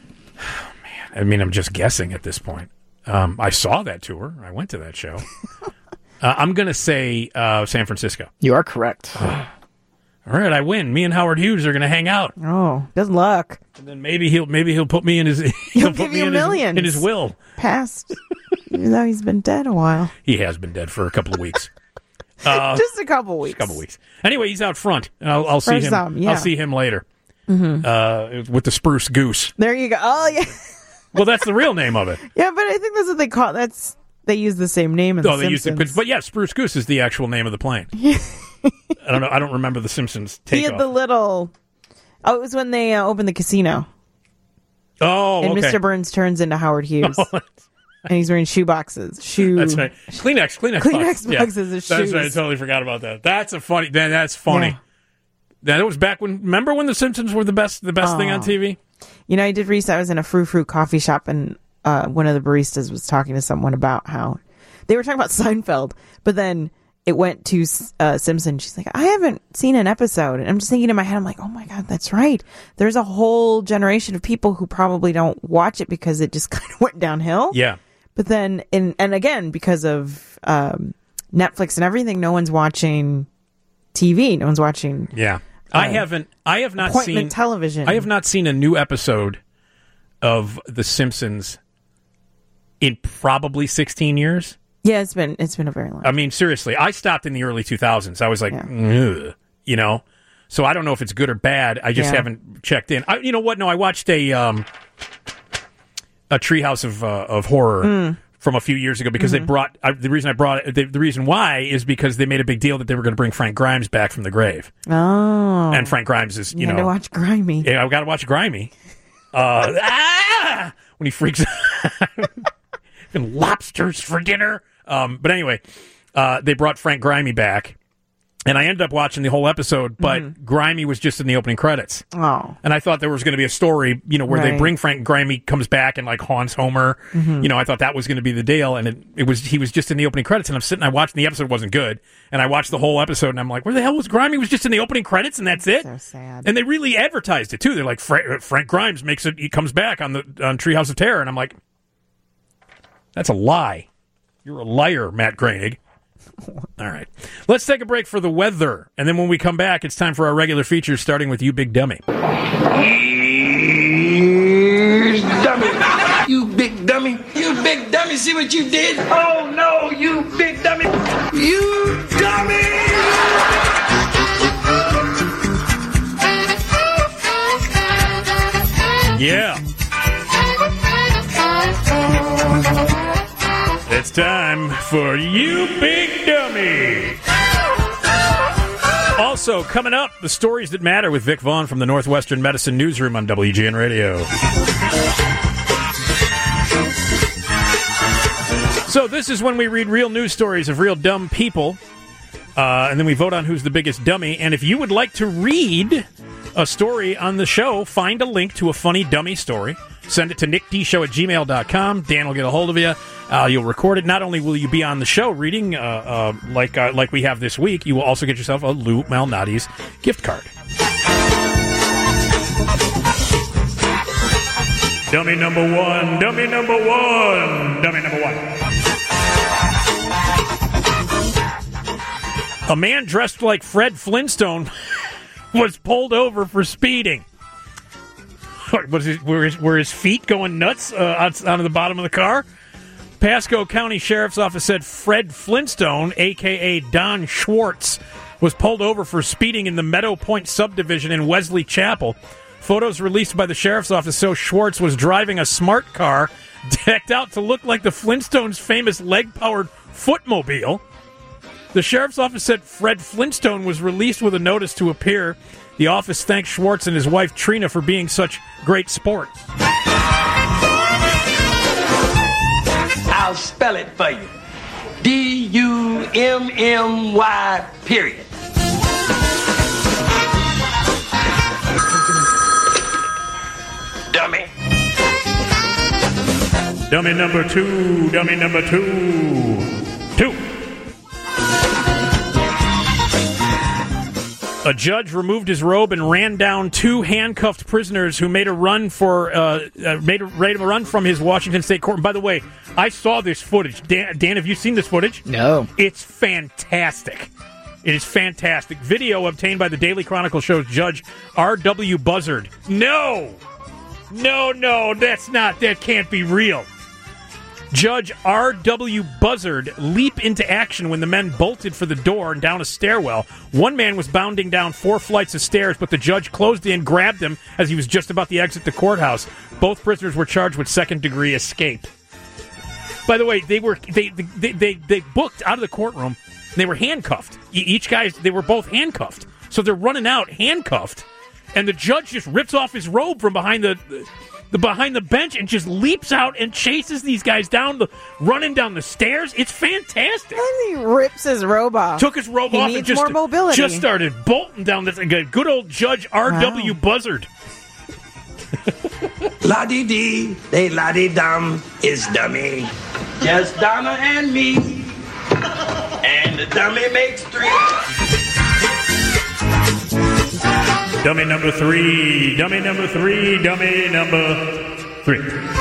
I mean, I'm just guessing at this point. Um, I saw that tour. I went to that show. uh, I'm going to say uh, San Francisco. You are correct. All right, I win. Me and Howard Hughes are going to hang out, Oh, good luck. and then maybe he'll maybe he'll put me in his he'll, put give me you in his, millions. in his will. Past, even though he's been dead a while. He has been dead for a couple of weeks. Uh, Just a couple weeks. Just a couple weeks. Anyway, he's out front, and I'll, I'll see For him. some, yeah. I'll see him later Mhm. uh, with the spruce goose. There you go. Oh yeah. Well, that's the real name of it. Yeah, but I think that's what they call. That's they use the same name in Oh, the they used Simpsons. it, but, but yeah, Spruce Goose is the actual name of the plane. I don't know. I don't remember the Simpsons he takeoff. had the little. Oh, it was when they uh, opened the casino. Oh, and okay. Mister Burns turns into Howard Hughes, Oh, and he's wearing shoe boxes. Shoe. That's right. Kleenex, Kleenex, Kleenex box. boxes Yeah. as That's shoes. right. I totally forgot about that. That's a funny. That, that's funny. Yeah. That was back when. Remember when the Simpsons were the best, the best thing on T V? You know, I did research. I was in a frou frou coffee shop, and uh, one of the baristas was talking to someone about how they were talking about Seinfeld, but then it went to uh, Simpson. She's like, I haven't seen an episode. And I'm just thinking in my head, I'm like, oh my God, that's right. There's a whole generation of people who probably don't watch it because it just kind of went downhill. Yeah. But then, in, and again, because of um, Netflix and everything, no one's watching T V. No one's watching. Yeah. I haven't. I have not appointment seen television. I have not seen a new episode of The Simpsons in probably sixteen years. Yeah, it's been it's been a very long. I mean, seriously, I stopped in the early two thousands. I was like, ugh, you know. So I don't know if it's good or bad. I just Yeah. haven't checked in. I, you know what? No, I watched a um, a Treehouse of uh, of Horror. Mm. From a few years ago, because Mhm. they brought I, the reason I brought it, the, the reason why is because they made a big deal that they were going to bring Frank Grimes back from the grave, Oh. and Frank Grimes is you, You had know to watch Grimy. Yeah, I've got to watch Grimy. Uh, ah! When he freaks out. And lobsters for dinner. Um, but anyway, uh, they brought Frank Grimy back, and I ended up watching the whole episode, but Mhm. Grimy was just in the opening credits. Oh. And I thought there was going to be a story, you know, where they Right. bring Frank Grimy comes back and like haunts Homer. Mhm. You know, I thought that was going to be the deal, and it, it was. He was just in the opening credits, and I'm sitting, I watched, and the episode wasn't good, and I watched the whole episode, and I'm like, where the hell was Grimy? He was just in the opening credits, and that's it. So sad. And they really advertised it too. They're like, Fra- Frank Grimes makes it. He comes back on the on Treehouse of Terror, and I'm like, that's a lie. You're a liar, Matt Groening. All right. Let's take a break for the weather. And then when we come back, it's time for our regular features, starting with You Big Dummy. Here's dummy. You big dummy. You big dummy. See what you did? Oh, no, you big dummy. You dummy. Yeah. It's time for You Big Dummy. Also, coming up, the stories that matter with Vic Vaughn from the Northwestern Medicine Newsroom on W G N Radio. So this is when we read real news stories of real dumb people, uh, and then we vote on who's the biggest dummy. And if you would like to read a story on the show, find a link to a funny dummy story. Send it to nick d show at gmail dot com. Dan will get a hold of you. Uh, you'll record it. Not only will you be on the show reading, uh, uh, like uh, like we have this week, you will also get yourself a Lou Malnati's gift card. Dummy number one. Dummy number one. Dummy number one. A man dressed like Fred Flintstone was pulled over for speeding. What, was his, were, his, were his feet going nuts uh, out, out of the bottom of the car? Pasco County Sheriff's Office said Fred Flintstone, a k a. Don Schwartz, was pulled over for speeding in the Meadow Point subdivision in Wesley Chapel. Photos released by the Sheriff's Office show Schwartz was driving a smart car decked out to look like the Flintstones' famous leg-powered footmobile. The Sheriff's Office said Fred Flintstone was released with a notice to appear. The office thanked Schwartz and his wife Trina for being such great sports. I'll spell it for you. D U M M Y period. Dummy. Dummy number two. Dummy number two. Two. A judge removed his robe and ran down two handcuffed prisoners who made a run for uh, uh, made a, made a run from his Washington State court. And by the way, I saw this footage. Dan, Dan, have you seen this footage? No. It's fantastic. It is fantastic. Video obtained by the Daily Chronicle shows Judge R W Buzzard. No, no, no, that's not. That can't be real. Judge R W Buzzard leap into action when the men bolted for the door and down a stairwell. One man was bounding down four flights of stairs, but the judge closed in, grabbed him as he was just about to exit the courthouse. Both prisoners were charged with second-degree escape. By the way, they were they they they, they booked out of the courtroom. They were handcuffed. E- each guy, they were both handcuffed. So they're running out handcuffed, and the judge just rips off his robe from behind the, the, the behind the bench and just leaps out and chases these guys down, the running down the stairs. It's fantastic. And he rips his robe off. Took his robe he off needs and just more mobility. just started bolting down this. Good old Judge R W Wow. Buzzard. La-dee-dee, they la-dee-dum is dummy. Just Donna and me. And the dummy makes three. Dummy number three. Dummy number three. Dummy number three.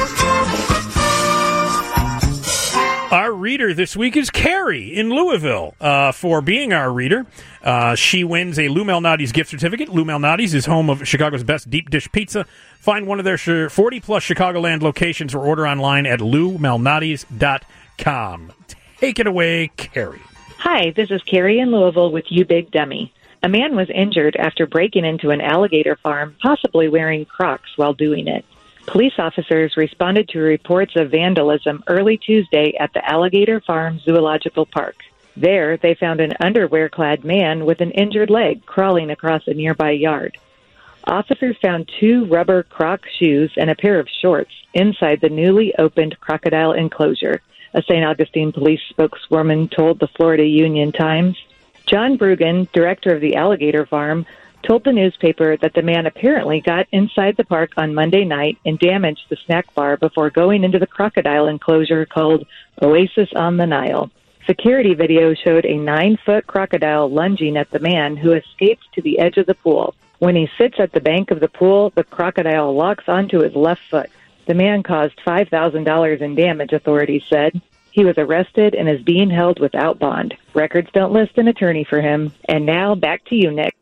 Our reader this week is Carrie in Louisville. Uh, for being our reader, uh, she wins a Lou Malnati's gift certificate. Lou Malnati's is home of Chicago's best deep dish pizza. Find one of their forty-plus Chicagoland locations or order online at lou malnatis dot com. Take it away, Carrie. Hi, this is Carrie in Louisville with You Big Dummy. A man was injured after breaking into an alligator farm, possibly wearing Crocs while doing it. Police officers responded to reports of vandalism early Tuesday at the Alligator Farm Zoological Park. There, they found an underwear-clad man with an injured leg crawling across a nearby yard. Officers found two rubber Croc shoes and a pair of shorts inside the newly opened crocodile enclosure, a Saint Augustine police spokeswoman told the Florida Union Times. John Brugan, director of the alligator farm, told the newspaper that the man apparently got inside the park on Monday night and damaged the snack bar before going into the crocodile enclosure called Oasis on the Nile. Security video showed a nine-foot crocodile lunging at the man, who escaped to the edge of the pool. When he sits at the bank of the pool, the crocodile locks onto his left foot. The man caused five thousand dollars in damage, authorities said. He was arrested and is being held without bond. Records don't list an attorney for him. And now, back to you, Nick.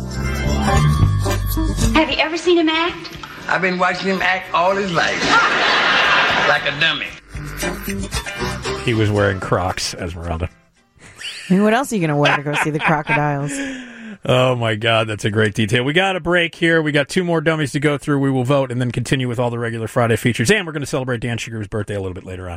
Have you ever seen him act? I've been watching him act all his life. Like a dummy. He was wearing Crocs, Esmeralda. I mean, what else are you going to wear to go see the crocodiles? Oh, my God, that's a great detail. We got a break here. We got two more dummies to go through. We will vote and then continue with all the regular Friday features. And we're going to celebrate Dan Shigur's birthday a little bit later on.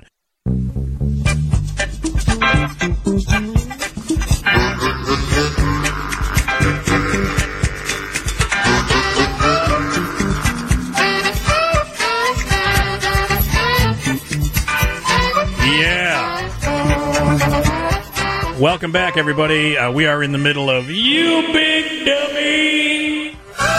Yeah. Welcome back, everybody. Uh, we are in the middle of You Big Dummy.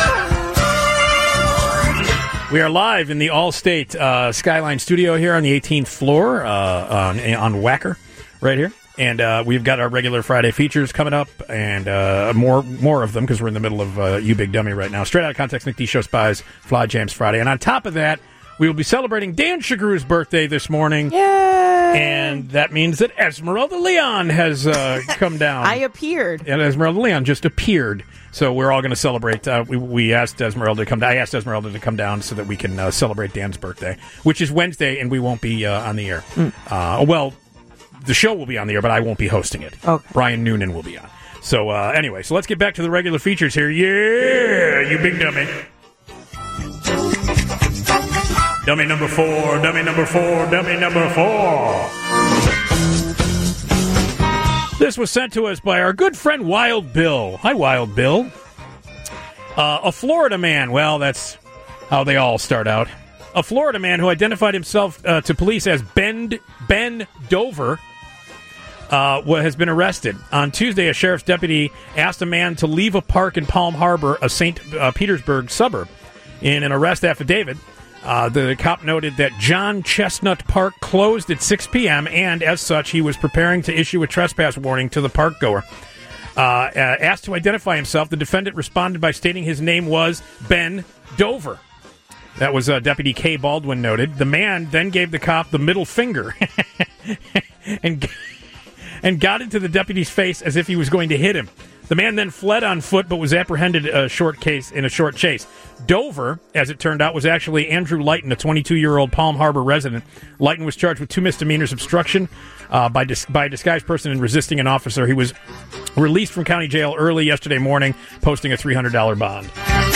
We are live in the Allstate uh, Skyline studio here on the eighteenth floor uh, on, on Wacker, right here. And uh, we've got our regular Friday features coming up, and uh, more more of them because we're in the middle of uh, You Big Dummy right now. Straight out of context, Nick D. Show Spies, Fly Jams Friday. And on top of that, we will be celebrating Dan Shigur's birthday this morning. Yay! And that means that Esmeralda Leon has uh, come down. I appeared. And Esmeralda Leon just appeared. So we're all going to celebrate. Uh, we, we asked Esmeralda to come down. I asked Esmeralda to come down so that we can uh, celebrate Dan's birthday, which is Wednesday, and we won't be uh, on the air. Mm. Uh, well, the show will be on the air, but I won't be hosting it. Okay. Brian Noonan will be on. So uh, anyway, so let's get back to the regular features here. Yeah, you big dummy. Dummy number four, dummy number four, dummy number four. This was sent to us by our good friend Wild Bill. Hi, Wild Bill. Uh, a Florida man, well, that's how they all start out. A Florida man who identified himself uh, to police as Ben, Ben Dover uh, has been arrested. On Tuesday, a sheriff's deputy asked a man to leave a park in Palm Harbor, a Saint Uh, Petersburg suburb. In an arrest affidavit, Uh, the cop noted that John Chestnut Park closed at six p.m., and as such, he was preparing to issue a trespass warning to the park goer. Uh, uh, asked to identify himself, the defendant responded by stating his name was Ben Dover. That was uh, Deputy Kay Baldwin noted. The man then gave the cop the middle finger and and got into the deputy's face as if he was going to hit him. The man then fled on foot, but was apprehended a short case in a short chase. Dover, as it turned out, was actually Andrew Lighton, a twenty-two-year-old Palm Harbor resident. Lighton was charged with two misdemeanors: obstruction uh, by dis- by a disguised person and resisting an officer. He was released from county jail early yesterday morning, posting a three hundred dollars bond.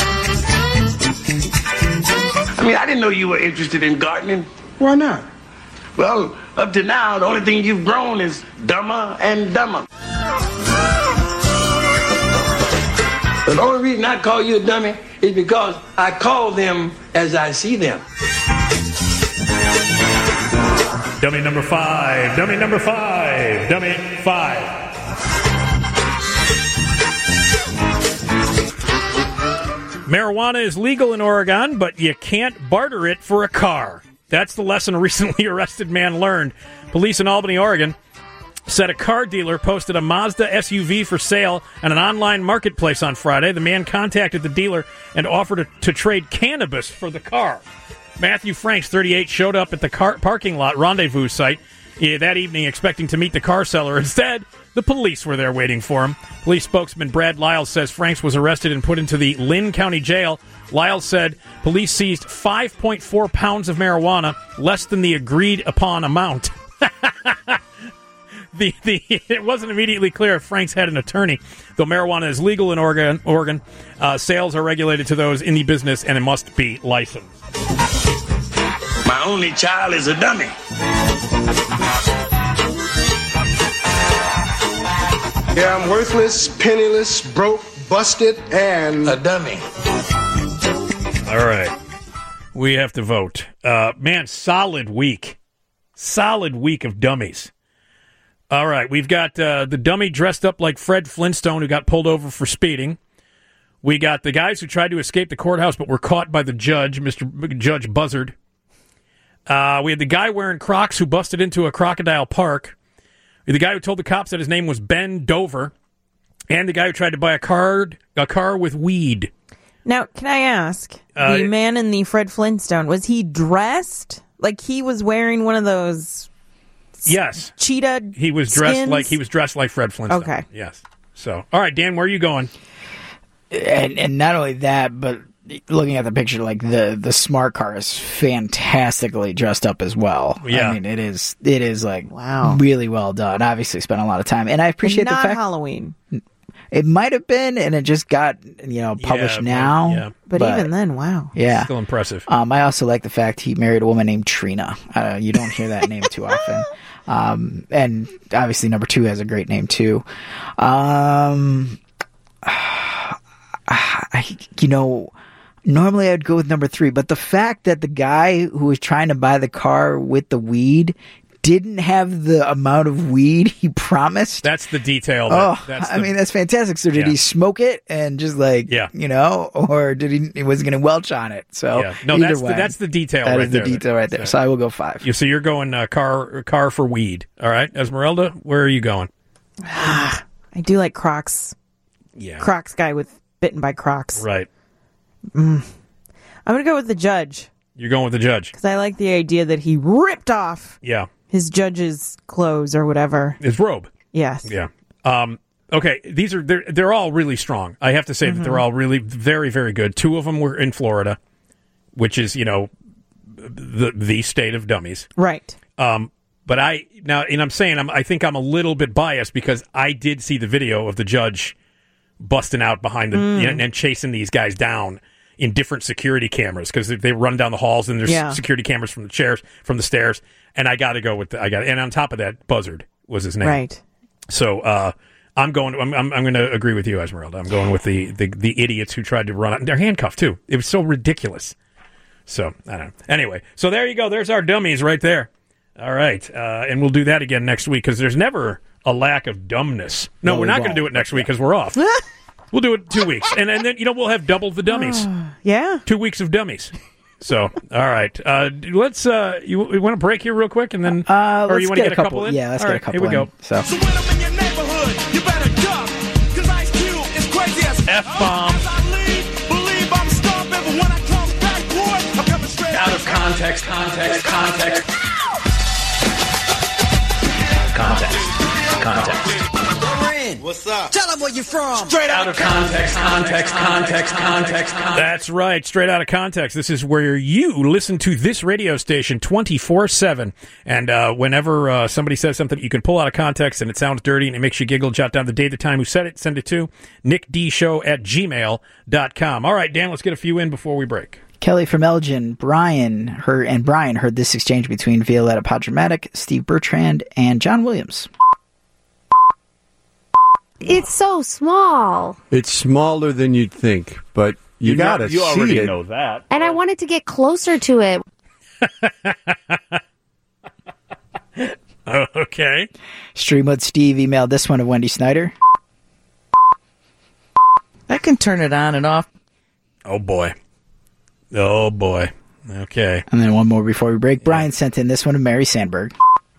I mean, I didn't know you were interested in gardening. Why not? Well, up to now, the only thing you've grown is dumber and dumber. But the only reason I call you a dummy is because I call them as I see them. Dummy number five. Dummy number five. Dummy five. Marijuana is legal in Oregon, but you can't barter it for a car. That's the lesson a recently arrested man learned. Police in Albany, Oregon, said a car dealer posted a Mazda S U V for sale on an online marketplace on Friday. The man contacted the dealer and offered to, to trade cannabis for the car. Matthew Franks, thirty-eight, showed up at the car parking lot rendezvous site yeah, that evening expecting to meet the car seller. Instead, the police were there waiting for him. Police spokesman Brad Lyles says Franks was arrested and put into the Lynn County Jail. Lyles said police seized five point four pounds of marijuana, less than the agreed-upon amount. The, the it wasn't immediately clear if Franks had an attorney. Though marijuana is legal in Oregon, Oregon uh, sales are regulated to those in the business, and it must be licensed. My only child is a dummy. Yeah, I'm worthless, penniless, broke, busted, and a dummy. All right. We have to vote. Uh, man, solid week. Solid week of dummies. All right, we've got uh, the dummy dressed up like Fred Flintstone who got pulled over for speeding. We got the guys who tried to escape the courthouse but were caught by the judge, Mister Judge Buzzard. Uh, we had the guy wearing Crocs who busted into a crocodile park. We had the guy who told the cops that his name was Ben Dover. And the guy who tried to buy a car, a car with weed. Now, can I ask, Uh, the man in the Fred Flintstone, was he dressed like he was wearing one of those... Yes. Cheetah He was dressed skins? like he was dressed like Fred Flintstone. Okay. Yes. So, all right, Dan, where are you going? And and not only that, but looking at the picture, like the the smart car is fantastically dressed up as well. Yeah. I mean, it is it is like wow, really well done. Obviously, spent a lot of time, and I appreciate Not the fact Halloween. it might have been, and it just got you know published Yeah, now. yeah. But, even then, wow. Yeah. Still impressive. Um, I also like the fact he married a woman named Trina. Uh, you don't hear that name too often. Um, and obviously number two has a great name too. Um, I, you know, normally I'd go with number three, but the fact that the guy who was trying to buy the car with the weed didn't have the amount of weed he promised. That's the detail. Oh, That, that's I the, mean, that's fantastic. So did Yeah. he smoke it and just like, Yeah. you know, or did he, he was going to welch on it? So Yeah. No, either that's the, way, that's the detail that right is the there. detail right there. So I will go five. You, so you're going uh, car car for weed. All right. Esmeralda, where are you going? I do like Crocs. Yeah. Crocs guy with bitten by Crocs. Right. Mm. I'm going to go with the judge You're going with the judge. because I like the idea that he ripped off Yeah. his judge's clothes or whatever. His robe. Yes. Yeah. Um, okay. These are they're they're all really strong. I have to say that they're all really very very good. Two of them were in Florida, which is you know the the state of dummies. Right. Um, but I now and I'm saying I'm I think I'm a little bit biased because I did see the video of the judge busting out behind the Mm. and, and chasing these guys down in different security cameras because they run down the halls and there's Yeah. security cameras from the chairs from the stairs. And I got to go with the, I got and on top of that, Buzzard was his name. Right. So uh, I'm going. I'm I'm, I'm going to agree with you, Esmeralda. I'm going with the, the the idiots who tried to run out. They're handcuffed too. It was so ridiculous. So I don't know. Anyway, so there you go. There's our dummies right there. All right, uh, and we'll do that again next week because there's never a lack of dumbness. No, No, we're we not going to won't. do it next week because we're off. We'll do it two weeks, and and then you know we'll have double the dummies. Yeah. Two weeks of dummies. So, all right. Uh, let's. Uh, you, you want to break here real quick, and then, Uh, or let's you want to get get a a couple, couple- in? yeah, let's All get a right, couple Here we in. go. So. So when I'm in your neighborhood, you better duck, 'cause Ice Cube is crazy as F-bomb. As I leave, believe I'm stomping, but when I come back, boy, I'm coming straight Out of context, context, context. Context, context. What's up? Tell them where you're from. Straight out of context, context, context, context, context. That's right, straight out of context. This is where you listen to this radio station twenty-four seven. And uh, whenever uh, somebody says something you can pull out of context and it sounds dirty and it makes you giggle, jot down the day, the time, who said it, send it to nickdshow at gmail dot com. All right, Dan, let's get a few in before we break. Kelly from Elgin, Brian, her and Brian heard this exchange between Violetta Padramatic, Steve Bertrand, and John Williams. It's so small. It's smaller than you'd think, but you, You gotta know- you see already it. know that. And I wanted to get closer to it. Oh, okay. Streamwood Steve emailed this one of Wendy Snyder. I can turn it on and off. Oh, boy. Oh, boy. Okay. And then one more before we break. Brian sent in this one of Mary Sandberg.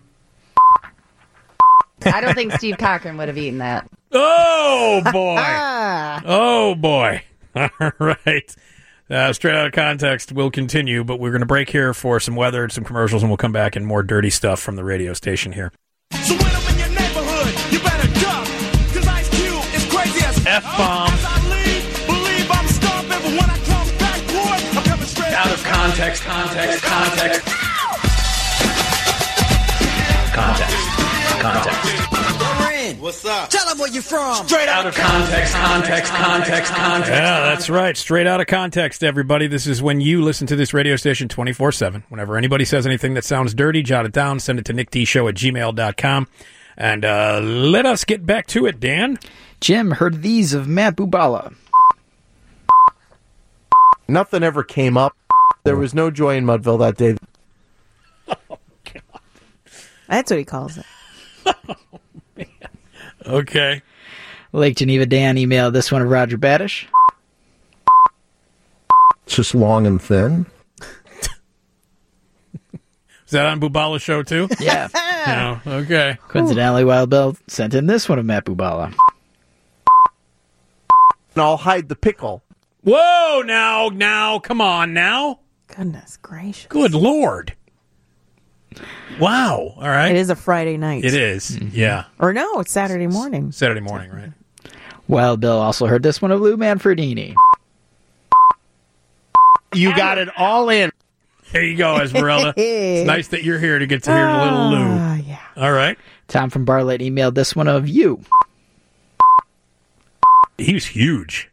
I don't think Steve Cochran would have eaten that. Oh, boy. Oh, boy. All right. Uh, straight out of context, we'll continue, but we're going to break here for some weather and some commercials, and we'll come back and more dirty stuff from the radio station here. So when I'm in your neighborhood, you better duck. Cause Ice Cube is crazy as F-bomb. As I leave, believe I'm stomping, but when I come back, boy, I'm coming straight Out of context, context, context. Context, context. What's up? Tell them where you're from. Straight out of context, context, context, context. Yeah, that's right. Straight out of context, everybody. This is when you listen to this radio station twenty-four seven. Whenever anybody says anything that sounds dirty, jot it down, send it to nickdshow at gmail dot com. And uh, let us get back to it, Dan. Jim heard these of Matt Bubala. Nothing ever came up. There was no joy in Mudville that day. That's what he calls it. Okay. Lake Geneva Dan emailed this one of Roger Badish. It's just long and thin. Is that on Bubala's show, too? Yeah. No. Okay. Coincidentally, Wild Bill sent in this one of Matt Bubala. And I'll hide the pickle. Whoa, now, now, come on, now. Goodness gracious. Good Lord. Wow. All right. It is a Friday night. It is. Yeah. Or no, it's Saturday morning. Saturday morning, right? Wild Bill also heard this one of Lou Manfredini. You got it all in. There you go, Esmeralda. It's nice that you're here to get to hear a little Lou. Ah, yeah. All right. Tom from Bartlett emailed this one of you. He was huge.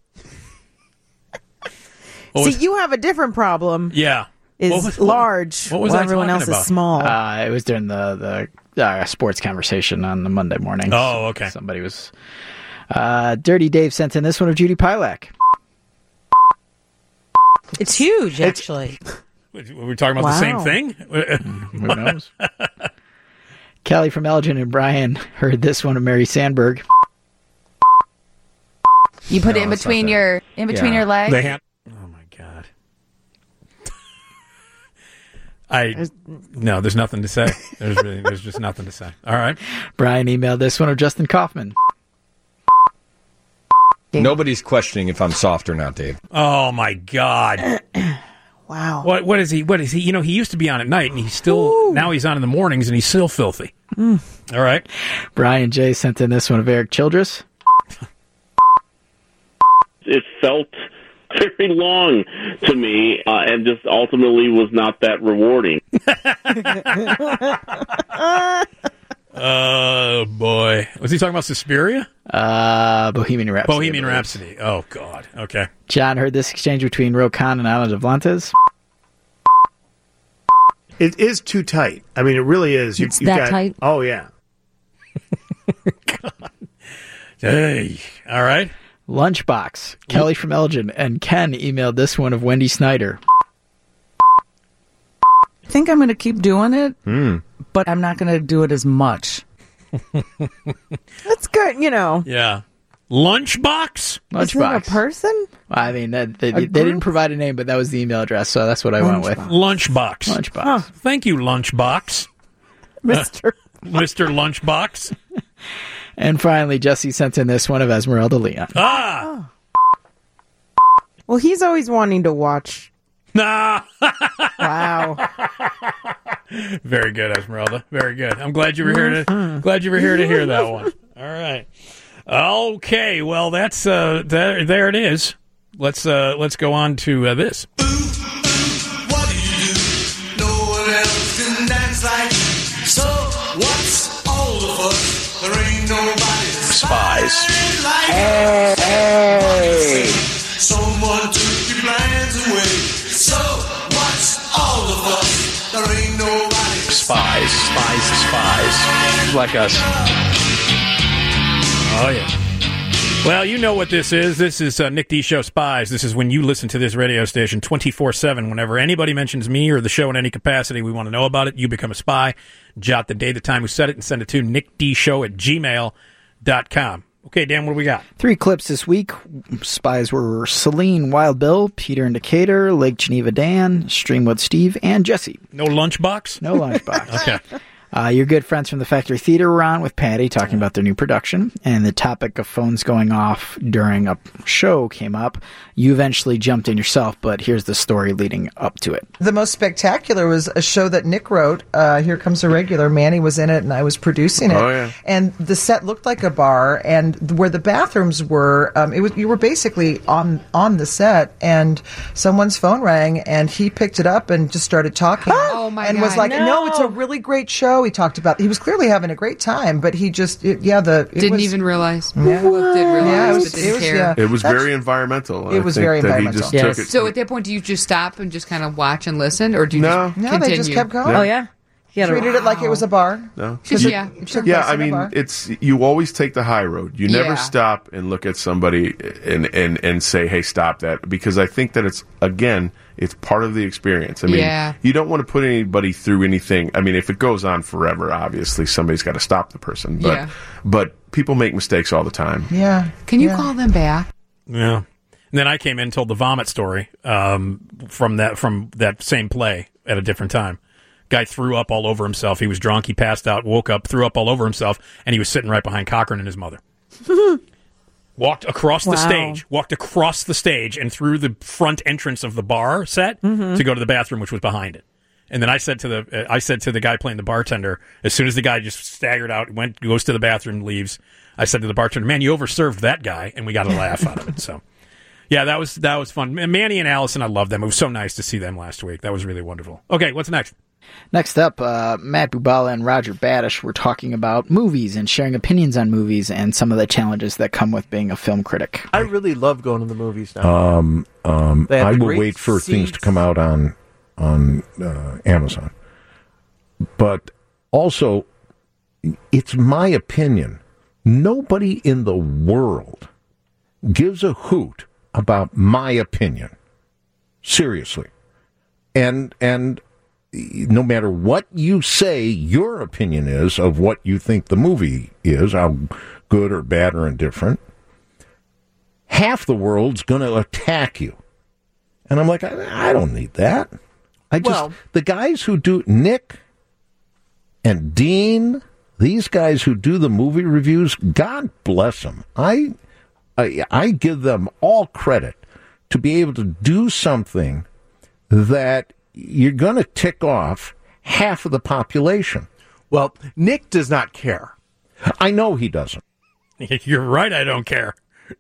What See, was- you have a different problem. Yeah. Is What was- large what was while I everyone talking else about? is small. Uh, it was during the, the uh, sports conversation on the Monday morning. Oh, okay. Somebody was... Uh, Dirty Dave sent in this one of Judy Pilak. It's huge, actually. Were we talking about the same Wow. thing? Who knows? Kelly from Elgin and Brian heard this one of Mary Sandberg. You put No, it in it's not between that. your in between Yeah. your legs. They had- oh, my God. I No, there's nothing to say. There's really, there's just nothing to say. All right. Brian emailed this one of Justin Kaufman. Nobody's questioning if I'm soft or not, Dave. Oh, my God. Wow. What What is he? What is he? You know, he used to be on at night, and he's still, now he's on in the mornings, and he's still filthy. Mm. All right. Brian J. sent in this one of Eric Childress. It felt very long to me uh, and just ultimately was not that rewarding. Oh, boy. Was he talking about Suspiria? Uh, Bohemian Rhapsody. Bohemian Rhapsody. Oh, God. Okay. John heard this exchange between Rokan and Ana de Vlantes. It is too tight. I mean, it really is. You, It's you've that got, tight? Oh, yeah. Hey. All right. Lunchbox. Kelly from Elgin and Ken emailed this one of Wendy Snyder. I think I'm going to keep doing it, Mm. but I'm not going to do it as much. That's good, you know. Yeah. Lunchbox? Is it a person? I mean, that, they, A they didn't group? provide a name, but that was the email address, so that's what I went with. Lunchbox. Lunchbox. Huh. Thank you, Lunchbox. Mister Mister Lunchbox. And finally, Jesse sent in this one of Esmeralda Leon. Ah! Well, he's always wanting to watch. Nah. Wow. Very good, Esmeralda. Very good. I'm glad you were here to glad you were here to hear that one. All right. Okay, well that's uh, there. There it is. Let's uh, let's go on to uh, this. What do you do? No one else can dance like. So what's all of us? There ain't nobody Spies. like Hey, hey. Someone took your plans away. So what's all of us? There ain't nobody. Spies, spies, spies, like us. Oh yeah. Well, you know what this is. This is uh, Nick D Show Spies. This is when you listen to this radio station twenty-four seven. Whenever anybody mentions me or the show in any capacity, we want to know about it. You become a spy. Jot the day, the time, who said it, and send it to nickdshow at gmail dot com. Okay, Dan, what do we got? Three clips this week. Spies were Celine, Wild Bill, Peter and Decatur, Lake Geneva Dan, Streamwood Steve, and Jesse. No lunchbox? No lunchbox. Okay. Uh, your good friends from the Factory Theater were on with Patty talking about their new production, and the topic of phones going off during a show came up. You eventually jumped in yourself, but here's the story leading up to it. The most spectacular was a show that Nick wrote. Uh, Here Comes a Regular. Manny was in it, and I was producing it. Oh, yeah. And the set looked like a bar, and where the bathrooms were, um, it was you were basically on on the set, and someone's phone rang, and he picked it up and just started talking. Oh, my and God. was like, No. no, it's a really great show. He talked about. He was clearly having a great time, but he just, it, yeah, the it Didn't was, even realize. Yeah. Well, did realize, Yeah, it was- but didn't it was- care. yeah. Yeah. It was That's- very environmental. it I was think very that environmental. He just Yes. took it. So at that point, do you just stop and just kind of watch and listen, or do you No. just No, continue? they just kept going. Oh, yeah? He had a- Treated it like it was a bar. No. Just- You- yeah. It took Yeah, place I in a mean, bar. it's you always take the high road. You never Yeah. stop and look at somebody and, and, and say, "Hey, stop that," because I think that it's again, it's part of the experience. I mean, Yeah. you don't want to put anybody through anything. I mean, if it goes on forever, obviously somebody's got to stop the person. But Yeah. but people make mistakes all the time. Yeah. Can you Yeah. call them back? Yeah. And then I came in and told the vomit story um, from that from that same play at a different time. Guy threw up all over himself. He was drunk. He passed out, woke up, threw up all over himself, and he was sitting right behind Cochran and his mother. Walked across the Wow. stage, walked across the stage and through the front entrance of the bar set Mhm. to go to the bathroom, which was behind it. And then I said to the uh, I said to the guy playing the bartender, as soon as the guy just staggered out, went goes to the bathroom, leaves. I said to the bartender, "Man, you overserved that guy," and we got a laugh out of it. So, yeah, that was that was fun. Manny and Allison, I love them. It was so nice to see them last week. That was really wonderful. Okay, what's next? Next up, uh, Matt Bubala and Roger Badish were talking about movies and sharing opinions on movies and some of the challenges that come with being a film critic. I really love going to the movies now. Um, um, They have I the will great wait for things to seats. come out on on uh, Amazon. But also, it's my opinion. Nobody in the world gives a hoot about my opinion. Seriously. And and no matter what you say your opinion is of what you think the movie is, how good or bad or indifferent, half the world's going to attack you. And I'm like, I, I don't need that. I just, Well- the guys who do, Nick and Dean, these guys who do the movie reviews, God bless them. I, I, I give them all credit to be able to do something that you're going to tick off half of the population. Well, Nick does not care. I know he doesn't. You're right. I don't care.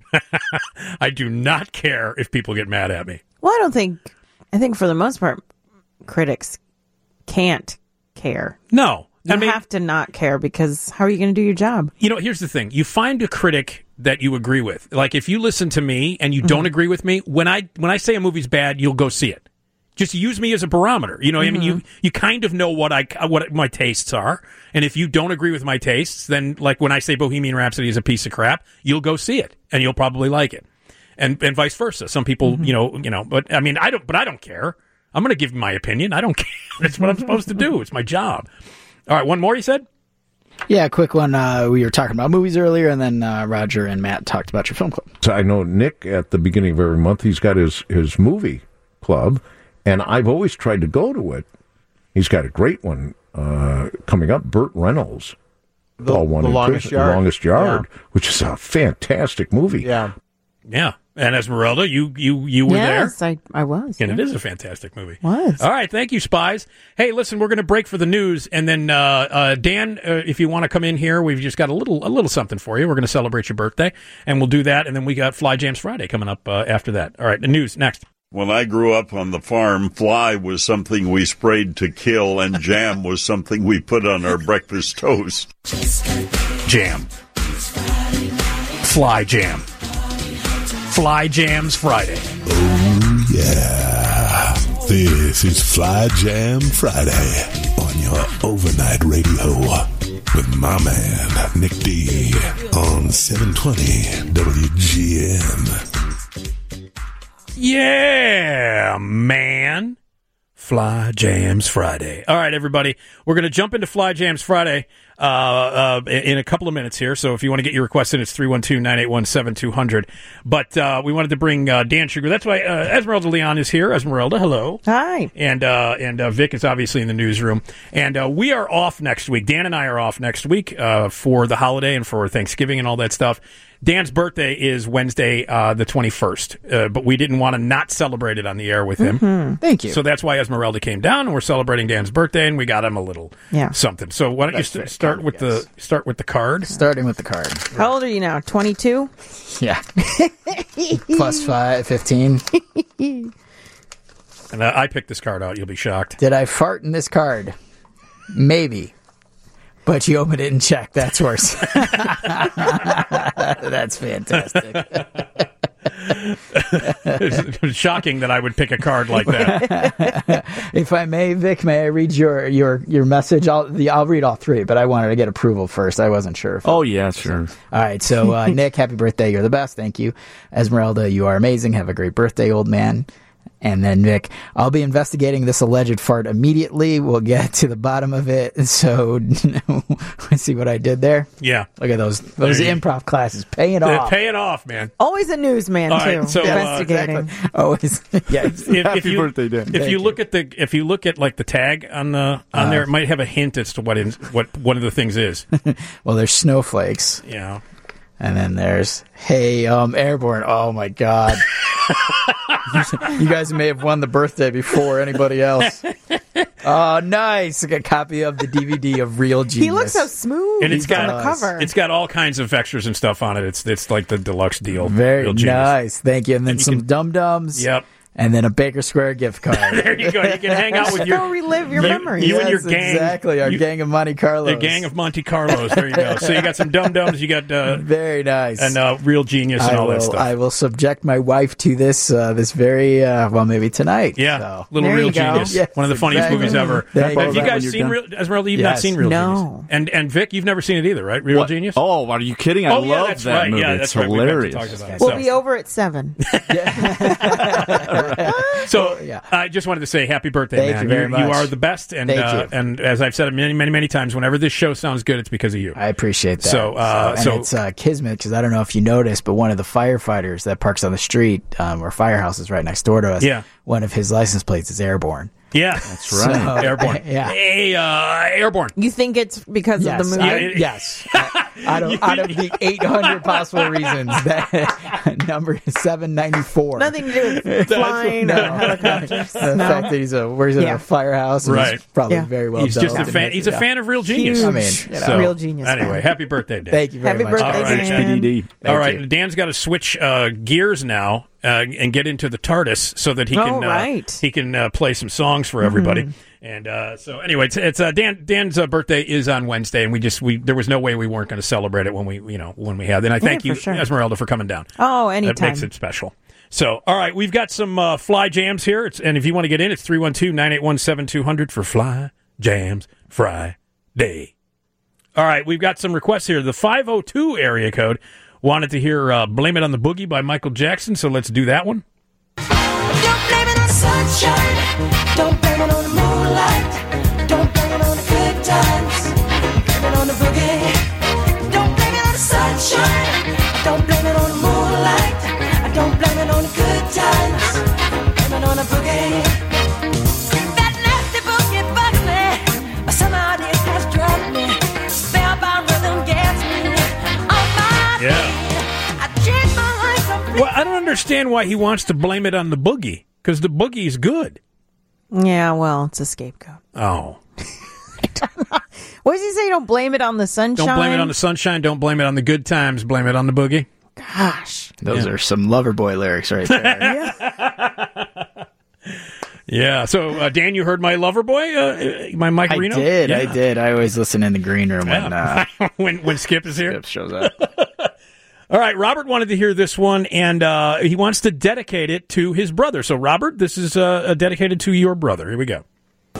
I do not care if people get mad at me. Well, I don't think. I think for the most part, critics can't care. No. You I mean, have to not care because how are you going to do your job? You know, here's the thing. You find a critic that you agree with. Like, if you listen to me and you don't agree with me, when I when I say a movie's bad, you'll go see it. Just use me as a barometer. You know, I mean, you you kind of know what I what my tastes are, and if you don't agree with my tastes, then like when I say Bohemian Rhapsody is a piece of crap, you'll go see it and you'll probably like it, and and vice versa. Some people, you know, you know, but I mean, I don't, but I don't care. I'm going to give my opinion. I don't care. That's what I'm supposed to do. It's my job. All right, one more. You said. Yeah, a quick one. Uh, we were talking about movies earlier, and then uh, Roger and Matt talked about your film club. So I know Nick at the beginning of every month, he's got his, his movie club, and I've always tried to go to it. He's got a great one uh, coming up, Burt Reynolds. The- Paul One The and Longest Chris- Yard. Longest Yard, Yeah. which is a fantastic movie. Yeah. Yeah. And Esmeralda, you you you were yes, there. I, I was. And yeah. it is a fantastic movie. Was. All right, thank you, Spies. Hey, listen, we're going to break for the news, and then uh, uh, Dan, uh, if you want to come in here, we've just got a little a little something for you. We're going to celebrate your birthday, and we'll do that, and then we got Fly Jams Friday coming up uh, after that. All right, the news next. When I grew up on the farm, fly was something we sprayed to kill, and jam was something we put on our breakfast toast. Jam. Fly Jam. Fly Jams Friday. Oh, yeah. This is Fly Jam Friday on your overnight radio with my man, Nick D, on seven twenty W G N. Yeah, man. Fly Jams Friday. All right, everybody. We're going to jump into Fly Jams Friday uh, uh, in a couple of minutes here. So if you want to get your request in, it's three one two, nine eight one, seven two zero zero. But uh, we wanted to bring uh, Dan Sugar. That's why uh, Esmeralda Leon is here. Esmeralda, hello. Hi. And uh, and uh, Vic is obviously in the newsroom. And uh, we are off next week. Dan and I are off next week uh, for the holiday and for Thanksgiving and all that stuff. Dan's birthday is Wednesday, uh, the twenty-first, uh, but we didn't want to not celebrate it on the air with him. Mm-hmm. Thank you. So that's why Esmeralda came down, and we're celebrating Dan's birthday, and we got him a little yeah. something. So why don't That's you st- start with the start with the card? Starting with the card. How old are you now? twenty-two? Yeah. Plus five, fifteen. And uh, I picked this card out. You'll be shocked. Did I fart in this card? Maybe. But you opened it and checked. That's worse. That's fantastic. It's shocking that I would pick a card like that. If I may, Vic, may I read your your, your message? I'll the, I'll read all three, but I wanted to get approval first. I wasn't sure. If oh, yeah, sure. All right. So, uh, Nick, happy birthday. You're the best. Thank you. Esmeralda, you are amazing. Have a great birthday, old man. And then Vic, I'll be investigating this alleged fart immediately. We'll get to the bottom of it. So, let's see what I did there. Yeah. Look at those those improv classes paying They're off. paying off, man. Always a newsman, All too. right, so, uh, investigating. Exactly. Always. Yes. If, if Happy you, birthday, Dan. If Thank you you. look at the if you look at like the tag on the on Uh, there, it might have a hint as to what in, what one of the things is. Well, there's snowflakes. Yeah. And then there's, hey, um, Airborne. Oh, my God. You guys may have won the birthday before anybody else. Oh, nice. I got a copy of the D V D of Real Genius. He looks so smooth And it's on got the cover. it's got all kinds of extras and stuff on it. It's it's like the deluxe deal. Very Real Genius. nice. Thank you. And then And you some can- dum-dums. Yep. And then a Baker Square gift card. There you go. You can hang out with your Go relive your you, memories. You and your Yes, gang. Exactly. Our you- gang of Monte Carlos. The gang of Monte Carlos. There you go. So you got some dum dums. You got uh, Very nice. and uh, Real Genius and I all will, that stuff. I will subject my wife to this uh, this very, uh, well, maybe tonight. Yeah, So. Little There Real you go. Genius. Yes, One of the funniest exactly. movies ever. Thank Have you. you guys When seen you're Real, Esmeralda? You've not Yes. seen Real No. Genius. And and Vic, you've never seen it either, right? Real What? Genius. Oh, are you kidding? I Oh, yeah, love that's that right. movie. Yeah, it's that's right. We've hilarious. actually talked about it. We'll So- be over at seven. So yeah. I just wanted to say happy birthday, Thank man. you very you much. are the best, and Thank uh, you. and as I've said many, many, many times, whenever this show sounds good, it's because of you. I appreciate that. So, uh, and so- it's uh, Kismet, because I don't know if you noticed, but one of the firefighters that parks on the street, um, where Firehouse is right next door to us, Yeah. one of his license plates is Airborne. Yeah, That's right. So- Airborne. Yeah. Hey, uh, Airborne. You think it's because Yes, of the movie? I- yes. out, of, out of the eight hundred possible reasons, that number is seven ninety-four. Nothing to do with flying or helicopters. The No. fact that he's a works at Yeah. a firehouse, and Right. he's probably Yeah. very well. He's just a built fan. and- He's a yeah. fan of Real Genius. Huge. I mean, you know. Real Genius fan. Anyway, happy birthday, Dan. Thank you very Happy much. birthday, All right. Dan. H B D D. All Thank right, you. Dan's got to switch uh, gears now uh, and get into the TARDIS so that he Oh, can uh, right. he can uh, play some songs for everybody. And uh, so, anyway, it's, it's uh, Dan. Dan's uh, birthday is on Wednesday, and we just we there was no way we weren't going to celebrate it when we you know when we had. And I thank Yeah, you, for sure. Esmeralda, for coming down. Oh, That anytime. makes it special. So, all right, we've got some uh, Fly Jams here, it's, and if you want to get in, it's three one two, nine eight one, seven two zero zero for Fly Jams Friday. All right, we've got some requests here. The five oh two area code wanted to hear uh, Blame It on the Boogie by Michael Jackson, so let's do that one. Don't blame it on sunshine. Don't blame it on the moonlight. Don't blame it on the good times. Blame it on the boogie. Don't blame it on the sunshine. Don't blame it on the moonlight. I don't blame it on the good times. Blame it on the boogie. That nasty boogie bugs me. Somehow it has drugged me. Spellbound rhythm gets me on my Yeah. feet. I changed my life completely. Well, I don't understand why he wants to blame it on the boogie, because the boogie's good. Yeah, well, it's a scapegoat. Oh. What does he say? Don't blame it on the sunshine? Don't blame it on the sunshine. Don't blame it on the good times. Blame it on the boogie. Gosh. Those Yeah. are some Loverboy lyrics right there. Yeah. So, uh, Dan, you heard my Loverboy? Uh, my Mike I Reno? did, Yeah. I did. I always listen in the green room when uh, when, when Skip is here. Skip shows up. All right, Robert wanted to hear this one, and uh, he wants to dedicate it to his brother. So, Robert, this is uh, dedicated to your brother. Here we go.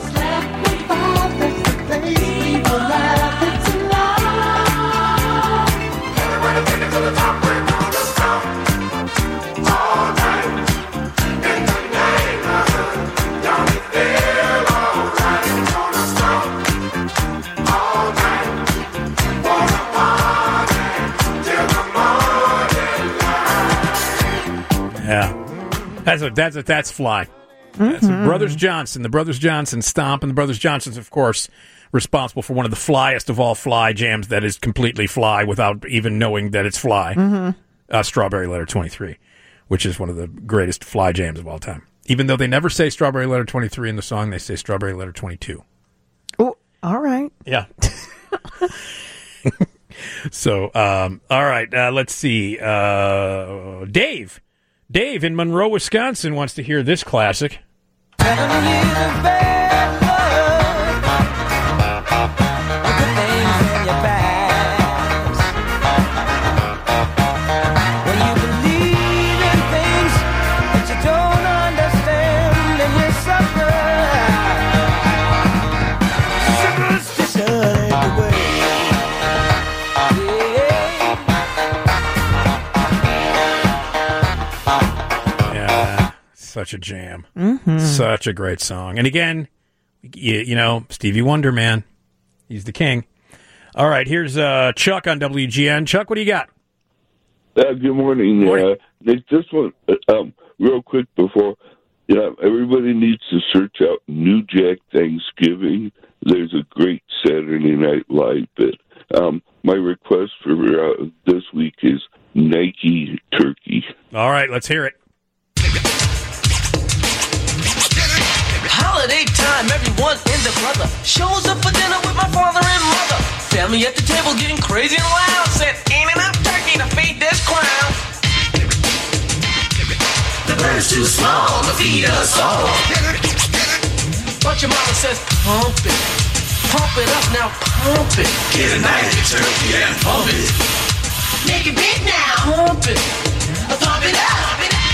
Yeah, that's a, that's a, that's fly. That's Mm-hmm. a Brothers Johnson, the Brothers Johnson stomp, and the Brothers Johnson's, of course, responsible for one of the flyest of all fly jams that is completely fly without even knowing that it's fly. Mm-hmm. Uh, Strawberry Letter twenty-three, which is one of the greatest fly jams of all time. Even though they never say Strawberry Letter twenty-three in the song, they say Strawberry Letter twenty-two. Oh, all right. Yeah. So, um, all right, uh, let's see. Uh, Dave. Dave in Monroe, Wisconsin wants to hear this classic. Yeah, such a jam. Mhm. Such a great song. And again, you, you know, Stevie Wonder, man. He's the king. All right, here's uh, Chuck on W G N. Chuck, what do you got? Uh, good morning. Morning. Uh, Nick, just one, uh, um, real quick before, you know, everybody needs to search out New Jack Thanksgiving. There's a great Saturday Night Live bit. Um, my request for uh, this week is Nike Turkey. All right, let's hear it. Holiday time, everyone and their brother shows up for dinner with my father and mother. Family at the table getting crazy and loud. Said, ain't enough turkey to feed this crowd. The bird's too small to feed us all. But your mama says, pump it. Pump it up now, pump it. Get a Nike turkey and pump it. Make it big now. Pump it. Pump it up.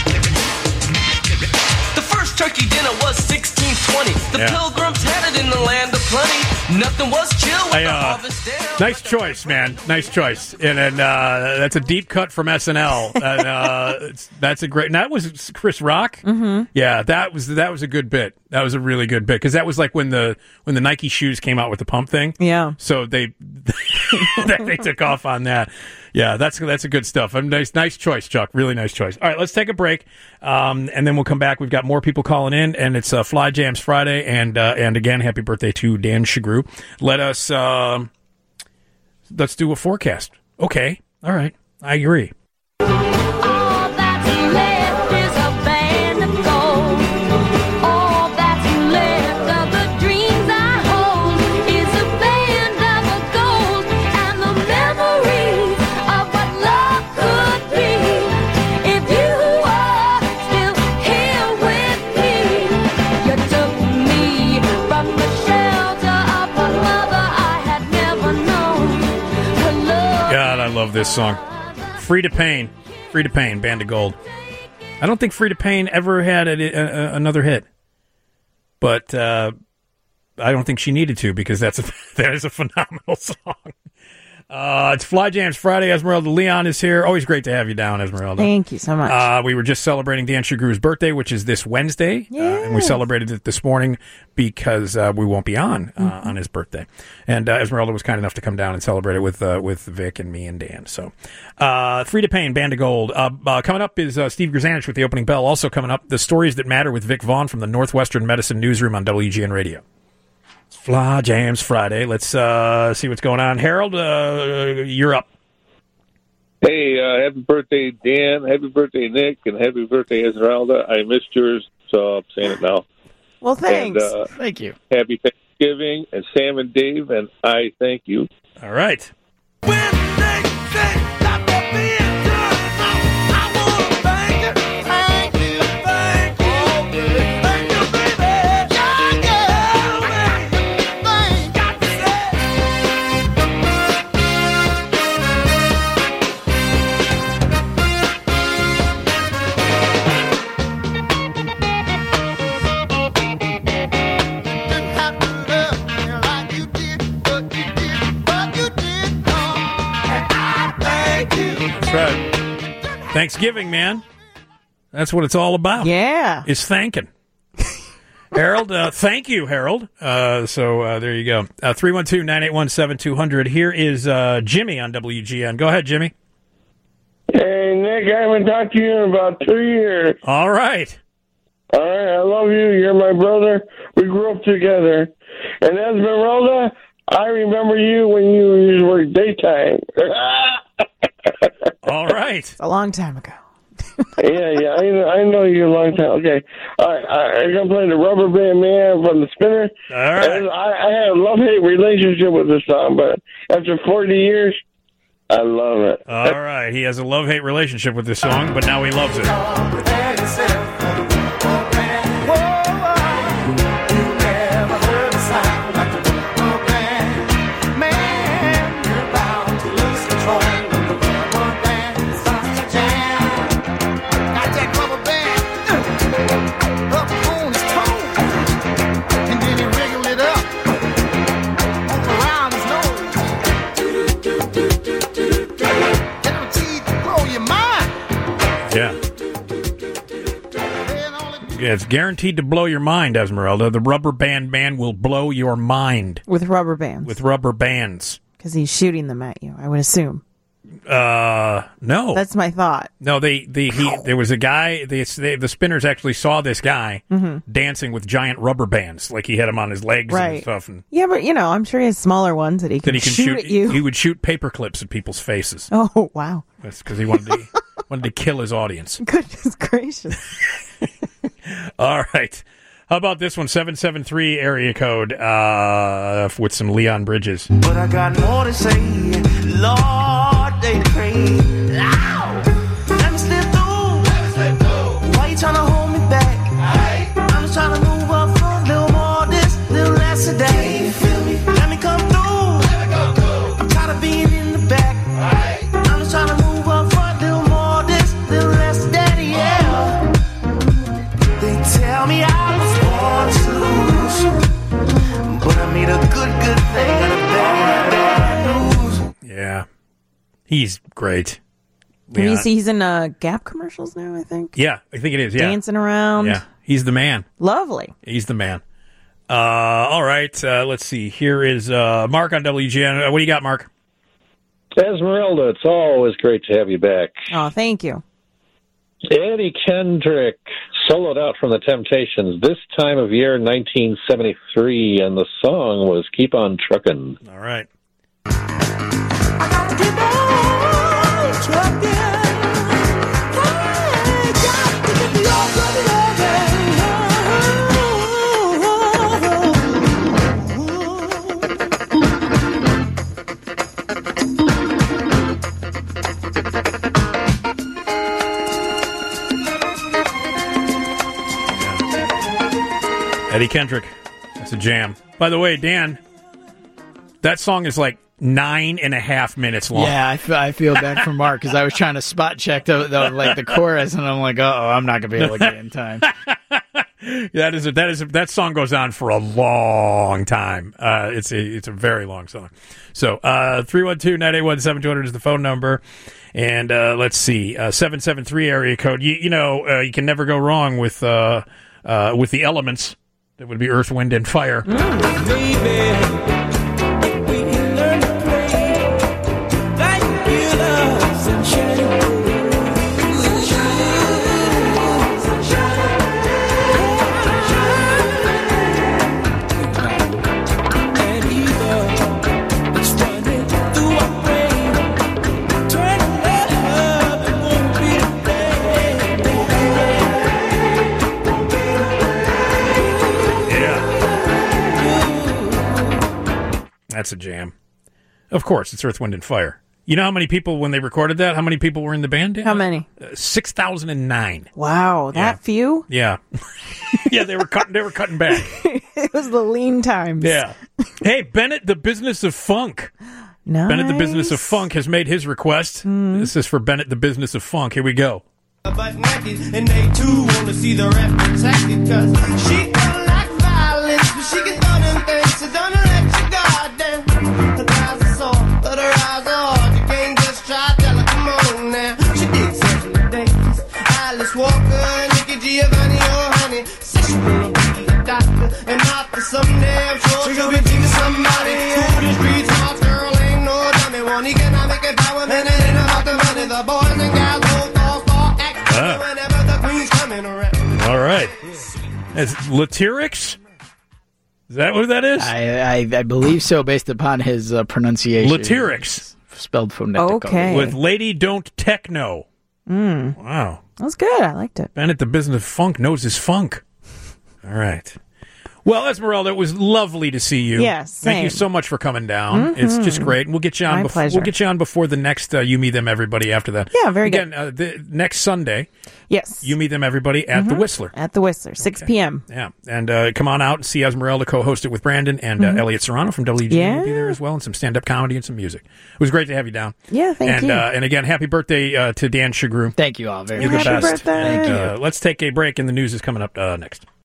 The first turkey dinner was sixteen twenty. The Yeah. pilgrims had it in the land of plenty. Nothing was chill with I, the uh, harvest down. Nice choice, man. Nice choice. And, and uh, that's a deep cut from S N L. And, uh, it's, that's a great. And that was Chris Rock. Mm-hmm. Yeah, that was that was a good bit. That was a really good bit because that was like when the when the Nike shoes came out with the pump thing. Yeah. So they they took off on that. Yeah, that's that's a good stuff. A nice nice choice, Chuck. Really nice choice. All right, let's take a break, um, and then we'll come back. We've got more people calling in, and it's uh, Fly Jams Friday, and uh, and again, happy birthday to Dan Shagru. Let us uh, let's do a forecast. Okay, all right, I agree. God, I love this song. Free to Pain. Free to Pain, Band of Gold. I don't think Free to Pain ever had a, a, a, another hit. But uh, I don't think she needed to because that's a, that is a phenomenal song. Uh, it's Fly Jams Friday. Esmeralda Leon is here. Always great to have you down, Esmeralda. Thank you so much. Uh, we were just celebrating Dan Shagru's birthday, which is this Wednesday. Uh, and we celebrated it this morning because uh, we won't be on uh, Mm-hmm. on his birthday. And uh, Esmeralda was kind enough to come down and celebrate it with uh, with Vic and me and Dan. So, uh, Free to Pain, Band of Gold. Uh, uh, coming up is uh, Steve Grzanich with the opening bell. Also coming up, The Stories That Matter with Vic Vaughn from the Northwestern Medicine Newsroom on W G N Radio. Fly Jams Friday. Let's uh, see what's going on. Harold, uh, you're up. Hey, uh, happy birthday, Dan. Happy birthday, Nick. And happy birthday, Esmeralda. I missed yours, so I'm saying it now. Well, thanks. And, uh, Thank you. Happy Thanksgiving. And Sam and Dave, and I thank you. All right. That's right. Thanksgiving, man. That's what it's all about. Yeah. Is thanking. Harold, uh, thank you, Harold. Uh, so uh, there you go. Uh, three one two, nine eight one, seven two zero zero. Here is uh, Jimmy on W G N. Go ahead, Jimmy. Hey, Nick, I haven't talked to you in about two years. All right. All right, I love you. You're my brother. We grew up together. And Esmeralda, I remember you when you were daytime. All right. It's a long time ago. yeah, yeah, I know, I know you a long time. Okay. All right, I, I'm going to play the Rubber Band Man from the Spinner. All right. And I, I had a love-hate relationship with this song, but after forty years, I love it. All right. He has a love-hate relationship with this song, but now he loves it. Yeah. Yeah, it's guaranteed to blow your mind, Esmeralda. The Rubber Band Man will blow your mind. With rubber bands. With rubber bands. Because he's shooting them at you, I would assume. Uh, no. That's my thought. No, they, they he there was a guy. They, they the Spinners actually saw this guy Mhm. dancing with giant rubber bands, like he had him on his legs and Right. stuff, and Yeah, but, you know, I'm sure he has smaller ones that he can, then he can shoot, shoot. at you. He would shoot paper clips at people's faces. Oh, wow. That's because he wanted to wanted to kill his audience. Goodness gracious. All right. How about this one? seven seven three area code uh, with some Leon Bridges. But I got more to say. Lord, they pray. Ow! Let me slip through. Let me slip through. Why you trying to hold me back? Aye. I'm just trying to move up for a little more this, little less of that. Can you feel me? Let me come through. Let me come through. I'm tired of being in the back. Aye. I'm just trying to move up for a little more this, little less of that, yeah. They tell me I was born to lose, but I made a good, good thing out of bad, bad news. Yeah. He's great. Can you Leon. see he's in uh, Gap commercials now, I think? Yeah, I think it is. Yeah. Dancing around. Yeah. He's the man. Lovely. He's the man. Uh, all right. Uh, let's see. Here is uh, Mark on W G N. Uh, what do you got, Mark? Esmeralda, it's always great to have you back. Oh, thank you. Eddie Kendrick soloed out from the Temptations this time of year, nineteen seventy-three, and the song was Keep On Truckin'. All right. Eddie Kendrick. That's a jam. By the way, Dan, that song is like nine and a half minutes long. Yeah, I feel, I feel bad for Mark because I was trying to spot check the, the like the chorus, and I'm like, oh, I'm not gonna be able to get it in time. That is a, that is a, that song goes on for a long time. Uh, it's a it's a very long song. So uh, three one two, nine eight one, seven two zero zero is the phone number, and uh, let's see, uh, seven seven three area code. You, you know, uh, you can never go wrong with uh, uh, with the elements. That would be Earth, Wind, and Fire. that's a jam. Of course, it's Earth, Wind, and Fire. You know how many people, when they recorded that, how many people were in the band? How many? Uh, six thousand nine. Wow, that Yeah. few? Yeah. yeah, they were cutting, they were cutting back. It was the lean times. Yeah. Hey, Bennett, the Business of Funk. Nice. Bennett, the Business of Funk, has made his request. This is for Bennett, the Business of Funk. Here we go. But naked, and they too want to see the rep protected, cause she don't like violence, but she can throw them things, so don't let your guard down. Her thighs are sore, but her eyes are hard, you can't just try, tell her, come on now. She did sexual days, Alice Walker, Nikki Giovanni, oh honey, said she wanna be a doctor, and Martha someday, I'm sure she'll be teaching somebody. Through the streets, smart girl ain't no dummy, one economic empowerment, it ain't about the money, the boys and gals both all star act. Ah. All right. It's Latyrix? Is that what that is? I, I, I believe so, based upon his uh, pronunciation. Latyrix. Spelled phonetically. Okay. With Lady Don't Techno. Mm. Wow. That was good. I liked it. Bennett, the Business of Funk, knows his funk. All right. Well, Esmeralda, it was lovely to see you. Yes, Thank you same. so much for coming down. Mhm. It's just great. We'll get you on. My bef- pleasure. We'll get you on before the next uh, You Meet Them Everybody after that. Yeah, very Again, good. uh, the, next Sunday. Yes. You Meet Them Everybody at the Mhm. Whistler. At the Whistler, six p.m. Yeah, and uh, come on out and see Esmeralda co-host it with Brandon and uh, Mhm. Elliot Serrano from W G N will be Yeah. there as well, and some stand-up comedy and some music. It was great to have you down. Yeah, thank and, you. Uh, and again, happy birthday uh, to Dan Shagru. Thank you all very You're much. the Happy best. birthday. Thank you. Uh, let's take a break, and the news is coming up uh, next.